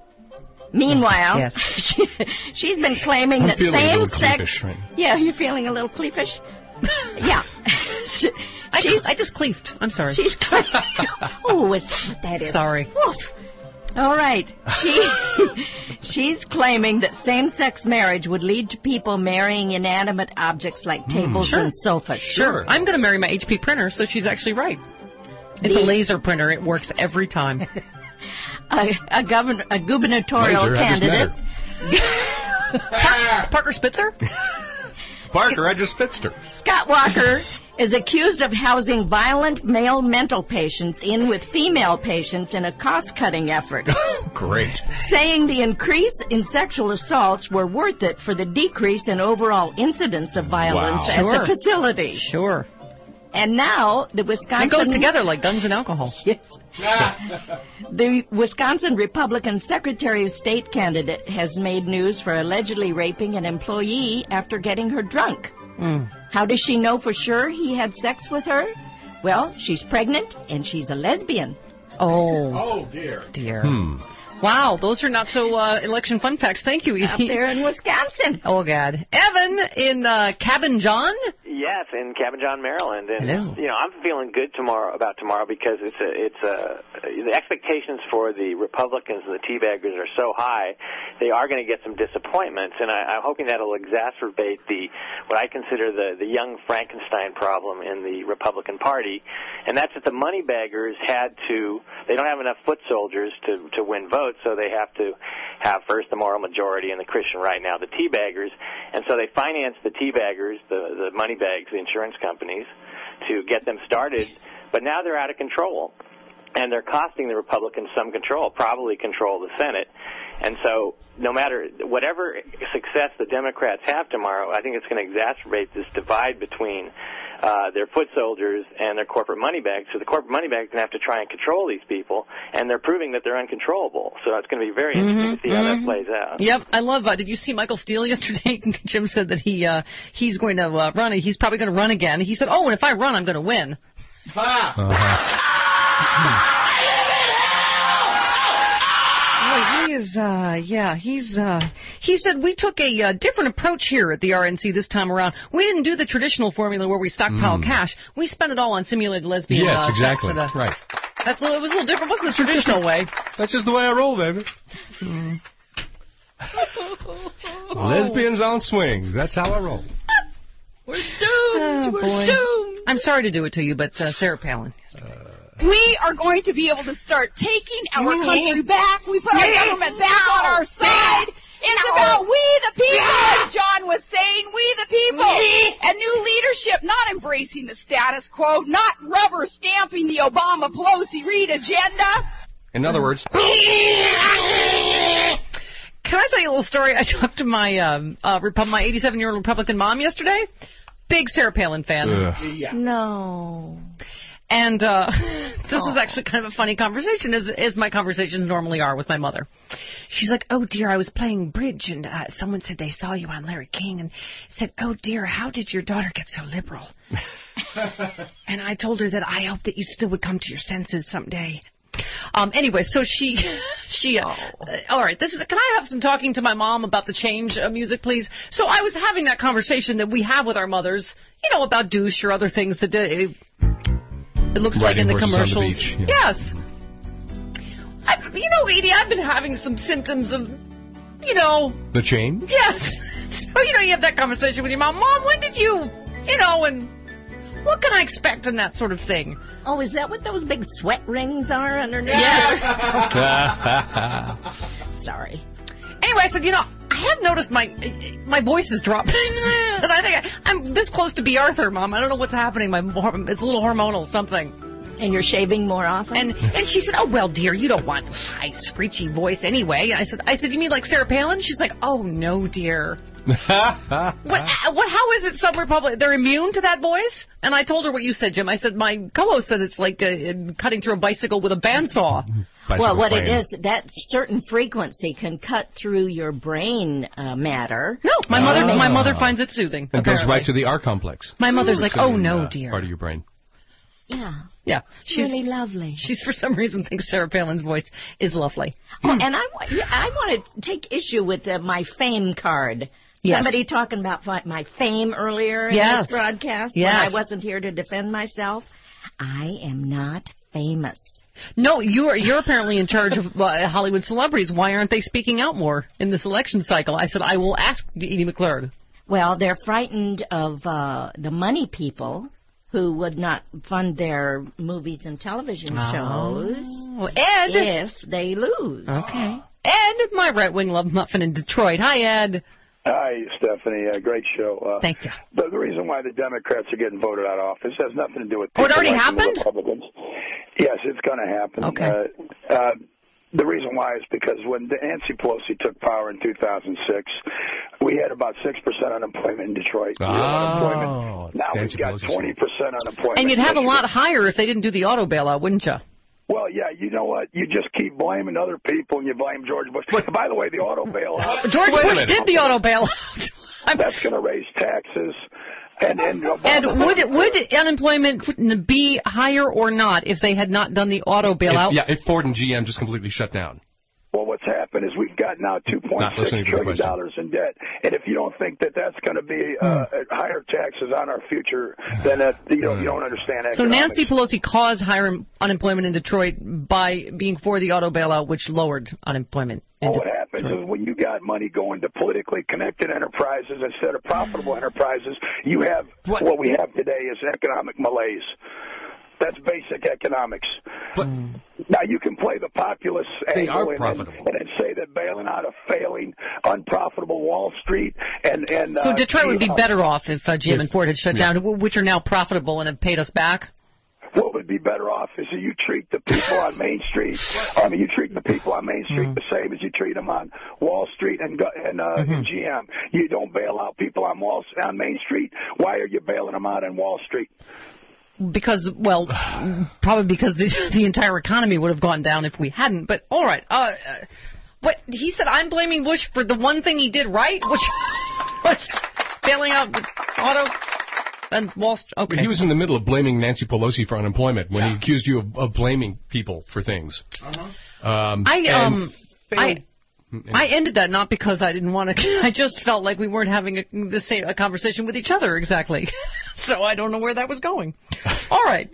Meanwhile, Yes. she, she's been claiming I'm that feeling a little same-sex... cleafish, right? Yeah, you're feeling a little cleafish? Yeah. She- I, she's, I just cleaved. I'm sorry. she's Oh, it's, that is... Sorry. Oof. All right. She she's claiming that same-sex marriage would lead to people marrying inanimate objects like tables sure. and sofas. Sure. I'm going to marry my H P printer, so she's actually right. It's a The- laser printer. It works every time. A, a, governor, a gubernatorial Laser, I just met candidate. Par- Parker Spitzer? Parker, I just spitted her. Scott Walker is accused of housing violent male mental patients in with female patients in a cost-cutting effort, Great. saying the increase in sexual assaults were worth it for the decrease in overall incidence of violence Wow. at Sure. the facility. Sure. And now the Wisconsin... It goes together like guns and alcohol. Yes. The Wisconsin Republican Secretary of State candidate has made news for allegedly raping an employee after getting her drunk. Mm. How does she know for sure he had sex with her? Well, she's pregnant and she's a lesbian. Oh. Oh, dear. Dear. Hmm. Wow, those are not so uh, election fun facts. Thank you, Up Edie. there in Wisconsin. Oh, God. Evan in uh, Cabin John? Yes, in Cabin John, Maryland, and Hello. you know I'm feeling good tomorrow about tomorrow because it's a it's a the expectations for the Republicans and the teabaggers are so high, they are going to get some disappointments, and I, I'm hoping that'll exacerbate the what I consider the the young Frankenstein problem in the Republican Party, and that's that the moneybaggers had to they don't have enough foot soldiers to to win votes, so they have to have first the moral majority and the Christian right, now the teabaggers, and so they finance the teabaggers, the the moneybaggers, the insurance companies, to get them started, but now they're out of control, and they're costing the Republicans some control, probably control the Senate. And so no matter whatever success the Democrats have tomorrow, I think it's going to exacerbate this divide between uh, their foot soldiers and their corporate money bags. So the corporate money bags are going to have to try and control these people, and they're proving that they're uncontrollable. So it's going to be very interesting to see how that plays out. Yep, I love. Uh, did you see Michael Steele yesterday? Jim said that he uh, he's going to uh, run. He's probably going to run again. He said, "Oh, and if I run, I'm going to win." Uh-huh. Well, he is, uh, yeah, he's, uh, he said we took a uh, different approach here at the R N C this time around. We didn't do the traditional formula where we stockpile Mm. cash. We spent it all on simulated lesbian Yes, uh, exactly. sex. at a- Right. That's a, it was a little different. It wasn't the traditional way. That's just the way I roll, baby. Mm. Lesbians on swings. That's how I roll. We're doomed. Oh, We're boy. doomed. I'm sorry to do it to you, but uh, Sarah Palin. We are going to be able to start taking our country back. We put our government back on our side. It's about we the people, as John was saying, we the people. And new leadership, not embracing the status quo, not rubber stamping the Obama Pelosi Reid agenda. In other words... Can I tell you a little story? I talked to my um, uh, Repub- my eighty-seven-year-old Republican mom yesterday. Big Sarah Palin fan. Yeah. No. And uh, this was actually kind of a funny conversation, as, as my conversations normally are with my mother. She's like, oh, dear, I was playing bridge, and uh, someone said they saw you on Larry King, and said, oh, dear, how did your daughter get so liberal? And I told her that I hope that you still would come to your senses someday. Um, anyway, so she, she, uh, oh. uh, all right, this is, can I have some talking to my mom about the change uh, music, please? So I was having that conversation that we have with our mothers, you know, about douche or other things that, uh, it looks Riding like in the commercials. On the beach, yeah. Yes. I, you know, Edie, I've been having some symptoms of, you know. The change? Yes. So, you know, you have that conversation with your mom. Mom, when did you, you know, and what can I expect and that sort of thing? Oh, is that what those big sweat rings are underneath? Yes. Sorry. Anyway, I said, you know, I have noticed my my voice is dropping. And I think I, I'm this close to B. Arthur, Mom. I don't know what's happening. My It's a little hormonal something. And you're shaving more often? And and she said, oh, well, dear, you don't want a high, screechy voice anyway. I said, I said, you mean like Sarah Palin? She's like, oh, no, dear. what, what? How is it some Republic, they're immune to that voice? And I told her what you said, Jim. I said, my co-host says it's like uh, cutting through a bicycle with a bandsaw. Bicycle well, what frame. It is, that certain frequency can cut through your brain uh, matter. No, my oh. mother my mother finds it soothing. It apparently. Goes right to the R complex. My mother's like, oh, no, uh, dear. Part of your brain. Yeah. Yeah. It's she's really lovely. She's, for some reason, thinks Sarah Palin's voice is lovely. Oh, and I, yeah, I want to take issue with uh, my fame card. Yes. Somebody talking about my fame earlier in yes. this broadcast yes. when I wasn't here to defend myself. I am not famous. No, you're you're apparently in charge of uh, Hollywood celebrities. Why aren't they speaking out more in this election cycle? I said, I will ask Edie McClurg. Well, they're frightened of uh, the money people who would not fund their movies and television shows oh. Ed. if they lose. Okay. Ed, my right-wing love muffin in Detroit. Hi, Ed. Hi, Stephanie. Uh, great show. Uh, Thank you. The, the reason why the Democrats are getting voted out of office has nothing to do with people. Oh, it already like happened? The Republicans. Yes, it's going to happen. Okay. Uh, uh, the reason why is because when Nancy Pelosi took power in two thousand six, we had about six percent unemployment in Detroit. Oh, unemployment. Now Nancy we've got Pelosi's twenty percent unemployment. And you'd have a lot higher if they didn't do the auto bailout, wouldn't you? Well, yeah, you know what? You just keep blaming other people and you blame George Bush. But by the way, the auto bailout. George Bush did the auto bailout. That's going to raise taxes. And, and, and would it, would unemployment be higher or not if they had not done the auto bailout? If, yeah, if Ford and G M just completely shut down. Well, what's happened is we've got now two point six trillion dollars in debt. And if you don't think that that's going to be uh, higher taxes on our future, then uh, you, don't, you don't understand economics. So Nancy Pelosi caused higher unemployment in Detroit by being for the auto bailout, which lowered unemployment. Well, what happens is when you got money going to politically connected enterprises instead of profitable enterprises, you have what, what we have today is economic malaise. That's basic economics. But now you can play the populist they angle are and, profitable. and, and say that bailing out a failing, unprofitable Wall Street and and so uh, Detroit would be better off if uh, G M and Ford had shut yeah. down, which are now profitable and have paid us back. What would be better off is that you treat the people on Main Street. I mean, you treat the people on Main Street mm-hmm. the same as you treat them on Wall Street and and, uh, mm-hmm. and G M. You don't bail out people on Wall on Main Street. Why are you bailing them out on Wall Street? Because, well, probably because the, the entire economy would have gone down if we hadn't. But, all right. Uh, what he said, I'm blaming Bush for the one thing he did right, which was bailing out the auto and Wall Street. Okay. He was in the middle of blaming Nancy Pelosi for unemployment when yeah. he accused you of, of blaming people for things. Uh-huh. Um, I um failed. I. I ended that not because I didn't want to. I just felt like we weren't having a, the same a conversation with each other exactly. So I don't know where that was going. All right.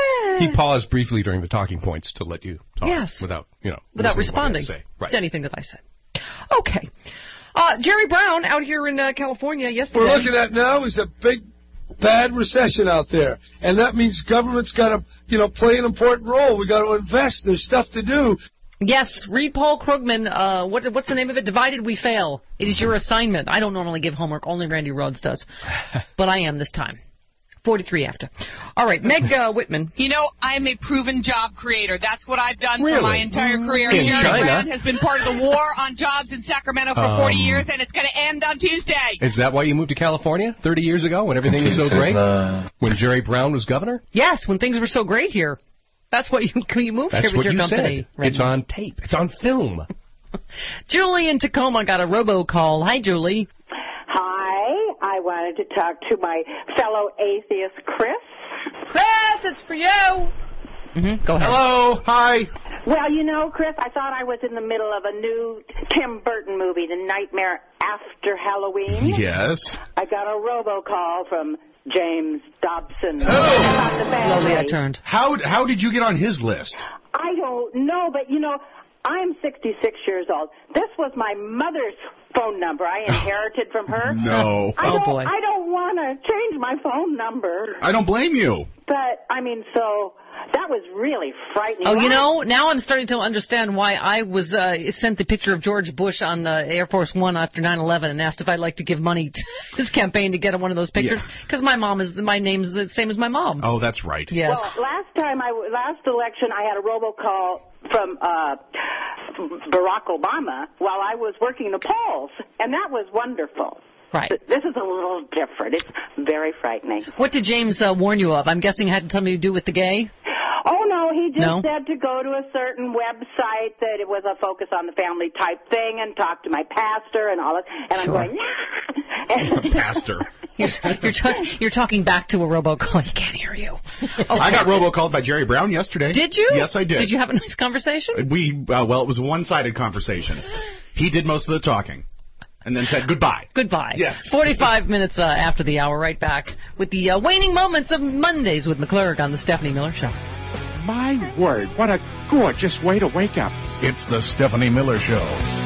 He paused briefly during the talking points to let you talk yes. without, you know, without responding to, right. to anything that I said. Okay. Uh, Jerry Brown out here in uh, California yesterday. We're looking at now is a big, bad recession out there, and that means government's got to, you know, play an important role. We got to invest. There's stuff to do. Yes, read Paul Krugman. Uh, what, what's the name of it? Divided We Fail. It is your assignment. I don't normally give homework. Only Randy Rhodes does. But I am this time. forty-three after. All right, Meg uh, Whitman. You know, I'm a proven job creator. That's what I've done Really? for my entire career. In Jerry China? Brown has been part of the war on jobs in Sacramento for Um, forty years, and it's going to end on Tuesday. Is that why you moved to California thirty years ago when everything was so great? When Jerry Brown was governor? Yes, when things were so great here. That's what you you moved That's here with what your you company. said. It's on tape. It's on film. Julie in Tacoma got a robocall. Hi, Julie. Hi, I wanted to talk to my fellow atheist, Chris. Chris, it's for you. Mm-hmm. Go ahead. Hello. Hi. Well, you know, Chris, I thought I was in the middle of a new Tim Burton movie, The Nightmare After Halloween. Yes. I got a robocall from James Dobson. Oh. Slowly I turned. How how did you get on his list? I don't know, but, you know, I'm sixty-six years old. This was my mother's phone number I inherited from her. No. I Oh, don't, boy. I don't want to change my phone number. I don't blame you. But, I mean, so that was really frightening. Oh, you Why- know, now I'm starting to understand why I was uh, sent the picture of George Bush on uh, Air Force One after nine eleven and asked if I'd like to give money to his campaign to get one of those pictures because my mom is my name's the same as my mom. Oh, that's right. Yes. Well, last time I last election, I had a robocall from uh, Barack Obama while I was working the polls, and that was wonderful. Right. This is a little different. It's very frightening. What did James uh, warn you of? I'm guessing it had something to do with the gay? Oh, no, he just No? said to go to a certain website that it was a focus on the family type thing and talk to my pastor and all that. And Sure. I'm going, Pastor. You're, you're, ta- you're talking back to a robocall. He can't hear you. I got robocalled by Jerry Brown yesterday. Did you? Yes, I did. Did you have a nice conversation? We uh, well, it was a one-sided conversation. He did most of the talking, and then said goodbye. Goodbye. Yes. forty-five minutes uh, after the hour, right back with the uh, waning moments of Mondays with McClurg on the Stephanie Miller Show. My word, what a gorgeous way to wake up. It's the Stephanie Miller Show.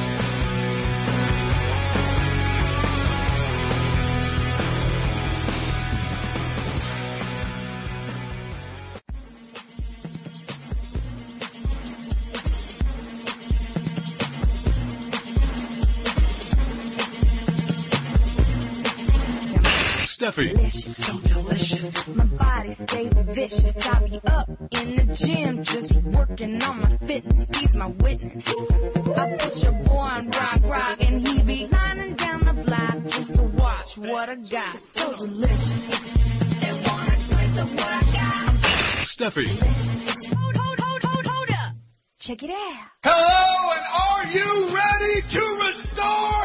Steffi. So delicious, my body stay vicious. I be up in the gym, just working on my fitness. He's my witness. I put your boy on rock, rock, and he be lining down the block just to watch what I got. So delicious. They wanna taste of what I got. Steffi. Hold, hold, hold, hold, hold up. Check it out. Hello, and are you ready to restore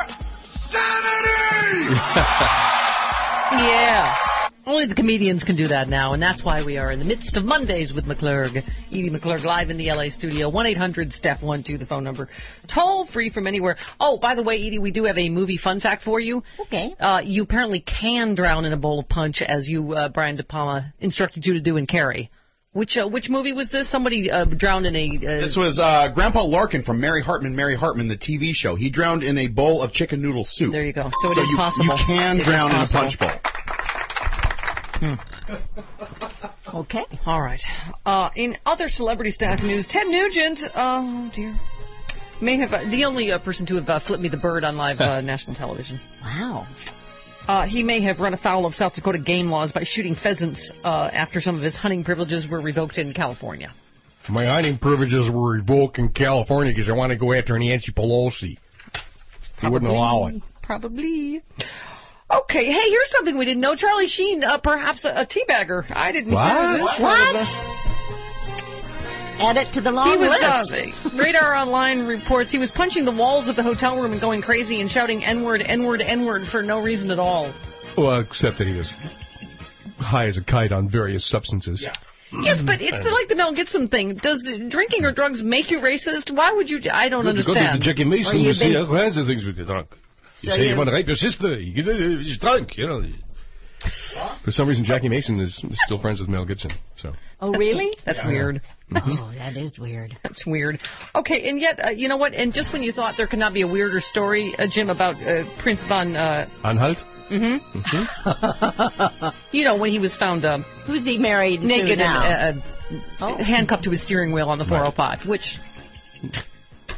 sanity? Yeah. Only the comedians can do that now, and that's why we are in the midst of Mondays with McClurg. Edie McClurg live in the L A studio. one eight hundred Steph one two, the phone number. Toll free from anywhere. Oh, by the way, Edie, we do have a movie fun fact for you. Okay. Uh, you apparently can drown in a bowl of punch, as you, uh, Brian De Palma, instructed you to do in Carrie. Which uh, which movie was this? Somebody uh, drowned in a... Uh, This was uh, Grandpa Larkin from Mary Hartman, Mary Hartman, the T V show. He drowned in a bowl of chicken noodle soup. There you go. So it so is you, possible. You can It is drown in a possible. punch bowl. Hmm. Okay. All right. Uh, in other celebrity staff news, Ted Nugent, oh dear, may have uh, the only uh, person to have uh, flipped me the bird on live uh, national television. Wow. Uh, he may have run afoul of South Dakota game laws by shooting pheasants uh, after some of his hunting privileges were revoked in California. My hunting privileges were revoked in California because I want to go after Nancy Pelosi. He wouldn't allow it. Probably. Okay, hey, here's something we didn't know. Charlie Sheen, uh, perhaps a, a teabagger. I didn't What? hear this. What? Part of Add it to the long he was, list. Uh, Radar Online reports he was punching the walls of the hotel room and going crazy and shouting N-word, N-word, N-word for no reason at all. Well, except that he was high as a kite on various substances. Yeah. Yes, but it's like the Mel Gibson thing. Does drinking or drugs make you racist? Why would you... I don't You understand. go to Jackie Mason, Or you you've see been- all kinds of things with the drunk. You So say you you- want to rape your sister, you get it, he's drunk, you know. For some reason, Jackie Mason is still friends with Mel Gibson. So. Oh, really? That's weird. Oh, that is weird. That's weird. Okay, and yet, uh, you know what? And just when you thought there could not be a weirder story, uh, Jim, about uh, Prince von... Uh, Anhalt? Mm-hmm. Mm-hmm. You know, when he was found... Um, Who's he married naked to now? and uh, uh, Oh. handcuffed to his steering wheel on the four oh five, which...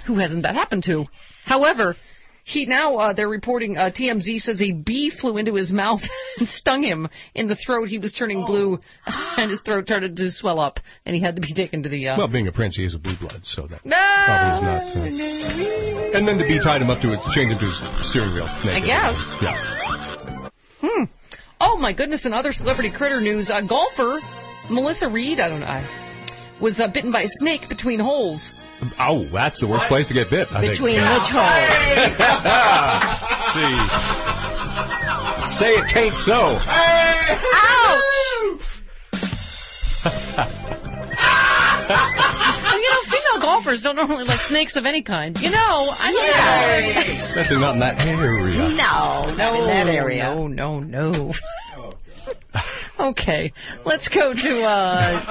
who hasn't that happened to? However, he now, uh, they're reporting, uh, T M Z says a bee flew into his mouth and stung him in the throat. He was turning blue, and his throat started to swell up, and he had to be taken to the... Uh... Well, being a prince, he is a blue blood, so that no! probably is not... Uh... And then the bee tied him up to it, chained him to his steering wheel. I guess. Yeah. Hmm. Oh, my goodness, and other celebrity critter news. Uh, golfer Melissa Reed, I don't know, I, was uh, bitten by a snake between holes. Oh, that's the worst place to get bit, I think. Between which holes? See. Say it tain't so. Ouch! You know, female golfers don't normally like snakes of any kind. You know, I don't know. Especially not in that area. No, not no, in that area. No, no, no. Okay, let's go to uh,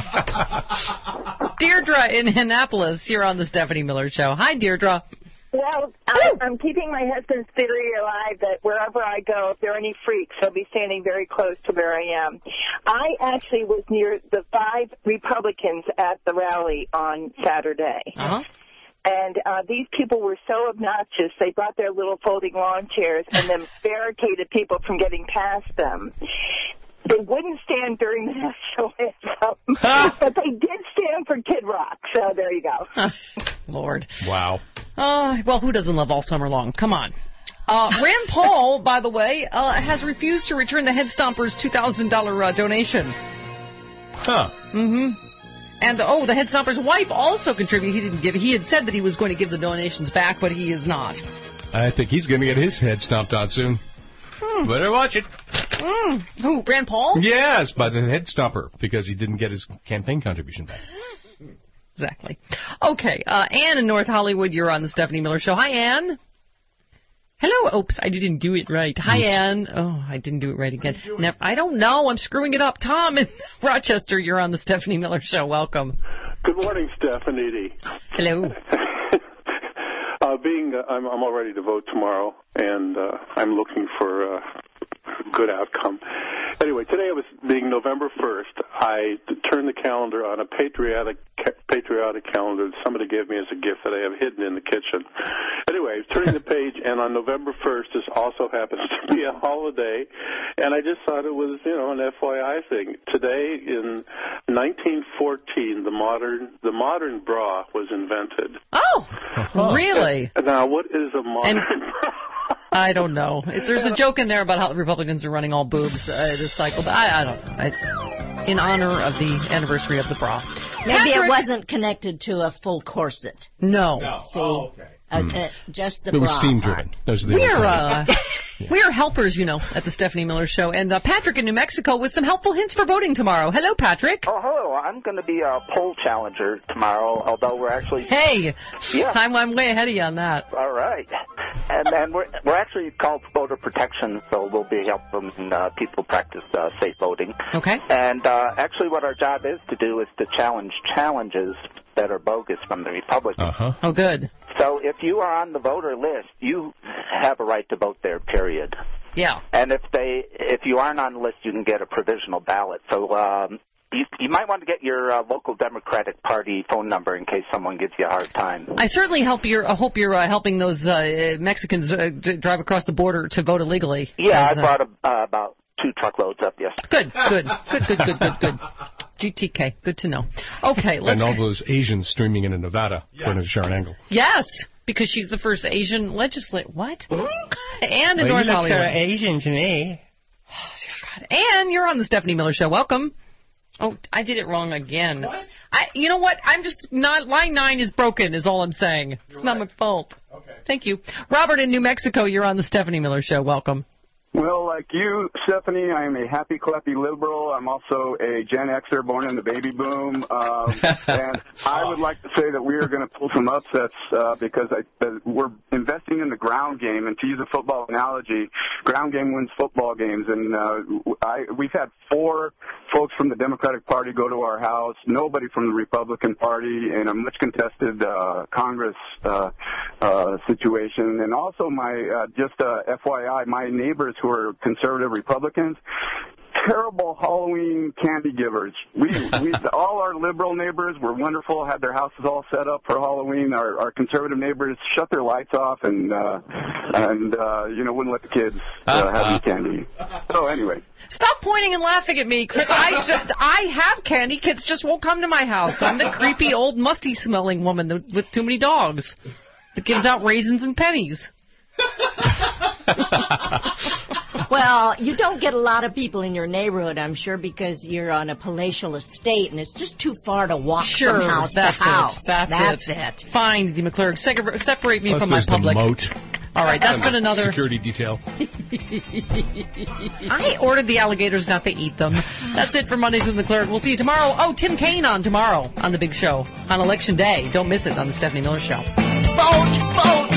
Deirdre in Annapolis. You're on the Stephanie Miller Show. Hi, Deirdre. Well, I'm, I'm keeping my husband's theory alive that wherever I go, if there are any freaks, they'll be standing very close to where I am. I actually was near the five Republicans at the rally on Saturday. Uh-huh. And uh, these people were so obnoxious, they brought their little folding lawn chairs and then barricaded people from getting past them. They wouldn't stand during the national anthem, but they did stand for Kid Rock, so there you go. Lord. Wow. Uh, well, who doesn't love All Summer Long? Come on. Uh, Rand Paul, by the way, uh, has refused to return the Head Stompers' two thousand dollars uh, donation. Huh. Mm-hmm. And, oh, the Head Stomper's wife also contributed. He didn't give. He had said that he was going to give the donations back, but he is not. I think he's going to get his head stomped on soon. Hmm. Better watch it. Mm. Who, Rand Paul? Yes, by the head stomper, because he didn't get his campaign contribution back. Exactly. Okay, uh, Ann in North Hollywood, you're on the Stephanie Miller Show. Hi, Ann. Hello. Oops, I didn't do it right. Hi, Ann. Oh, I didn't do it right again. Never, I don't know. I'm screwing it up. Tom in Rochester, you're on the Stephanie Miller Show. Welcome. Good morning, Stephanie. Hello. uh, being, uh, I'm, I'm all ready to vote tomorrow, and uh, I'm looking for a good outcome. Anyway, today was being November first. I turned the calendar on a patriotic patriotic calendar that somebody gave me as a gift that I have hidden in the kitchen. Anyway, turning the page, and on November first, this also happens to be a holiday, and I just thought it was, you know, an F Y I thing. Today, in nineteen fourteen, the modern the modern bra was invented. Oh, really? Now, what is a modern and- bra? I don't know. There's a joke in there about how the Republicans are running all boobs uh, this cycle. But I, I don't know. It's in honor of the anniversary of the bra. Maybe Patrick, it wasn't connected to a full corset. No. no. See, oh, okay. uh, mm. uh, just the it bra. It was steam driven. Those are the We're uh, yeah. we are helpers, you know, at the Stephanie Miller Show. And uh, Patrick in New Mexico with some helpful hints for voting tomorrow. Hello, Patrick. Oh, hello. I'm going to be a poll challenger tomorrow, although we're actually... Hey, yeah. I'm, I'm way ahead of you on that. All right. And then we're, we're actually called voter protection, so we'll be helping uh, people practice uh, safe voting. Okay. And uh, actually what our job is to do is to challenge challenges that are bogus from the Republicans. Uh-huh. Oh, good. So if you are on the voter list, you have a right to vote there, period. Yeah. And if they, if you aren't on the list, you can get a provisional ballot. So um, you, you might want to get your uh, local Democratic Party phone number in case someone gives you a hard time. I certainly help your, I hope you're uh, helping those uh, Mexicans uh, d- drive across the border to vote illegally. Yeah, as, I brought a, uh, about two truckloads up yesterday. Good, good, good, good, good, good, good. G T K, good to know. Okay, let's. And all those Asians streaming into Nevada, yeah. according to Sharon Angle. Yes, because she's the first Asian legislator. What? And in well, North you Hollywood. look so Asian to me. Oh, dear God. And you're on the Stephanie Miller Show. Welcome. Oh, I did it wrong again. What? I, you know what? I'm just not. Line nine is broken. Is all I'm saying. You're it's right. Not my fault. Okay. Thank you, Robert in New Mexico. You're on the Stephanie Miller Show. Welcome. Well, like you, Stephanie, I am a happy, clappy liberal. I'm also a Gen Xer born in the baby boom. Um, and I would like to say that we are going to pull some upsets uh, because I, uh, we're investing in the ground game. And to use a football analogy, ground game wins football games. And uh, I, we've had four folks from the Democratic Party go to our house, nobody from the Republican Party, in a much contested uh, Congress uh, uh, situation. And also, my uh, just uh, F Y I, my neighbors who are conservative Republicans, terrible Halloween candy givers. We, we, all our liberal neighbors were wonderful, had their houses all set up for Halloween. Our, our conservative neighbors shut their lights off and, uh, and uh, you know, wouldn't let the kids uh, have any candy. So anyway. Stop pointing and laughing at me, Chris. I just, I have candy. Kids just won't come to my house. I'm the creepy old musty-smelling woman that, with too many dogs that gives out raisins and pennies. Well, you don't get a lot of people in your neighborhood, I'm sure, because you're on a palatial estate, and it's just too far to walk sure, from house that's to house. It. That's, that's it. it. Fine, Dee McClurg. Se- separate me Plus from my there's public. The moat. All right, that's been another security detail. I ordered the alligators, not to eat them. That's it for Mondays with McClurg. We'll see you tomorrow. Oh, Tim Kaine on tomorrow on the big show on Election Day. Don't miss it on the Stephanie Miller Show. Vote, vote.